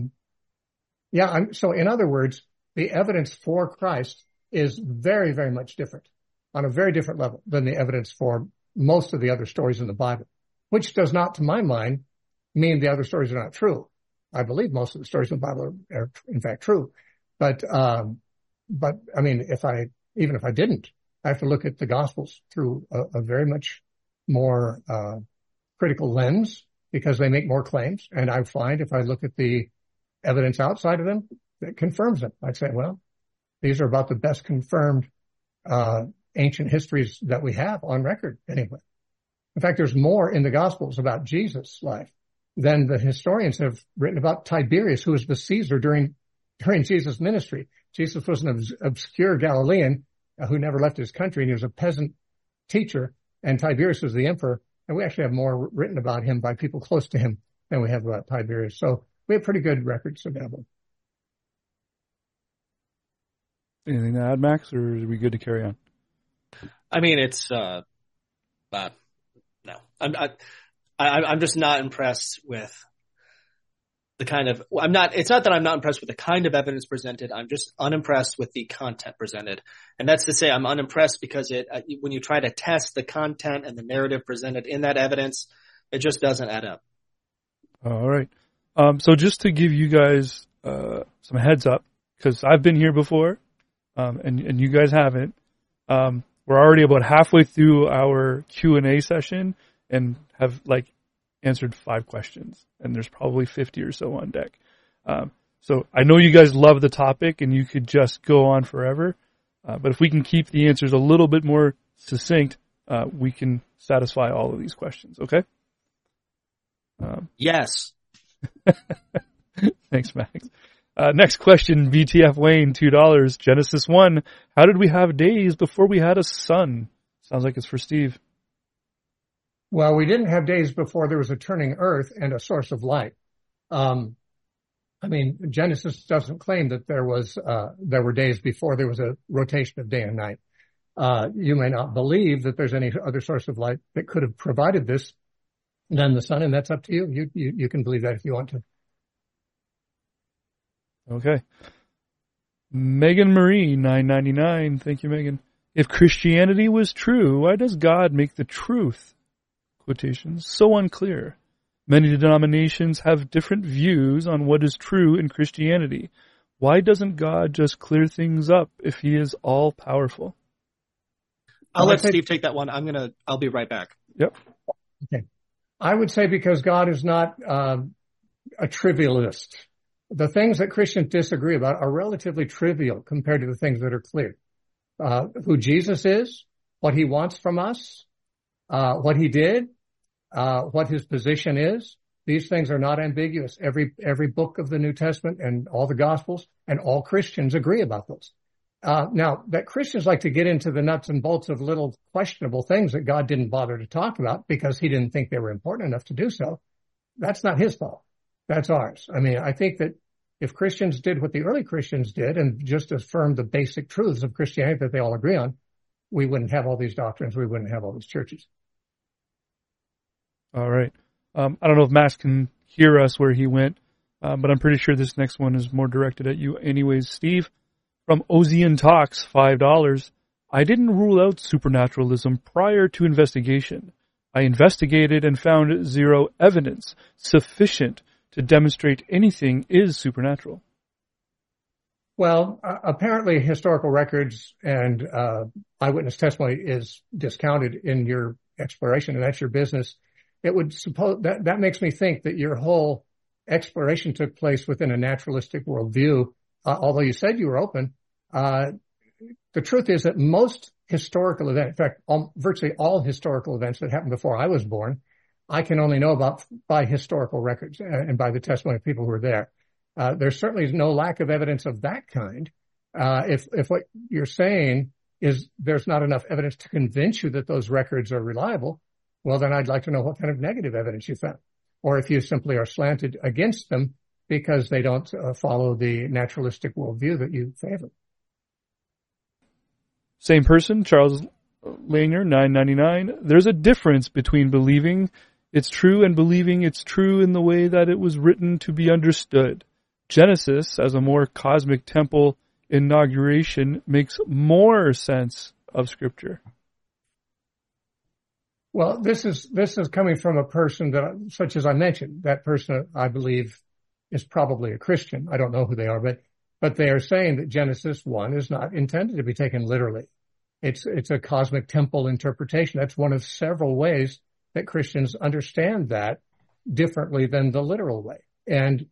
S2: so in other words, the evidence for Christ is very, very much different, on a very different level than the evidence for most of the other stories in the Bible, which does not, to my mind, mean the other stories are not true. I believe most of the stories in the Bible are in fact true. But I mean, even if I didn't, I have to look at the Gospels through a very much more critical lens because they make more claims. And I find if I look at the evidence outside of them, that confirms them. I'd say, well, these are about the best confirmed ancient histories that we have on record anyway. In fact, there's more in the Gospels about Jesus' life than the historians have written about Tiberius, who was the Caesar during Jesus' ministry. Jesus was an obscure Galilean who never left his country, and he was a peasant teacher, and Tiberius was the emperor. And we actually have more written about him by people close to him than we have about Tiberius. So we have pretty good records of that one.
S1: Anything to add, Max, or are we good to carry on?
S3: I mean, it's no. I'm just not impressed with the kind of, it's not that I'm not impressed with the kind of evidence presented. I'm just unimpressed with the content presented. And that's to say I'm unimpressed because when you try to test the content and the narrative presented in that evidence, It just doesn't add up.
S1: All right. So just to give you guys some heads up, because I've been here before, and you guys haven't. We're already about halfway through our Q&A session and have answered 5 questions, and there's probably 50 or so on deck. So I know you guys love the topic and you could just go on forever, but if we can keep the answers a little bit more succinct, we can satisfy all of these questions. Okay?
S3: Yes.
S1: Thanks, Max. Next question, BTF Wayne, $2. Genesis 1. How did we have days before we had a sun? Sounds like it's for Steve.
S2: Well, we didn't have days before there was a turning earth and a source of light. Genesis doesn't claim that there were days before there was a rotation of day and night. You may not believe that there's any other source of light that could have provided this than the sun, and that's up to you. You can believe that if you want to.
S1: Okay. Megan Marie, $9.99. Thank you, Megan. If Christianity was true, why does God make the truth, quotations, so unclear? Many denominations have different views on what is true in Christianity. Why doesn't God just clear things up if he is all powerful?
S3: I'll let Steve take that one. I'll be right back.
S1: Yep.
S2: Okay. I would say because God is not a trivialist. The things that Christians disagree about are relatively trivial compared to the things that are clear. Who Jesus is, what he wants from us, what he did, what his position is. These things are not ambiguous. Every book of the New Testament and all the Gospels and all Christians agree about those. Now, that Christians like to get into the nuts and bolts of little questionable things that God didn't bother to talk about because he didn't think they were important enough to do so, that's not his fault. That's ours. I think that if Christians did what the early Christians did and just affirmed the basic truths of Christianity that they all agree on, we wouldn't have all these doctrines. We wouldn't have all these churches.
S1: All right. I don't know if Max can hear us where he went, but I'm pretty sure this next one is more directed at you anyways. Steve, from Ozian Talks, $5. I didn't rule out supernaturalism prior to investigation. I investigated and found zero evidence sufficient to demonstrate anything is supernatural.
S2: Well, apparently historical records and eyewitness testimony is discounted in your exploration, and that's your business. It would suppose that makes me think that your whole exploration took place within a naturalistic worldview. Although you said you were open, the truth is that most historical events, in fact, virtually all historical events that happened before I was born, I can only know about by historical records and by the testimony of people who were there. There certainly is no lack of evidence of that kind. If what you're saying is there's not enough evidence to convince you that those records are reliable, well, then I'd like to know what kind of negative evidence you found, or if you simply are slanted against them because they don't follow the naturalistic worldview that you favor.
S1: Same person, Charles Langer, $9.99. There's a difference between believing it's true and believing it's true in the way that it was written to be understood. Genesis, as a more cosmic temple inauguration, makes more sense of Scripture.
S2: Well, this is coming from a person that, such as I mentioned, that person I believe is probably a Christian. I don't know who they are, but they are saying that Genesis 1 is not intended to be taken literally. It's a cosmic temple interpretation. That's one of several ways that Christians understand that differently than the literal way. And,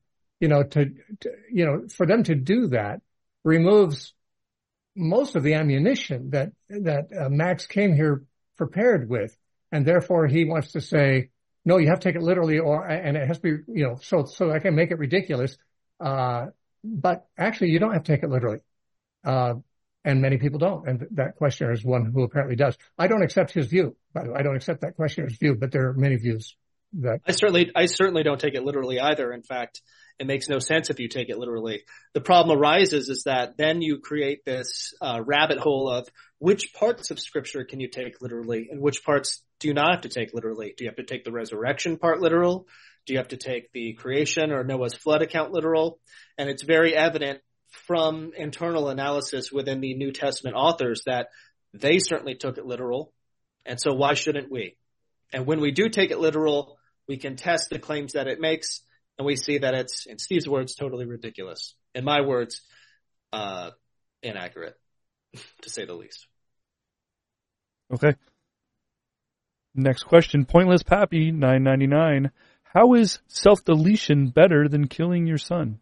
S2: for them to do that removes most of the ammunition that Max came here prepared with. And therefore he wants to say, no, you have to take it literally, and it has to be, so I can make it ridiculous. But actually you don't have to take it literally. And many people don't. And that questioner is one who apparently does. I don't accept his view, by the way. I don't accept that questioner's view, but there are many views that
S3: I certainly don't take it literally either. In fact, it makes no sense if you take it literally. The problem arises is that then you create this rabbit hole of which parts of Scripture can you take literally and which parts do you not have to take literally. Do you have to take the resurrection part literal? Do you have to take the creation or Noah's flood account literal? And it's very evident from internal analysis within the New Testament authors that they certainly took it literal. And so why shouldn't we? And when we do take it literal, We can test the claims that it makes, and we see that it's, in Steve's words, totally ridiculous. In my words, inaccurate, to say the least.
S1: Okay. Next question, Pointless Pappy, $9.99. How is self-deletion better than killing your son?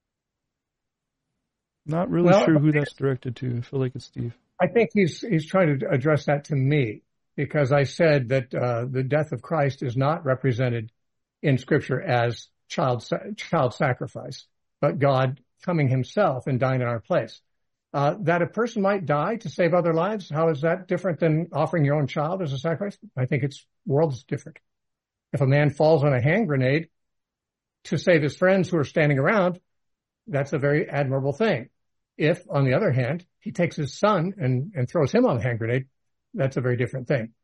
S1: Not really sure who that's directed to. I feel like it's Steve.
S2: I think he's trying to address that to me, because I said that the death of Christ is not represented in Scripture as child sacrifice, but God coming himself and dying in our place. That a person might die to save other lives, how is that different than offering your own child as a sacrifice? I think worlds different. If a man falls on a hand grenade to save his friends who are standing around, that's a very admirable thing. If, on the other hand, he takes his son and throws him on the hand grenade, that's a very different thing.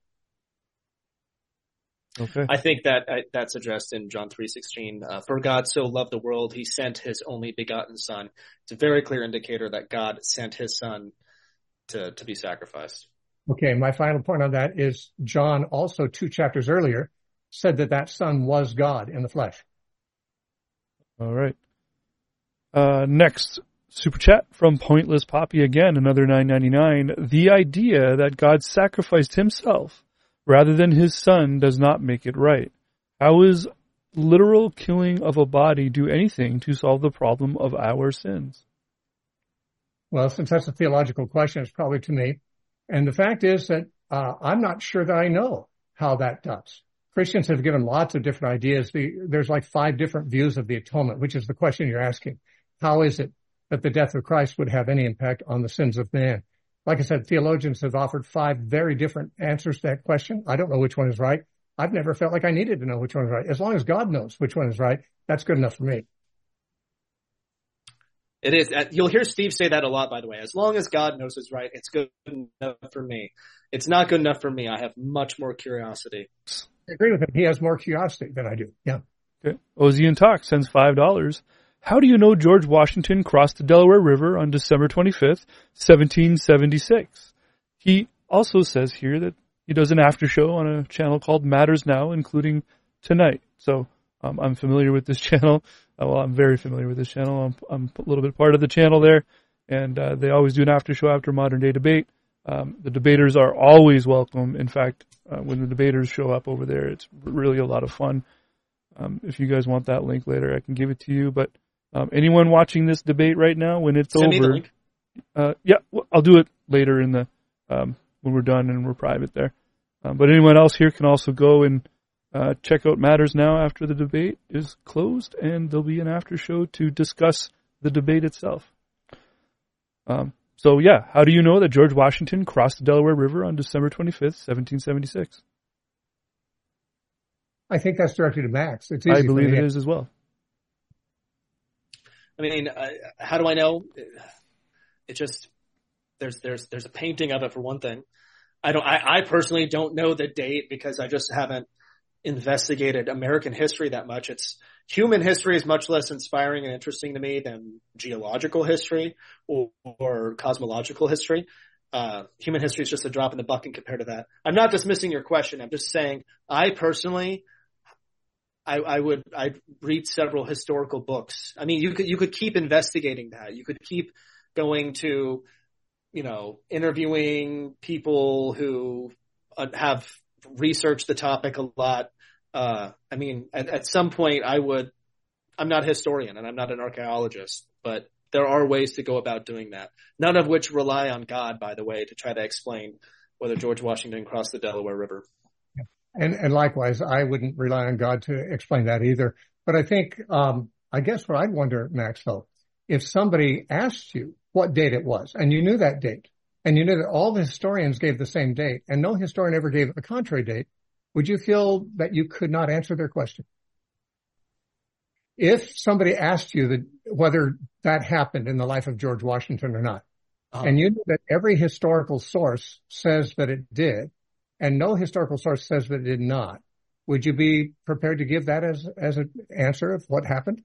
S1: Okay.
S3: I think that's addressed in John 3:16. For God so loved the world, he sent his only begotten son. It's a very clear indicator that God sent his son to be sacrificed.
S2: Okay, my final point on that is John also 2 chapters earlier said that son was God in the flesh.
S1: All right. Next super chat from Pointless Poppy again, another $9.99. The idea that God sacrificed himself rather than his son does not make it right. How is literal killing of a body do anything to solve the problem of our sins?
S2: Well, since that's a theological question, it's probably to me. And the fact is that I'm not sure that I know how that does. Christians have given lots of different ideas. There's like 5 different views of the atonement, which is the question you're asking. How is it that the death of Christ would have any impact on the sins of man? Like I said, theologians have offered 5 very different answers to that question. I don't know which one is right. I've never felt like I needed to know which one is right. As long as God knows which one is right, that's good enough for me.
S3: It is. You'll hear Steve say that a lot, by the way. As long as God knows it's right, it's good enough for me. It's not good enough for me. I have much more curiosity.
S2: I agree with him. He has more curiosity than I do. Yeah.
S1: Okay. Ozzy and Talk sends $5. How do you know George Washington crossed the Delaware River on December 25th, 1776? He also says here that he does an after show on a channel called Matters Now, including tonight. So I'm familiar with this channel. Well, I'm very familiar with this channel. I'm a little bit part of the channel there, and they always do an after show after Modern Day Debate. The debaters are always welcome. In fact, when the debaters show up over there, it's really a lot of fun. If you guys want that link later, I can give it to you. But anyone watching this debate right now, when it's
S3: Send
S1: over,
S3: me the link.
S1: I'll do it later in the when we're done and we're private there. But anyone else here can also go and check out Matters Now after the debate is closed, and there'll be an after show to discuss the debate itself. So yeah, how do you know that George Washington crossed the Delaware River on December 25th, 1776?
S2: I think that's directed to Max. It's easy.
S1: I believe it is as well.
S3: I mean, how do I know? It just there's a painting of it for one thing. I personally don't know the date because I just haven't investigated American history that much. Human history is much less inspiring and interesting to me than geological history or cosmological history. Human history is just a drop in the bucket compared to that. I'm not dismissing your question. I'm just saying I personally, I'd read several historical books. I mean, you could keep investigating that. You could keep going to, interviewing people who have researched the topic a lot. I mean, at some point I'm not a historian and I'm not an archaeologist, but there are ways to go about doing that. None of which rely on God, by the way, to try to explain whether George Washington crossed the Delaware River.
S2: And likewise, I wouldn't rely on God to explain that either. But I think, I guess what I'd wonder, Max, though, if somebody asked you what date it was and you knew that date and you knew that all the historians gave the same date and no historian ever gave a contrary date, would you feel that you could not answer their question? If somebody asked you whether that happened in the life of George Washington or not, and you knew that every historical source says that it did, and no historical source says that it did not, would you be prepared to give that as an answer of what happened?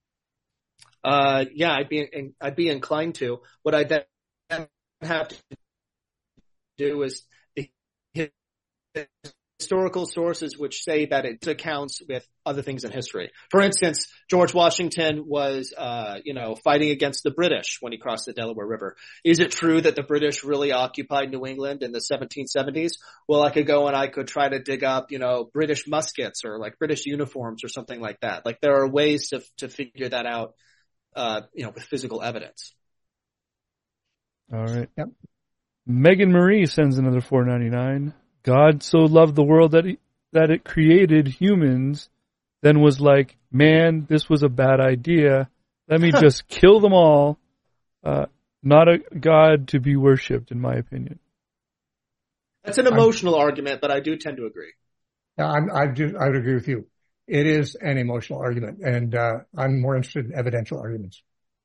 S3: Yeah, I'd be inclined to. What I then have to do is the historical sources which say that it accounts with other things in history. For instance, George Washington was, fighting against the British when he crossed the Delaware River. Is it true that the British really occupied New England in the 1770s? Well, I could go and I could try to dig up, British muskets or like British uniforms or something like that. Like there are ways to figure that out, with physical evidence.
S1: All right.
S2: Yep.
S1: Megan Marie sends another $4.99. God so loved the world that it created humans, then was like, man, this was a bad idea. Let me just kill them all. Not a God to be worshipped, in my opinion.
S3: That's an emotional argument, but I do tend to agree.
S2: I would agree with you. It is an emotional argument, and I'm more interested in evidential arguments.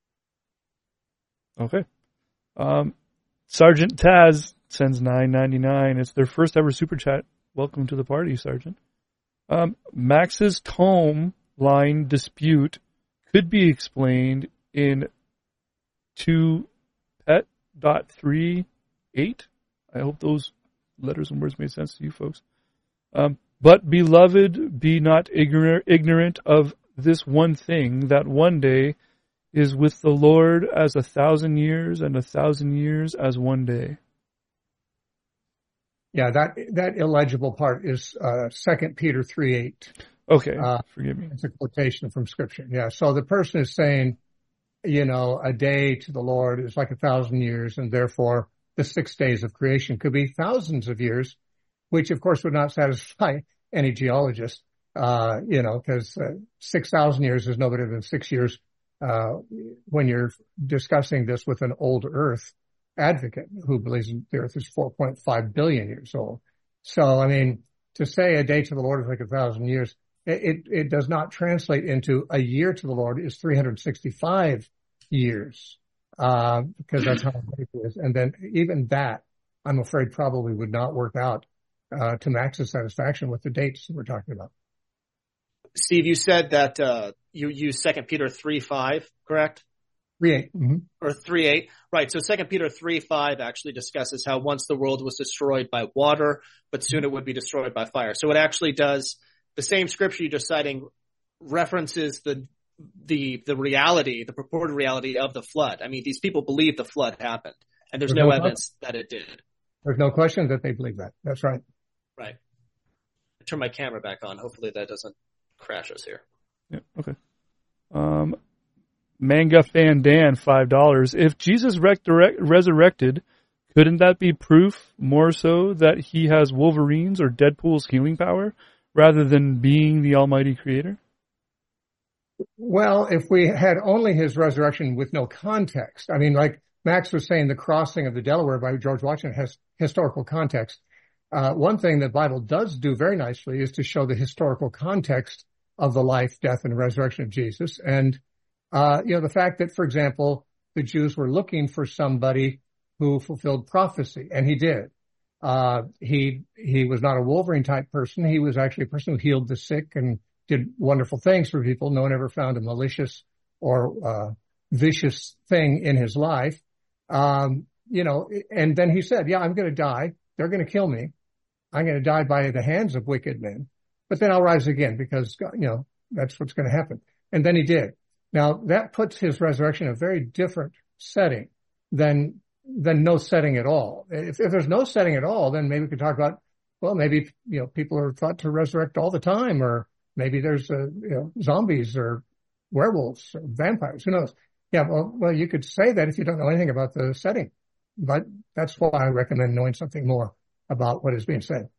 S1: Okay. Sergeant Taz sends $9.99. It's their first ever super chat. Welcome to the party, Sergeant. Max's tome line dispute could be explained in 2.38. I hope those letters and words made sense to you folks. But beloved, be not ignorant of this one thing, that one day is with the Lord as 1,000 years, and 1,000 years as one day.
S2: Yeah, that illegible part is 2 Peter 3:8.
S1: Okay, forgive me.
S2: It's a quotation from Scripture. Yeah, so the person is saying, a day to the Lord is like 1,000 years, and therefore the 6 days of creation could be thousands of years, which of course would not satisfy any geologist, because 6,000 years is no better than 6 years when you're discussing this with an old Earth advocate who believes the Earth is 4.5 billion years old. So, to say a day to the Lord is like 1,000 years, it does not translate into a year to the Lord is 365 years, because that's how it is. And then even that, I'm afraid, probably would not work out to Max's satisfaction with the dates that we're talking about.
S3: Steve, you said that you use 2 Peter 3:5, correct?
S2: 3:8. Mm-hmm.
S3: Or 3:8. Right. So 2 Peter 3:5 actually discusses how once the world was destroyed by water, but soon it would be destroyed by fire. So it actually does the same scripture you're just citing references the reality, the purported reality of the flood. These people believe the flood happened, and there's no evidence that it did.
S2: There's no question that they believe that. That's right.
S3: Right. I turn my camera back on. Hopefully that doesn't crash us here.
S1: Yeah. Okay. Manga Fan Dan, $5. If Jesus resurrected, couldn't that be proof more so that he has Wolverine's or Deadpool's healing power rather than being the Almighty Creator?
S2: Well, if we had only his resurrection with no context, like Max was saying, the crossing of the Delaware by George Washington has historical context. One thing the Bible does do very nicely is to show the historical context of the life, death, and resurrection of Jesus. And, the fact that, for example, the Jews were looking for somebody who fulfilled prophecy, and he did. He was not a Wolverine type person. He was actually a person who healed the sick and did wonderful things for people. No one ever found a malicious or vicious thing in his life. And then he said, I'm going to die. They're going to kill me. I'm going to die by the hands of wicked men, but then I'll rise again because, that's what's going to happen. And then he did. Now that puts his resurrection in a very different setting than no setting at all. If there's no setting at all, then maybe we could talk about, well, maybe, people are thought to resurrect all the time, or maybe there's, zombies or werewolves or vampires. Who knows? Yeah. Well, you could say that if you don't know anything about the setting, but that's why I recommend knowing something more about what is being said.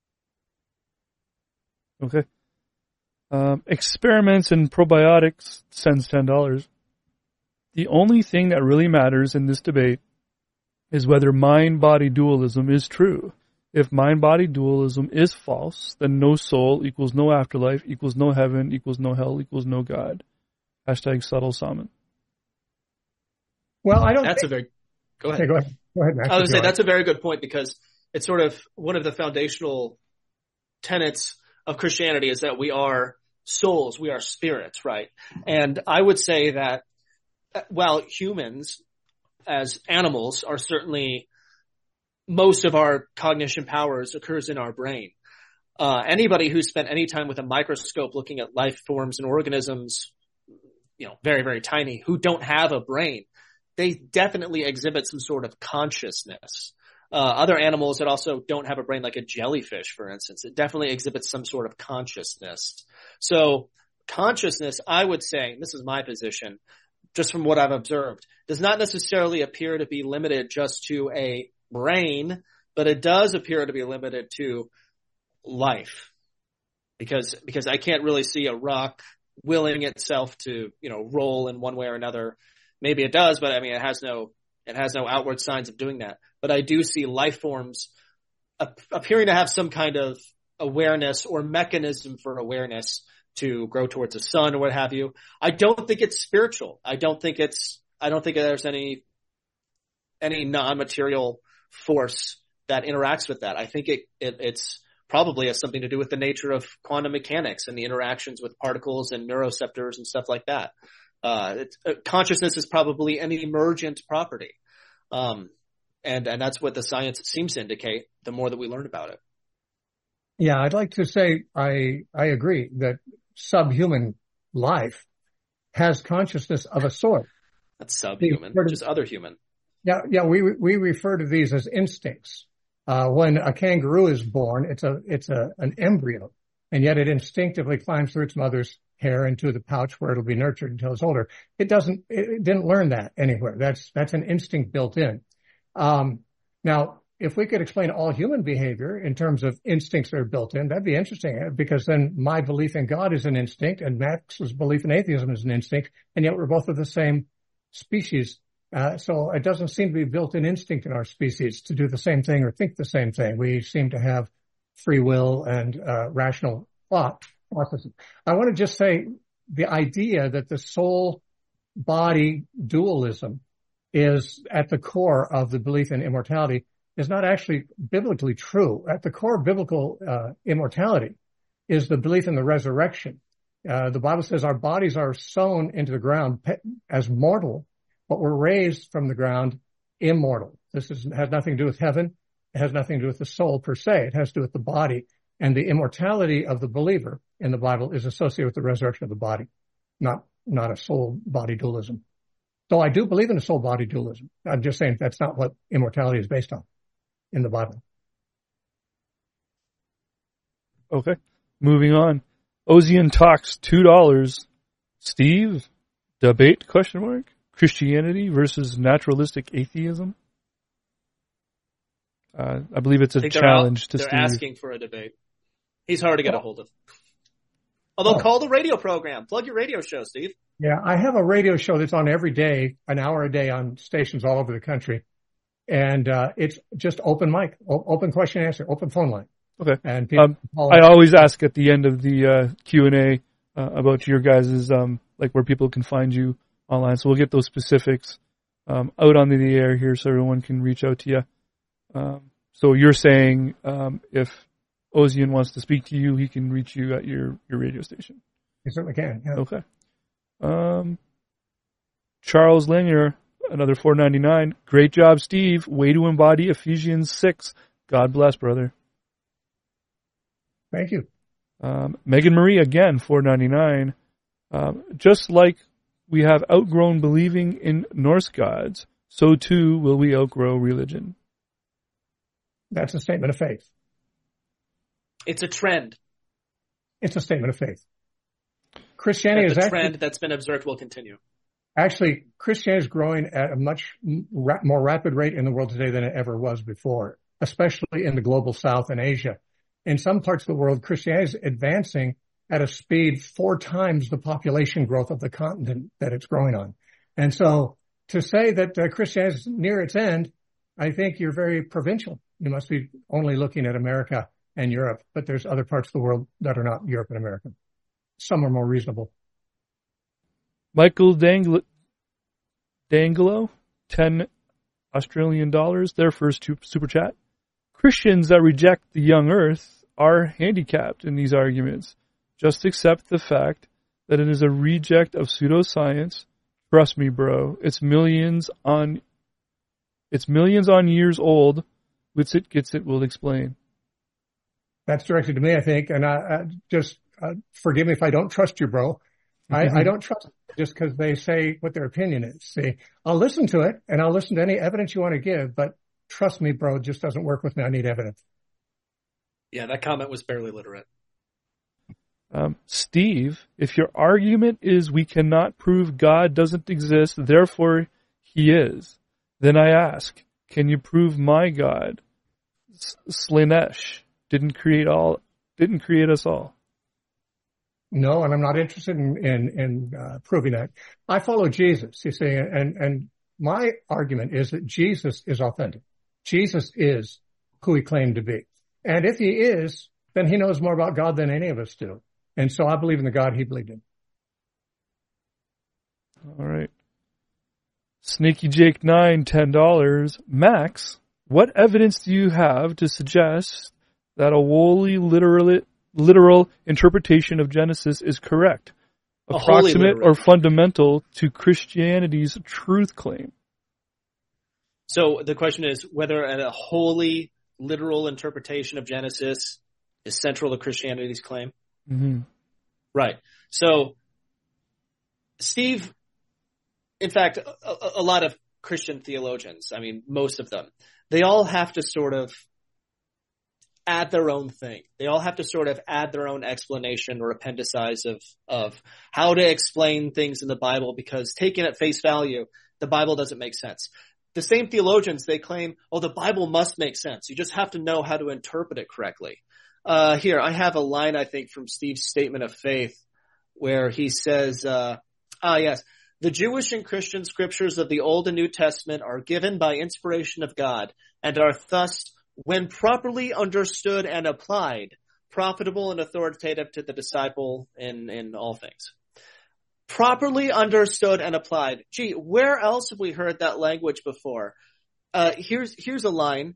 S1: Okay. Experiments in Probiotics sends $10. The only thing that really matters in this debate is whether mind-body dualism is true. If mind-body dualism is false, then no soul equals no afterlife equals no heaven equals no hell equals no God. # subtle salmon.
S2: Well, I don't.
S3: That's a very. Go ahead.
S2: Okay, go ahead, Max.
S3: I was going to say that's a very good point, because it's sort of one of the foundational tenets of Christianity is that we are souls, we are spirits, right? And I would say that while humans as animals are certainly, most of our cognition powers occurs in our brain. Anybody who spent any time with a microscope looking at life forms and organisms, very, very tiny, who don't have a brain, they definitely exhibit some sort of consciousness. Other animals that also don't have a brain, like a jellyfish, for instance, it definitely exhibits some sort of consciousness. So consciousness, I would say, this is my position, just from what I've observed, does not necessarily appear to be limited just to a brain, but it does appear to be limited to life. Because I can't really see a rock willing itself to, roll in one way or another. Maybe it does, but I mean, it has no outward signs of doing that. But I do see life forms appearing to have some kind of awareness or mechanism for awareness to grow towards the sun or what have you. I don't think it's spiritual. I don't think there's any non-material force that interacts with that. I think it's probably has something to do with the nature of quantum mechanics and the interactions with particles and neuroceptors and stuff like that. Consciousness is probably an emergent property. And that's what the science seems to indicate the more that we learn about it.
S2: Yeah, I'd like to say I agree that subhuman life has consciousness of a sort.
S3: That's subhuman, which is other human.
S2: Yeah, we refer to these as instincts. When a kangaroo is born, it's an embryo, and yet it instinctively climbs through its mother's hair into the pouch where it'll be nurtured until it's older. It didn't learn that anywhere. That's an instinct built in. Now, if we could explain all human behavior in terms of instincts that are built in, that'd be interesting, because then my belief in God is an instinct and Max's belief in atheism is an instinct, and yet we're both of the same species. So it doesn't seem to be built-in instinct in our species to do the same thing or think the same thing. We seem to have free will and rational thought processes. I want to just say the idea that the soul-body dualism is at the core of the belief in immortality is not actually biblically true. At the core of biblical immortality is the belief in the resurrection. The Bible says our bodies are sown into the ground as mortal, but we're raised from the ground immortal. This has nothing to do with heaven. It has nothing to do with the soul per se. It has to do with the body. And the immortality of the believer in the Bible is associated with the resurrection of the body, not a soul-body dualism. So I do believe in a soul-body dualism. I'm just saying that's not what immortality is based on in the Bible.
S1: Okay. Moving on. Ozian Talks, $2. Steve, debate, ? Christianity versus naturalistic atheism? I believe it's a challenge to Steve.
S3: They're asking for a debate. He's hard to get a hold of. Although call the radio program. Plug your radio show, Steve.
S2: Yeah, I have a radio show that's on every day, an hour a day on stations all over the country. And it's just open mic, open question and answer, open phone line.
S1: Okay.
S2: And people
S1: I always ask at the end of the Q&A about your guys' like where people can find you online. So we'll get those specifics out on the air here so everyone can reach out to you. So you're saying if Ozian wants to speak to you, he can reach you at your radio station.
S2: You certainly can. Yeah.
S1: Okay. Charles Langer, another $4.99. Great job, Steve. Way to embody Ephesians 6. God bless, brother.
S2: Thank you.
S1: Megan Marie, again, $4.99. Just like we have outgrown believing in Norse gods, so too will we outgrow religion.
S2: That's a statement of faith.
S3: It's a trend.
S2: It's a statement of faith. Christianity is
S3: a trend that's been observed will continue.
S2: Actually, Christianity is growing at a much more rapid rate in the world today than it ever was before, especially in the global south and Asia. In some parts of the world, Christianity is advancing at a speed 4 times the population growth of the continent that it's growing on. And so to say that Christianity is near its end, I think you're very provincial. You must be only looking at America and Europe, but there's other parts of the world that are not Europe and America. Some are more reasonable.
S1: Michael Danglo, $10 Australian, their first super chat. Christians that reject the young earth are handicapped in these arguments. Just accept the fact that it is a reject of pseudoscience. Trust me, bro. It's millions on years old. Which it gets it will explain.
S2: That's directed to me, I think. And I just forgive me if I don't trust you, bro. I don't trust them just because they say what their opinion is. See, I'll listen to it and I'll listen to any evidence you want to give, but trust me, bro, it just doesn't work with me. I need evidence.
S3: Yeah, that comment was barely literate.
S1: Steve, if your argument is we cannot prove God doesn't exist, therefore he is, then I ask, can you prove my God, Slanesh, didn't create us all?
S2: No, and I'm not interested in proving that. I follow Jesus, you see, and my argument is that Jesus is authentic. Jesus is who he claimed to be. And if he is, then he knows more about God than any of us do. And so I believe in the God he believed in.
S1: All right. Sneaky Jake 9, $10. Max, what evidence do you have to suggest that a wholly literal interpretation of Genesis is correct, approximate or fundamental to Christianity's truth claim?
S3: So the question is whether a wholly literal interpretation of Genesis is central to Christianity's claim.
S1: Mm-hmm.
S3: Right. So, Steve, in fact, a lot of Christian theologians, I mean, most of them, they all have to sort of add their own thing. They all have to sort of add their own explanation or appendicize of how to explain things in the Bible, because taken at face value, the Bible doesn't make sense. The same theologians, they claim, oh, the Bible must make sense. You just have to know how to interpret it correctly. Here, I have a line, I think, from Steve's statement of faith where he says, yes, the Jewish and Christian scriptures of the Old and New Testament are given by inspiration of God and are thus, when properly understood and applied, profitable and authoritative to the disciple in all things. Properly understood and applied. Gee, where else have we heard that language before? Here's a line.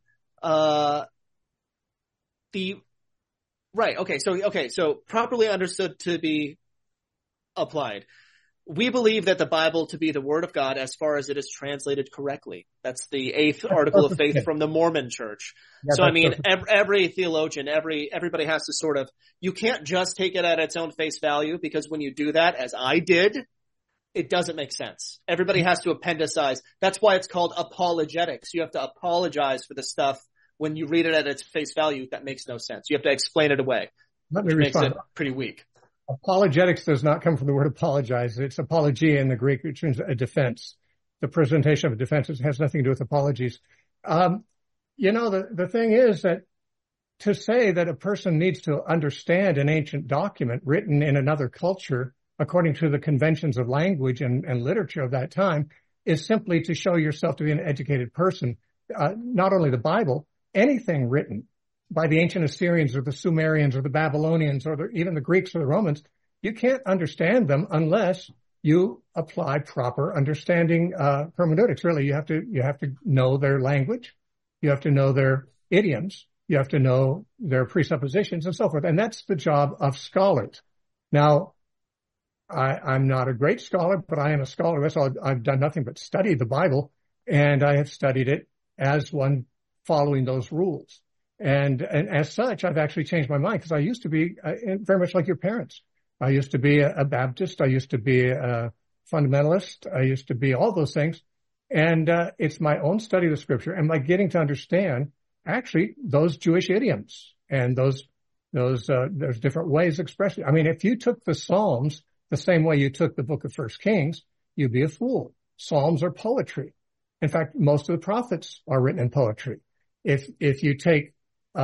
S3: So properly understood to be applied. We believe that the Bible to be the Word of God as far as it is translated correctly. That's the 8th article of faith from the Mormon Church. Yeah, so I mean, every theologian, everybody has to sort of, you can't just take it at its own face value, because when you do that, as I did, it doesn't make sense. Everybody has to appendicize. That's why it's called apologetics. You have to apologize for the stuff when you read it at its face value that makes no sense. You have to explain it away.
S2: Let me
S3: respond.
S2: Makes it
S3: pretty weak.
S2: Apologetics does not come from the word apologize. It's apologia in the Greek, which means a defense. The presentation of a defense has nothing to do with apologies. The thing is that to say that a person needs to understand an ancient document written in another culture according to the conventions of language and literature of that time is simply to show yourself to be an educated person. Not only the Bible, anything written by the ancient Assyrians or the Sumerians or the Babylonians or even the Greeks or the Romans, you can't understand them unless you apply proper understanding hermeneutics. Really, you have to know their language, you have to know their idioms, you have to know their presuppositions and so forth. And that's the job of scholars. Now, I'm not a great scholar, but I am a scholar. That's all. I've done nothing but study the Bible, and I have studied it as one following those rules. And as such, I've actually changed my mind, because I used to be very much like your parents. I used to be a Baptist. I used to be a fundamentalist. I used to be all those things. And it's my own study of the scripture and my getting to understand actually those Jewish idioms and those there's different ways of expressing. I mean, if you took the Psalms the same way you took the book of 1 Kings, you'd be a fool. Psalms are poetry. In fact, most of the prophets are written in poetry. If you take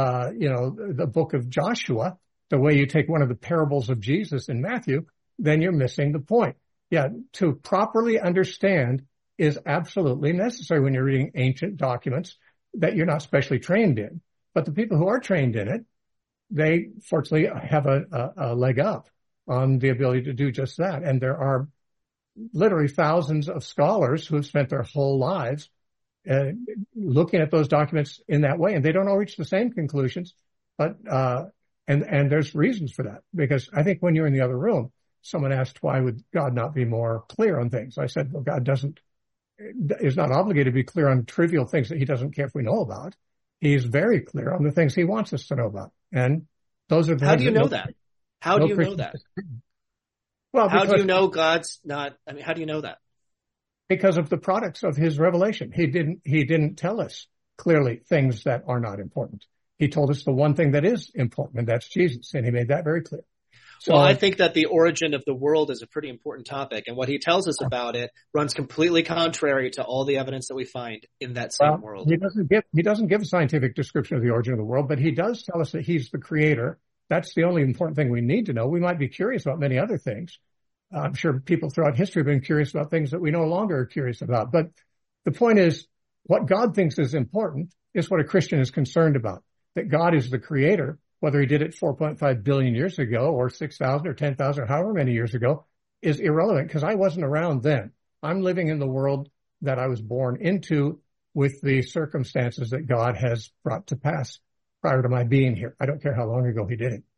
S2: the book of Joshua, the way you take one of the parables of Jesus in Matthew, then you're missing the point. Yeah, to properly understand is absolutely necessary when you're reading ancient documents that you're not specially trained in. But the people who are trained in it, they fortunately have a leg up on the ability to do just that. And there are literally thousands of scholars who have spent their whole lives looking at those documents in that way, and they don't all reach the same conclusions, but and there's reasons for that, because I think when you're in the other room, someone asked, why would God not be more clear on things? I said, well, God is not obligated to be clear on trivial things that he doesn't care if we know about. He's very clear on the things he wants us to know about. And Those are the
S3: How do
S2: things
S3: you
S2: that
S3: know that? How do you know
S2: Christian
S3: that?
S2: disagree with. Well,
S3: How do you know God's not, I mean, how do you know that?
S2: because of the products of his revelation. He didn't tell us clearly things that are not important. He told us the one thing that is important, and that's Jesus, and he made that very clear. So,
S3: Well, I think that the origin of the world is a pretty important topic, and what he tells us about it runs completely contrary to all the evidence that we find in that same world.
S2: He doesn't give a scientific description of the origin of the world, but he does tell us that he's the creator. That's the only important thing we need to know. We might be curious about many other things. I'm sure people throughout history have been curious about things that we no longer are curious about. But the point is, what God thinks is important is what a Christian is concerned about. That God is the creator, whether he did it 4.5 billion years ago or 6,000 or 10,000 or however many years ago, is irrelevant because I wasn't around then. I'm living in the world that I was born into with the circumstances that God has brought to pass prior to my being here. I don't care how long ago he did it.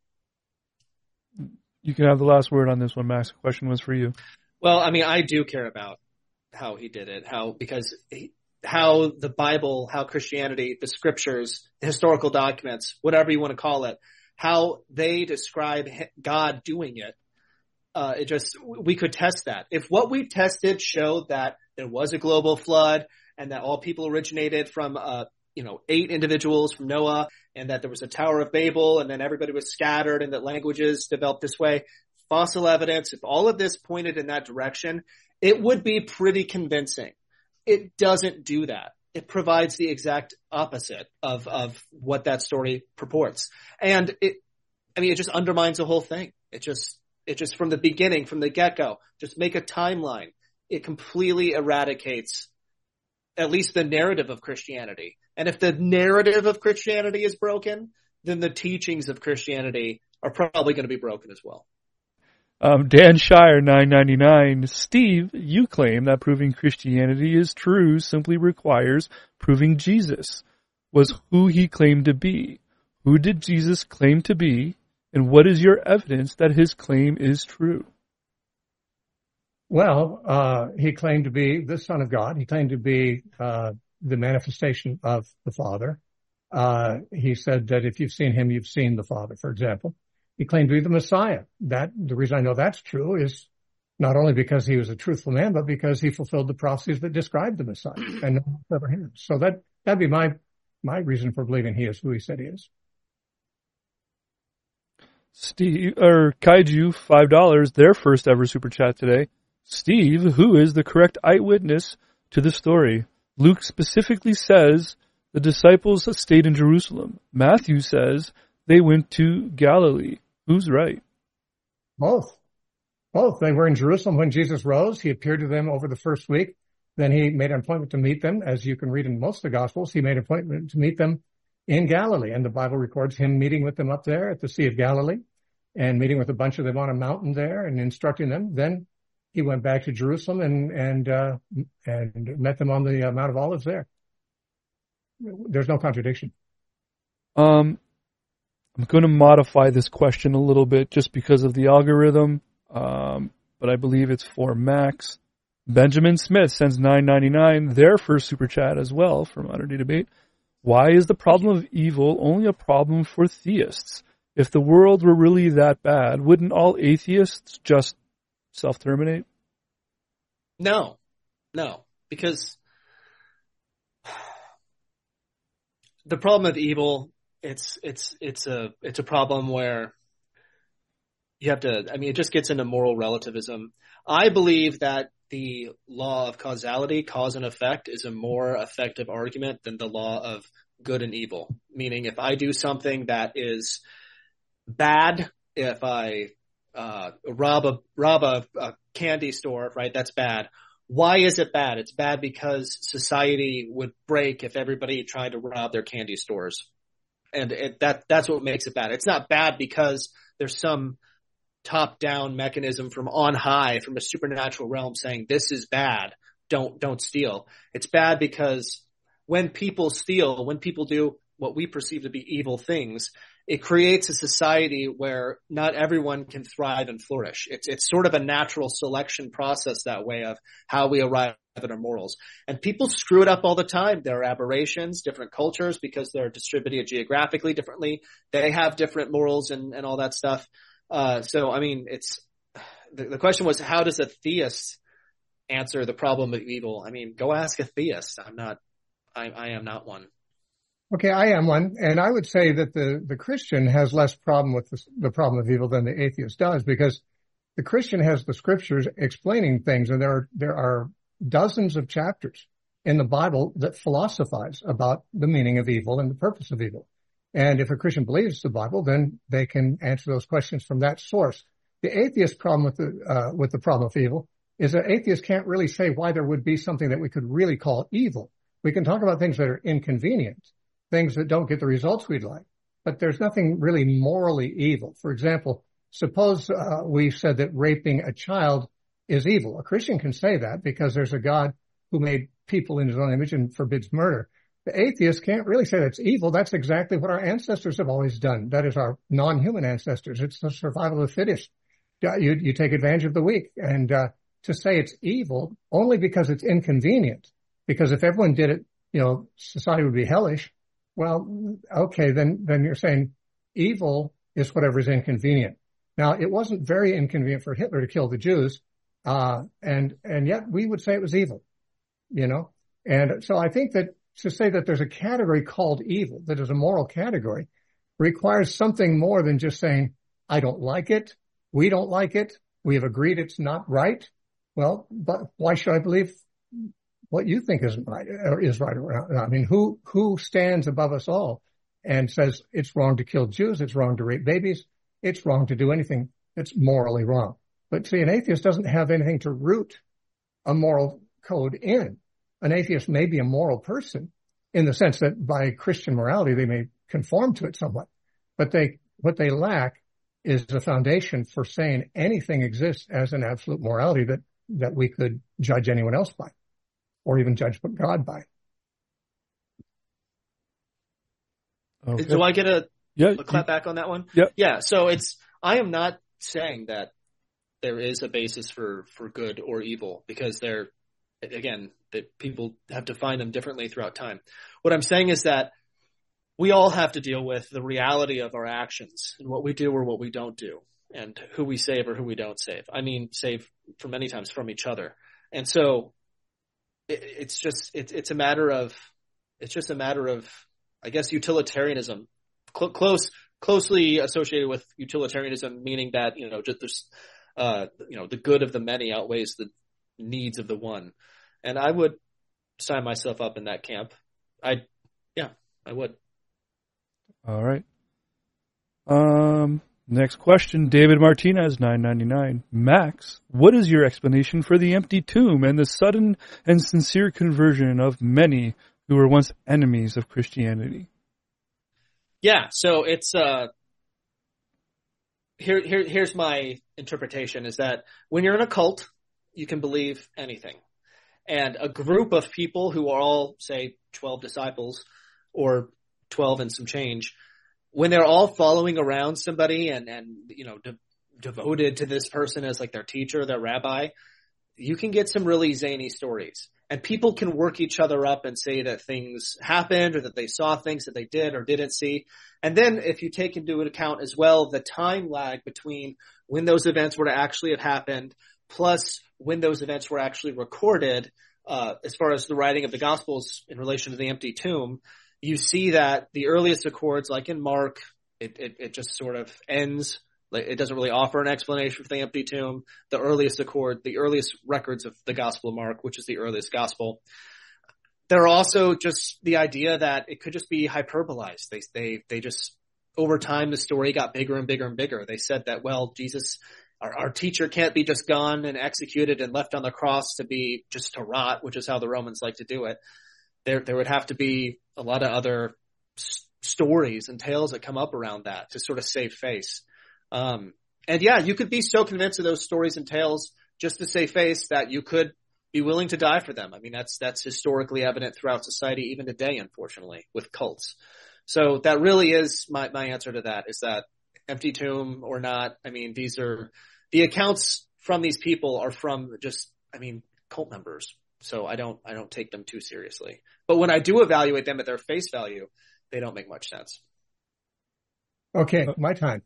S1: You can have the last word on this one, Max. The question was for you.
S3: Well, I mean, I do care about how he did it, how the Bible, how Christianity, the scriptures, the historical documents, whatever you want to call it, how they describe God doing it. We could test that. If what we tested showed that there was a global flood and that all people originated from, 8 individuals from Noah, and that there was a Tower of Babel, and then everybody was scattered, and that languages developed this way, fossil evidence, if all of this pointed in that direction, it would be pretty convincing. It doesn't do that. It provides the exact opposite of what that story purports. And it just undermines the whole thing. It just from the beginning, from the get-go, just make a timeline. It completely eradicates at least the narrative of Christianity. And if the narrative of Christianity is broken, then the teachings of Christianity are probably going to be broken as well.
S1: Dan Shire, $9.99. Steve, you claim that proving Christianity is true simply requires proving Jesus was who he claimed to be. Who did Jesus claim to be, and what is your evidence that his claim is true?
S2: Well, he claimed to be the Son of God. He claimed to be the manifestation of the Father. He said that if you've seen him, you've seen the Father, for example. He claimed to be the Messiah. The reason I know that's true is not only because he was a truthful man, but because he fulfilled the prophecies that described the Messiah and no one ever has. So that'd be my reason for believing he is who he said he is.
S1: Steve, or Kaiju, $5, their first ever super chat today. Steve, who is the correct eyewitness to the story? Luke specifically says the disciples stayed in Jerusalem. Matthew says they went to Galilee. Who's right?
S2: Both. They were in Jerusalem when Jesus rose. He appeared to them over the first week. Then he made an appointment to meet them. As you can read in most of the Gospels, he made an appointment to meet them in Galilee. And the Bible records him meeting with them up there at the Sea of Galilee and meeting with a bunch of them on a mountain there and instructing them. Then he went back to Jerusalem and met them on the Mount of Olives there. There's no contradiction.
S1: I'm going to modify this question a little bit just because of the algorithm, but I believe it's for Max. Benjamin Smith sends $9.99, their first super chat as well for Modern Day Debate. Why is the problem of evil only a problem for theists? If the world were really that bad, wouldn't all atheists just self-terminate?
S3: No, because the problem of evil, it's a problem where you have to, it just gets into moral relativism. I believe that the law of causality, cause and effect, is a more effective argument than the law of good and evil. Meaning if I do something that is bad, if I rob a candy store, right? That's bad. Why is it bad? It's bad because society would break if everybody tried to rob their candy stores. And that's what makes it bad. It's not bad because there's some top-down mechanism from on high, from a supernatural realm saying this is bad, don't steal. It's bad because when people steal, when people do what we perceive to be evil things, it creates a society where not everyone can thrive and flourish. It's sort of a natural selection process that way of how we arrive at our morals. And people screw it up all the time. There are aberrations, different cultures, because they're distributed geographically differently. They have different morals and all that stuff. So, I mean, the question was, how does a theist answer the problem of evil? I mean, go ask a theist. I am not one.
S2: Okay, I am one, and I would say that the Christian has less problem with the problem of evil than the atheist does, because the Christian has the scriptures explaining things, and there are dozens of chapters in the Bible that philosophize about the meaning of evil and the purpose of evil. And if a Christian believes the Bible, then they can answer those questions from that source. The atheist problem with the problem of evil is that atheists can't really say why there would be something that we could really call evil. We can talk about things that are inconvenient, things that don't get the results we'd like, but there's nothing really morally evil. For example, suppose we said that raping a child is evil. A Christian can say that because there's a God who made people in his own image and forbids murder. The atheist can't really say that's evil. That's exactly what our ancestors have always done. That is, our non-human ancestors. It's the survival of the fittest. You take advantage of the weak. And to say it's evil only because it's inconvenient, because if everyone did it, society would be hellish. Well, okay, then you're saying evil is whatever is inconvenient. Now, it wasn't very inconvenient for Hitler to kill the Jews, and yet we would say it was evil, And so I think that to say that there's a category called evil that is a moral category requires something more than just saying, I don't like it, we don't like it, we have agreed it's not right. Well, but why should I believe what you think is right or wrong? I mean, who stands above us all and says it's wrong to kill Jews, it's wrong to rape babies, it's wrong to do anything that's morally wrong? But see, an atheist doesn't have anything to root a moral code in. An atheist may be a moral person in the sense that by Christian morality they may conform to it somewhat, but what they lack is the foundation for saying anything exists as an absolute morality that we could judge anyone else by, or even judge God by.
S3: Okay. Do I get a clap back on that one?
S1: Yeah.
S3: Yeah. So I am not saying that there is a basis for good or evil, because that people have defined them differently throughout time. What I'm saying is that we all have to deal with the reality of our actions and what we do or what we don't do, and who we save or who we don't save. I mean, save for many times from each other. And so it's a matter of, I guess, utilitarianism, closely associated with utilitarianism, meaning that, the good of the many outweighs the needs of the one. And I would sign myself up in that camp. I would.
S1: All right. Next question, David Martinez, $9.99. Max, what is your explanation for the empty tomb and the sudden and sincere conversion of many who were once enemies of Christianity?
S3: Yeah, so it's here's my interpretation, is that when you're in a cult, you can believe anything. And a group of people who are all, say, 12 disciples or 12 and some change, when they're all following around somebody and devoted to this person as like their teacher, their rabbi, you can get some really zany stories. And people can work each other up and say that things happened or that they saw things that they did or didn't see. And then if you take into account as well the time lag between when those events were to actually have happened, plus when those events were actually recorded, as far as the writing of the Gospels in relation to the empty tomb, you see that the earliest accords, like in Mark, it just sort of ends. It doesn't really offer an explanation for the empty tomb. The earliest records of the Gospel of Mark, which is the earliest Gospel, there are also just the idea that it could just be hyperbolized. They just, over time, the story got bigger and bigger and bigger. They said that, well, Jesus, our teacher, can't be just gone and executed and left on the cross to rot, which is how the Romans like to do it. There would have to be a lot of other stories and tales that come up around that to sort of save face. And yeah, you could be so convinced of those stories and tales just to save face that you could be willing to die for them. I mean, that's historically evident throughout society, even today, unfortunately, with cults. So that really is my answer to that, is that empty tomb or not. I mean, the accounts from these people are from cult members. So I don't take them too seriously. But when I do evaluate them at their face value, they don't make much sense.
S2: Okay, my time.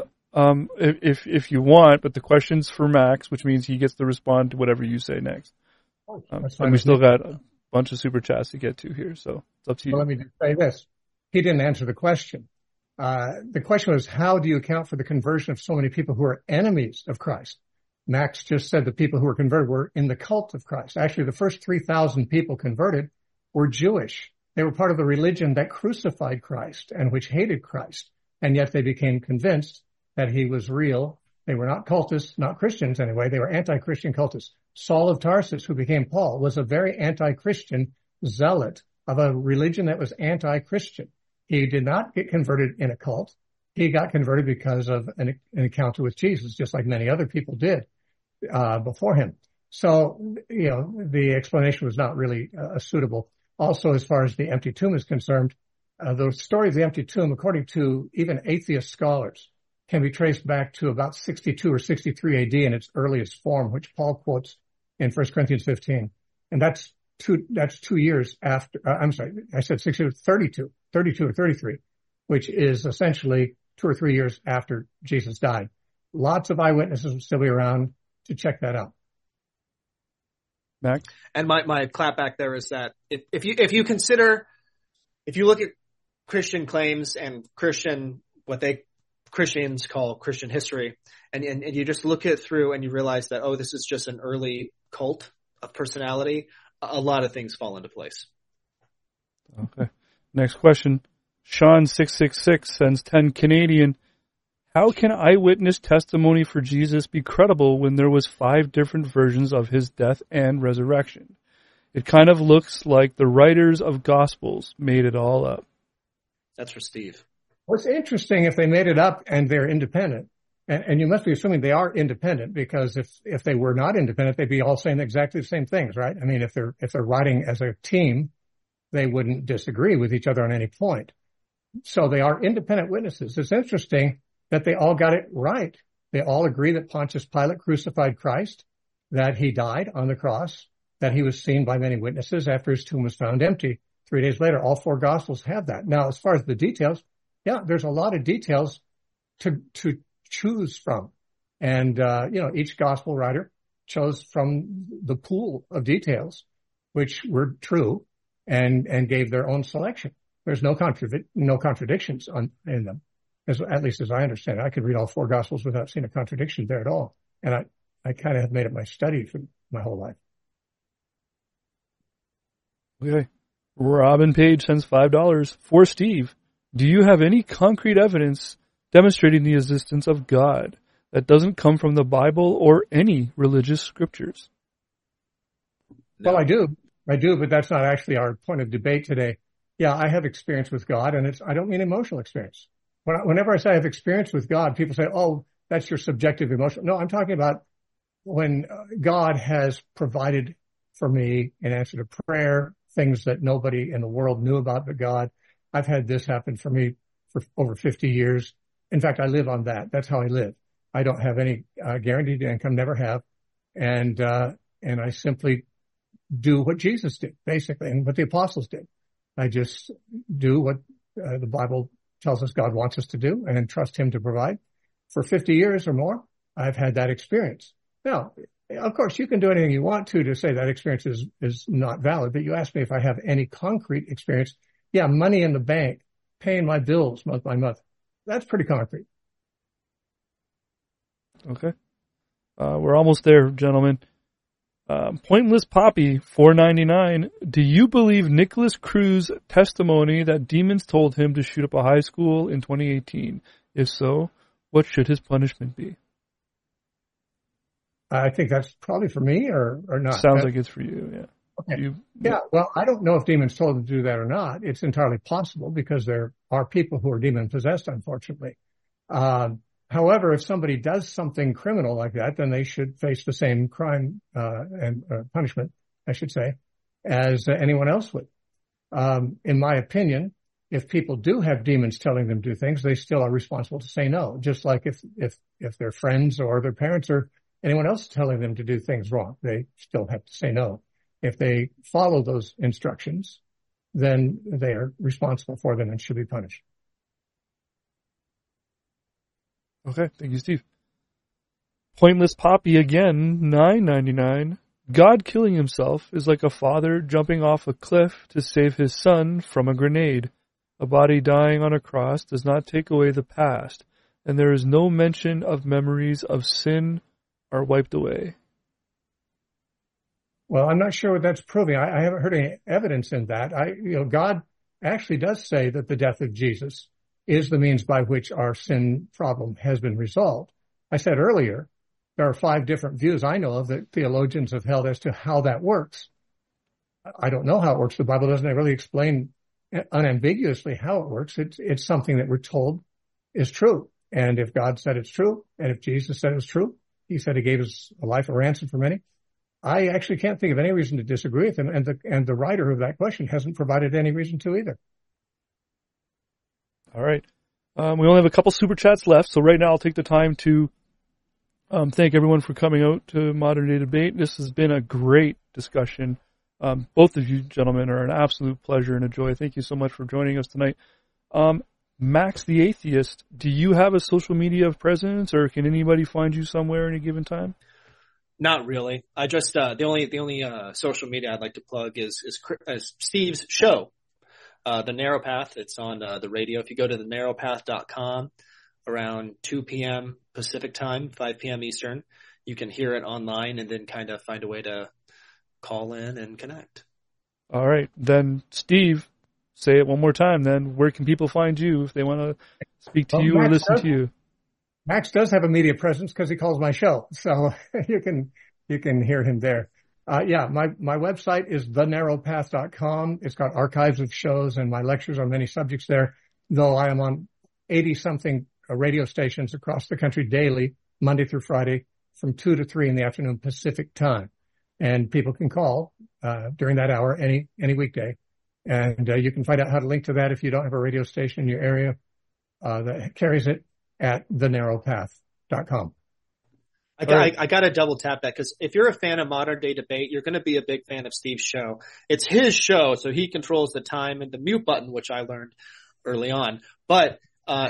S1: If you want, but the question's for Max, which means he gets to respond to whatever you say next. And we still got a bunch of super chats to get to here, so it's up to you.
S2: Well, let me just say this. He didn't answer the question. The question was, how do you account for the conversion of so many people who are enemies of Christ? Max just said the people who were converted were in the cult of Christ. Actually, the first 3,000 people converted were Jewish. They were part of the religion that crucified Christ and which hated Christ. And yet they became convinced that he was real. They were not cultists, not Christians anyway. They were anti-Christian cultists. Saul of Tarsus, who became Paul, was a very anti-Christian zealot of a religion that was anti-Christian. He did not get converted in a cult. He got converted because of an encounter with Jesus, just like many other people did before him. So, the explanation was not really suitable. Also, as far as the empty tomb is concerned, the story of the empty tomb, according to even atheist scholars, can be traced back to about 62 or 63 AD in its earliest form, which Paul quotes in 1 Corinthians 15. And that's 2 years after, I said 32 or 33, which is essentially 2 or 3 years after Jesus died. Lots of eyewitnesses will still be around to check that out.
S1: Max?
S3: And my clap back there is that if you look at Christian claims and what Christians call Christian history, and you just look it through and you realize that, this is just an early cult of personality, a lot of things fall into place.
S1: Okay. Next question. Sean666 sends 10 Canadian. How can eyewitness testimony for Jesus be credible when there was 5 different versions of his death and resurrection? It kind of looks like the writers of Gospels made it all up.
S3: That's for Steve.
S2: What's interesting, if they made it up and they're independent, and you must be assuming they are independent, because if they were not independent, they'd be all saying exactly the same things, right? I mean, if they're writing as a team, they wouldn't disagree with each other on any point. So they are independent witnesses. It's interesting that they all got it right. They all agree that Pontius Pilate crucified Christ, that he died on the cross, that he was seen by many witnesses after his tomb was found empty 3 days later. All 4 Gospels have that. Now, as far as the details, there's a lot of details to choose from. And, each Gospel writer chose from the pool of details, which were true, and gave their own selection. There's no contradictions in them, at least as I understand it. I could read all 4 Gospels without seeing a contradiction there at all. And I kind of have made it my study for my whole life.
S1: Okay. Robin Page sends $5 for Steve. Do you have any concrete evidence demonstrating the existence of God that doesn't come from the Bible or any religious scriptures?
S2: No. Well, I do, but that's not actually our point of debate today. Yeah, I have experience with God, and I don't mean emotional experience. Whenever I say I have experience with God, people say, that's your subjective emotion. No, I'm talking about when God has provided for me in answer to prayer, things that nobody in the world knew about but God. I've had this happen for me for over 50 years. In fact, I live on that. That's how I live. I don't have any guaranteed income, never have. And I simply do what Jesus did, basically, and what the apostles did. I just do what the Bible tells us God wants us to do and trust him to provide. For 50 years or more, I've had that experience. Now, of course, you can do anything you want to say that experience is not valid, but you asked me if I have any concrete experience. Yeah, money in the bank, paying my bills month by month. That's pretty concrete.
S1: Okay. We're almost there, gentlemen. Pointless Poppy, $4.99. Do you believe Nicholas Cruz's testimony that demons told him to shoot up a high school in 2018? If so, what should his punishment be?
S2: I think that's probably for me or not.
S1: Sounds like it's for you, yeah.
S2: Okay. Well, I don't know if demons told him to do that or not. It's entirely possible because there are people who are demon possessed, unfortunately. However, if somebody does something criminal like that, then they should face the same crime and punishment, I should say, as anyone else would. In my opinion, if people do have demons telling them to do things, they still are responsible to say no. Just like if their friends or their parents or anyone else telling them to do things wrong, they still have to say no. If they follow those instructions, then they are responsible for them and should be punished.
S1: Okay, thank you, Steve. Pointless Poppy again, $9.99. God killing himself is like a father jumping off a cliff to save his son from a grenade. A body dying on a cross does not take away the past, and there is no mention of memories of sin are wiped away.
S2: Well, I'm not sure what that's proving. I haven't heard any evidence in that. God actually does say that the death of Jesus is the means by which our sin problem has been resolved. I said earlier, there are 5 different views I know of that theologians have held as to how that works. I don't know how it works. The Bible doesn't really explain unambiguously how it works. It's something that we're told is true. And if God said it's true, and if Jesus said it's true, he said he gave his life a ransom for many. I actually can't think of any reason to disagree with him. And the writer of that question hasn't provided any reason to either.
S1: All right. We only have a couple super chats left. So right now I'll take the time to thank everyone for coming out to Modern Day Debate. This has been a great discussion. Both of you gentlemen are an absolute pleasure and a joy. Thank you so much for joining us tonight. Max the Atheist, do you have a social media presence, or can anybody find you somewhere at any given time?
S3: Not really. I just the only social media I'd like to plug is Steve's show, The Narrow Path. It's on the radio. If you go to thenarrowpath.com around 2 p.m. Pacific time, 5 p.m. Eastern, you can hear it online and then kind of find a way to call in and connect.
S1: All right. Then, Steve, say it one more time then. Where can people find you if they want to speak to you or listen to you?
S2: Max does have a media presence because he calls my show. So you can hear him there. My website is thenarrowpath.com. It's got archives of shows and my lectures on many subjects there, though I am on 80-something radio stations across the country daily, Monday through Friday, from 2 to 3 in the afternoon Pacific time. And people can call during that hour any weekday. And you can find out how to link to that if you don't have a radio station in your area that carries it at thenarrowpath.com.
S3: I got to double tap that, because if you're a fan of Modern Day Debate, you're going to be a big fan of Steve's show. It's his show, so he controls the time and the mute button, which I learned early on. But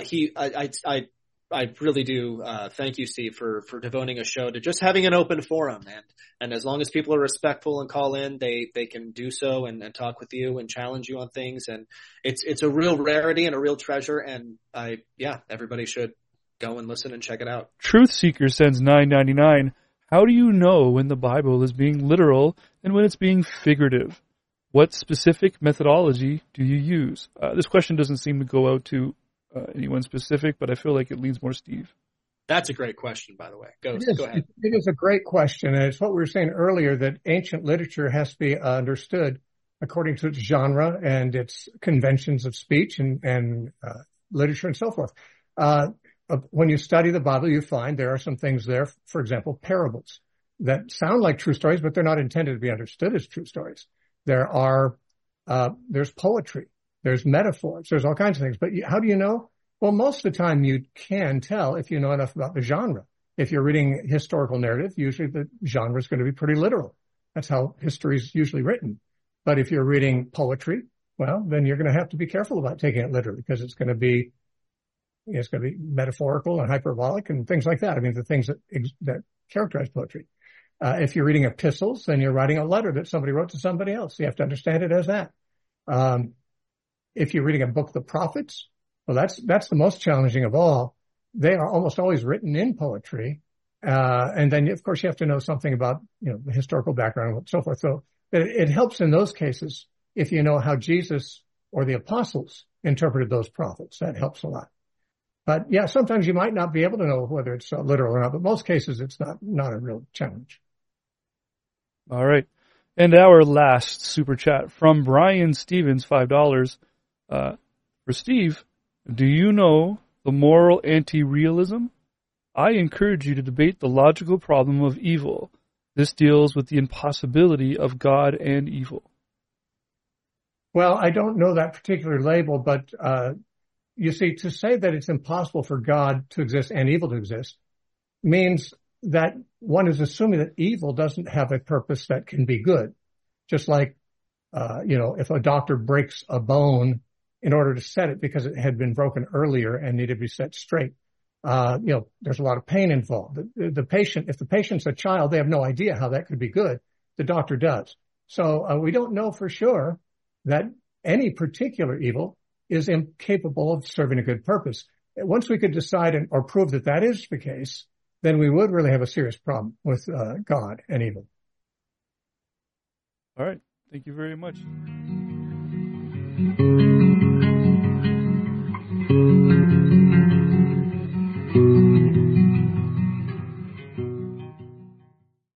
S3: I really do thank you, Steve, for devoting a show to just having an open forum, and as long as people are respectful and call in, they can do so and talk with you and challenge you on things, and it's a real rarity and a real treasure, and everybody should go and listen and check it out.
S1: Truth Seeker sends $9.99. How do you know when the Bible is being literal and when it's being figurative? What specific methodology do you use? This question doesn't seem to go out to anyone specific, but I feel like it leans more Steve.
S3: That's a great question, by the way. Go ahead.
S2: It is a great question, and it's what we were saying earlier, that ancient literature has to be understood according to its genre and its conventions of speech and literature and so forth. When you study the Bible, you find there are some things there, for example, parables that sound like true stories, but they're not intended to be understood as true stories. There's poetry. There's metaphors. There's all kinds of things. But how do you know? Well, most of the time you can tell if you know enough about the genre. If you're reading historical narrative, usually the genre is going to be pretty literal. That's how history is usually written. But if you're reading poetry, well, then you're going to have to be careful about taking it literally, because it's going to be metaphorical and hyperbolic and things like that. I mean, the things that characterize poetry. If you're reading epistles, then you're writing a letter that somebody wrote to somebody else. You have to understand it as that. If you're reading a book of the prophets, well, that's the most challenging of all. They are almost always written in poetry. And then, of course, you have to know something about, the historical background and so forth. So it helps in those cases if you know how Jesus or the apostles interpreted those prophets. That helps a lot. But yeah, sometimes you might not be able to know whether it's literal or not, but most cases it's not a real challenge.
S1: All right. And our last super chat from Brian Stevens, $5. For Steve, do you know the moral anti-realism? I encourage you to debate the logical problem of evil. This deals with the impossibility of God and evil.
S2: Well, I don't know that particular label, but you see, to say that it's impossible for God to exist and evil to exist means that one is assuming that evil doesn't have a purpose that can be good. Just like, if a doctor breaks a bone in order to set it because it had been broken earlier and needed to be set straight, there's a lot of pain involved. The patient, if the patient's a child, they have no idea how that could be good. The doctor does. So we don't know for sure that any particular evil is incapable of serving a good purpose. Once we could decide or prove that that is the case, then we would really have a serious problem with God and evil.
S1: All right. Thank you very much.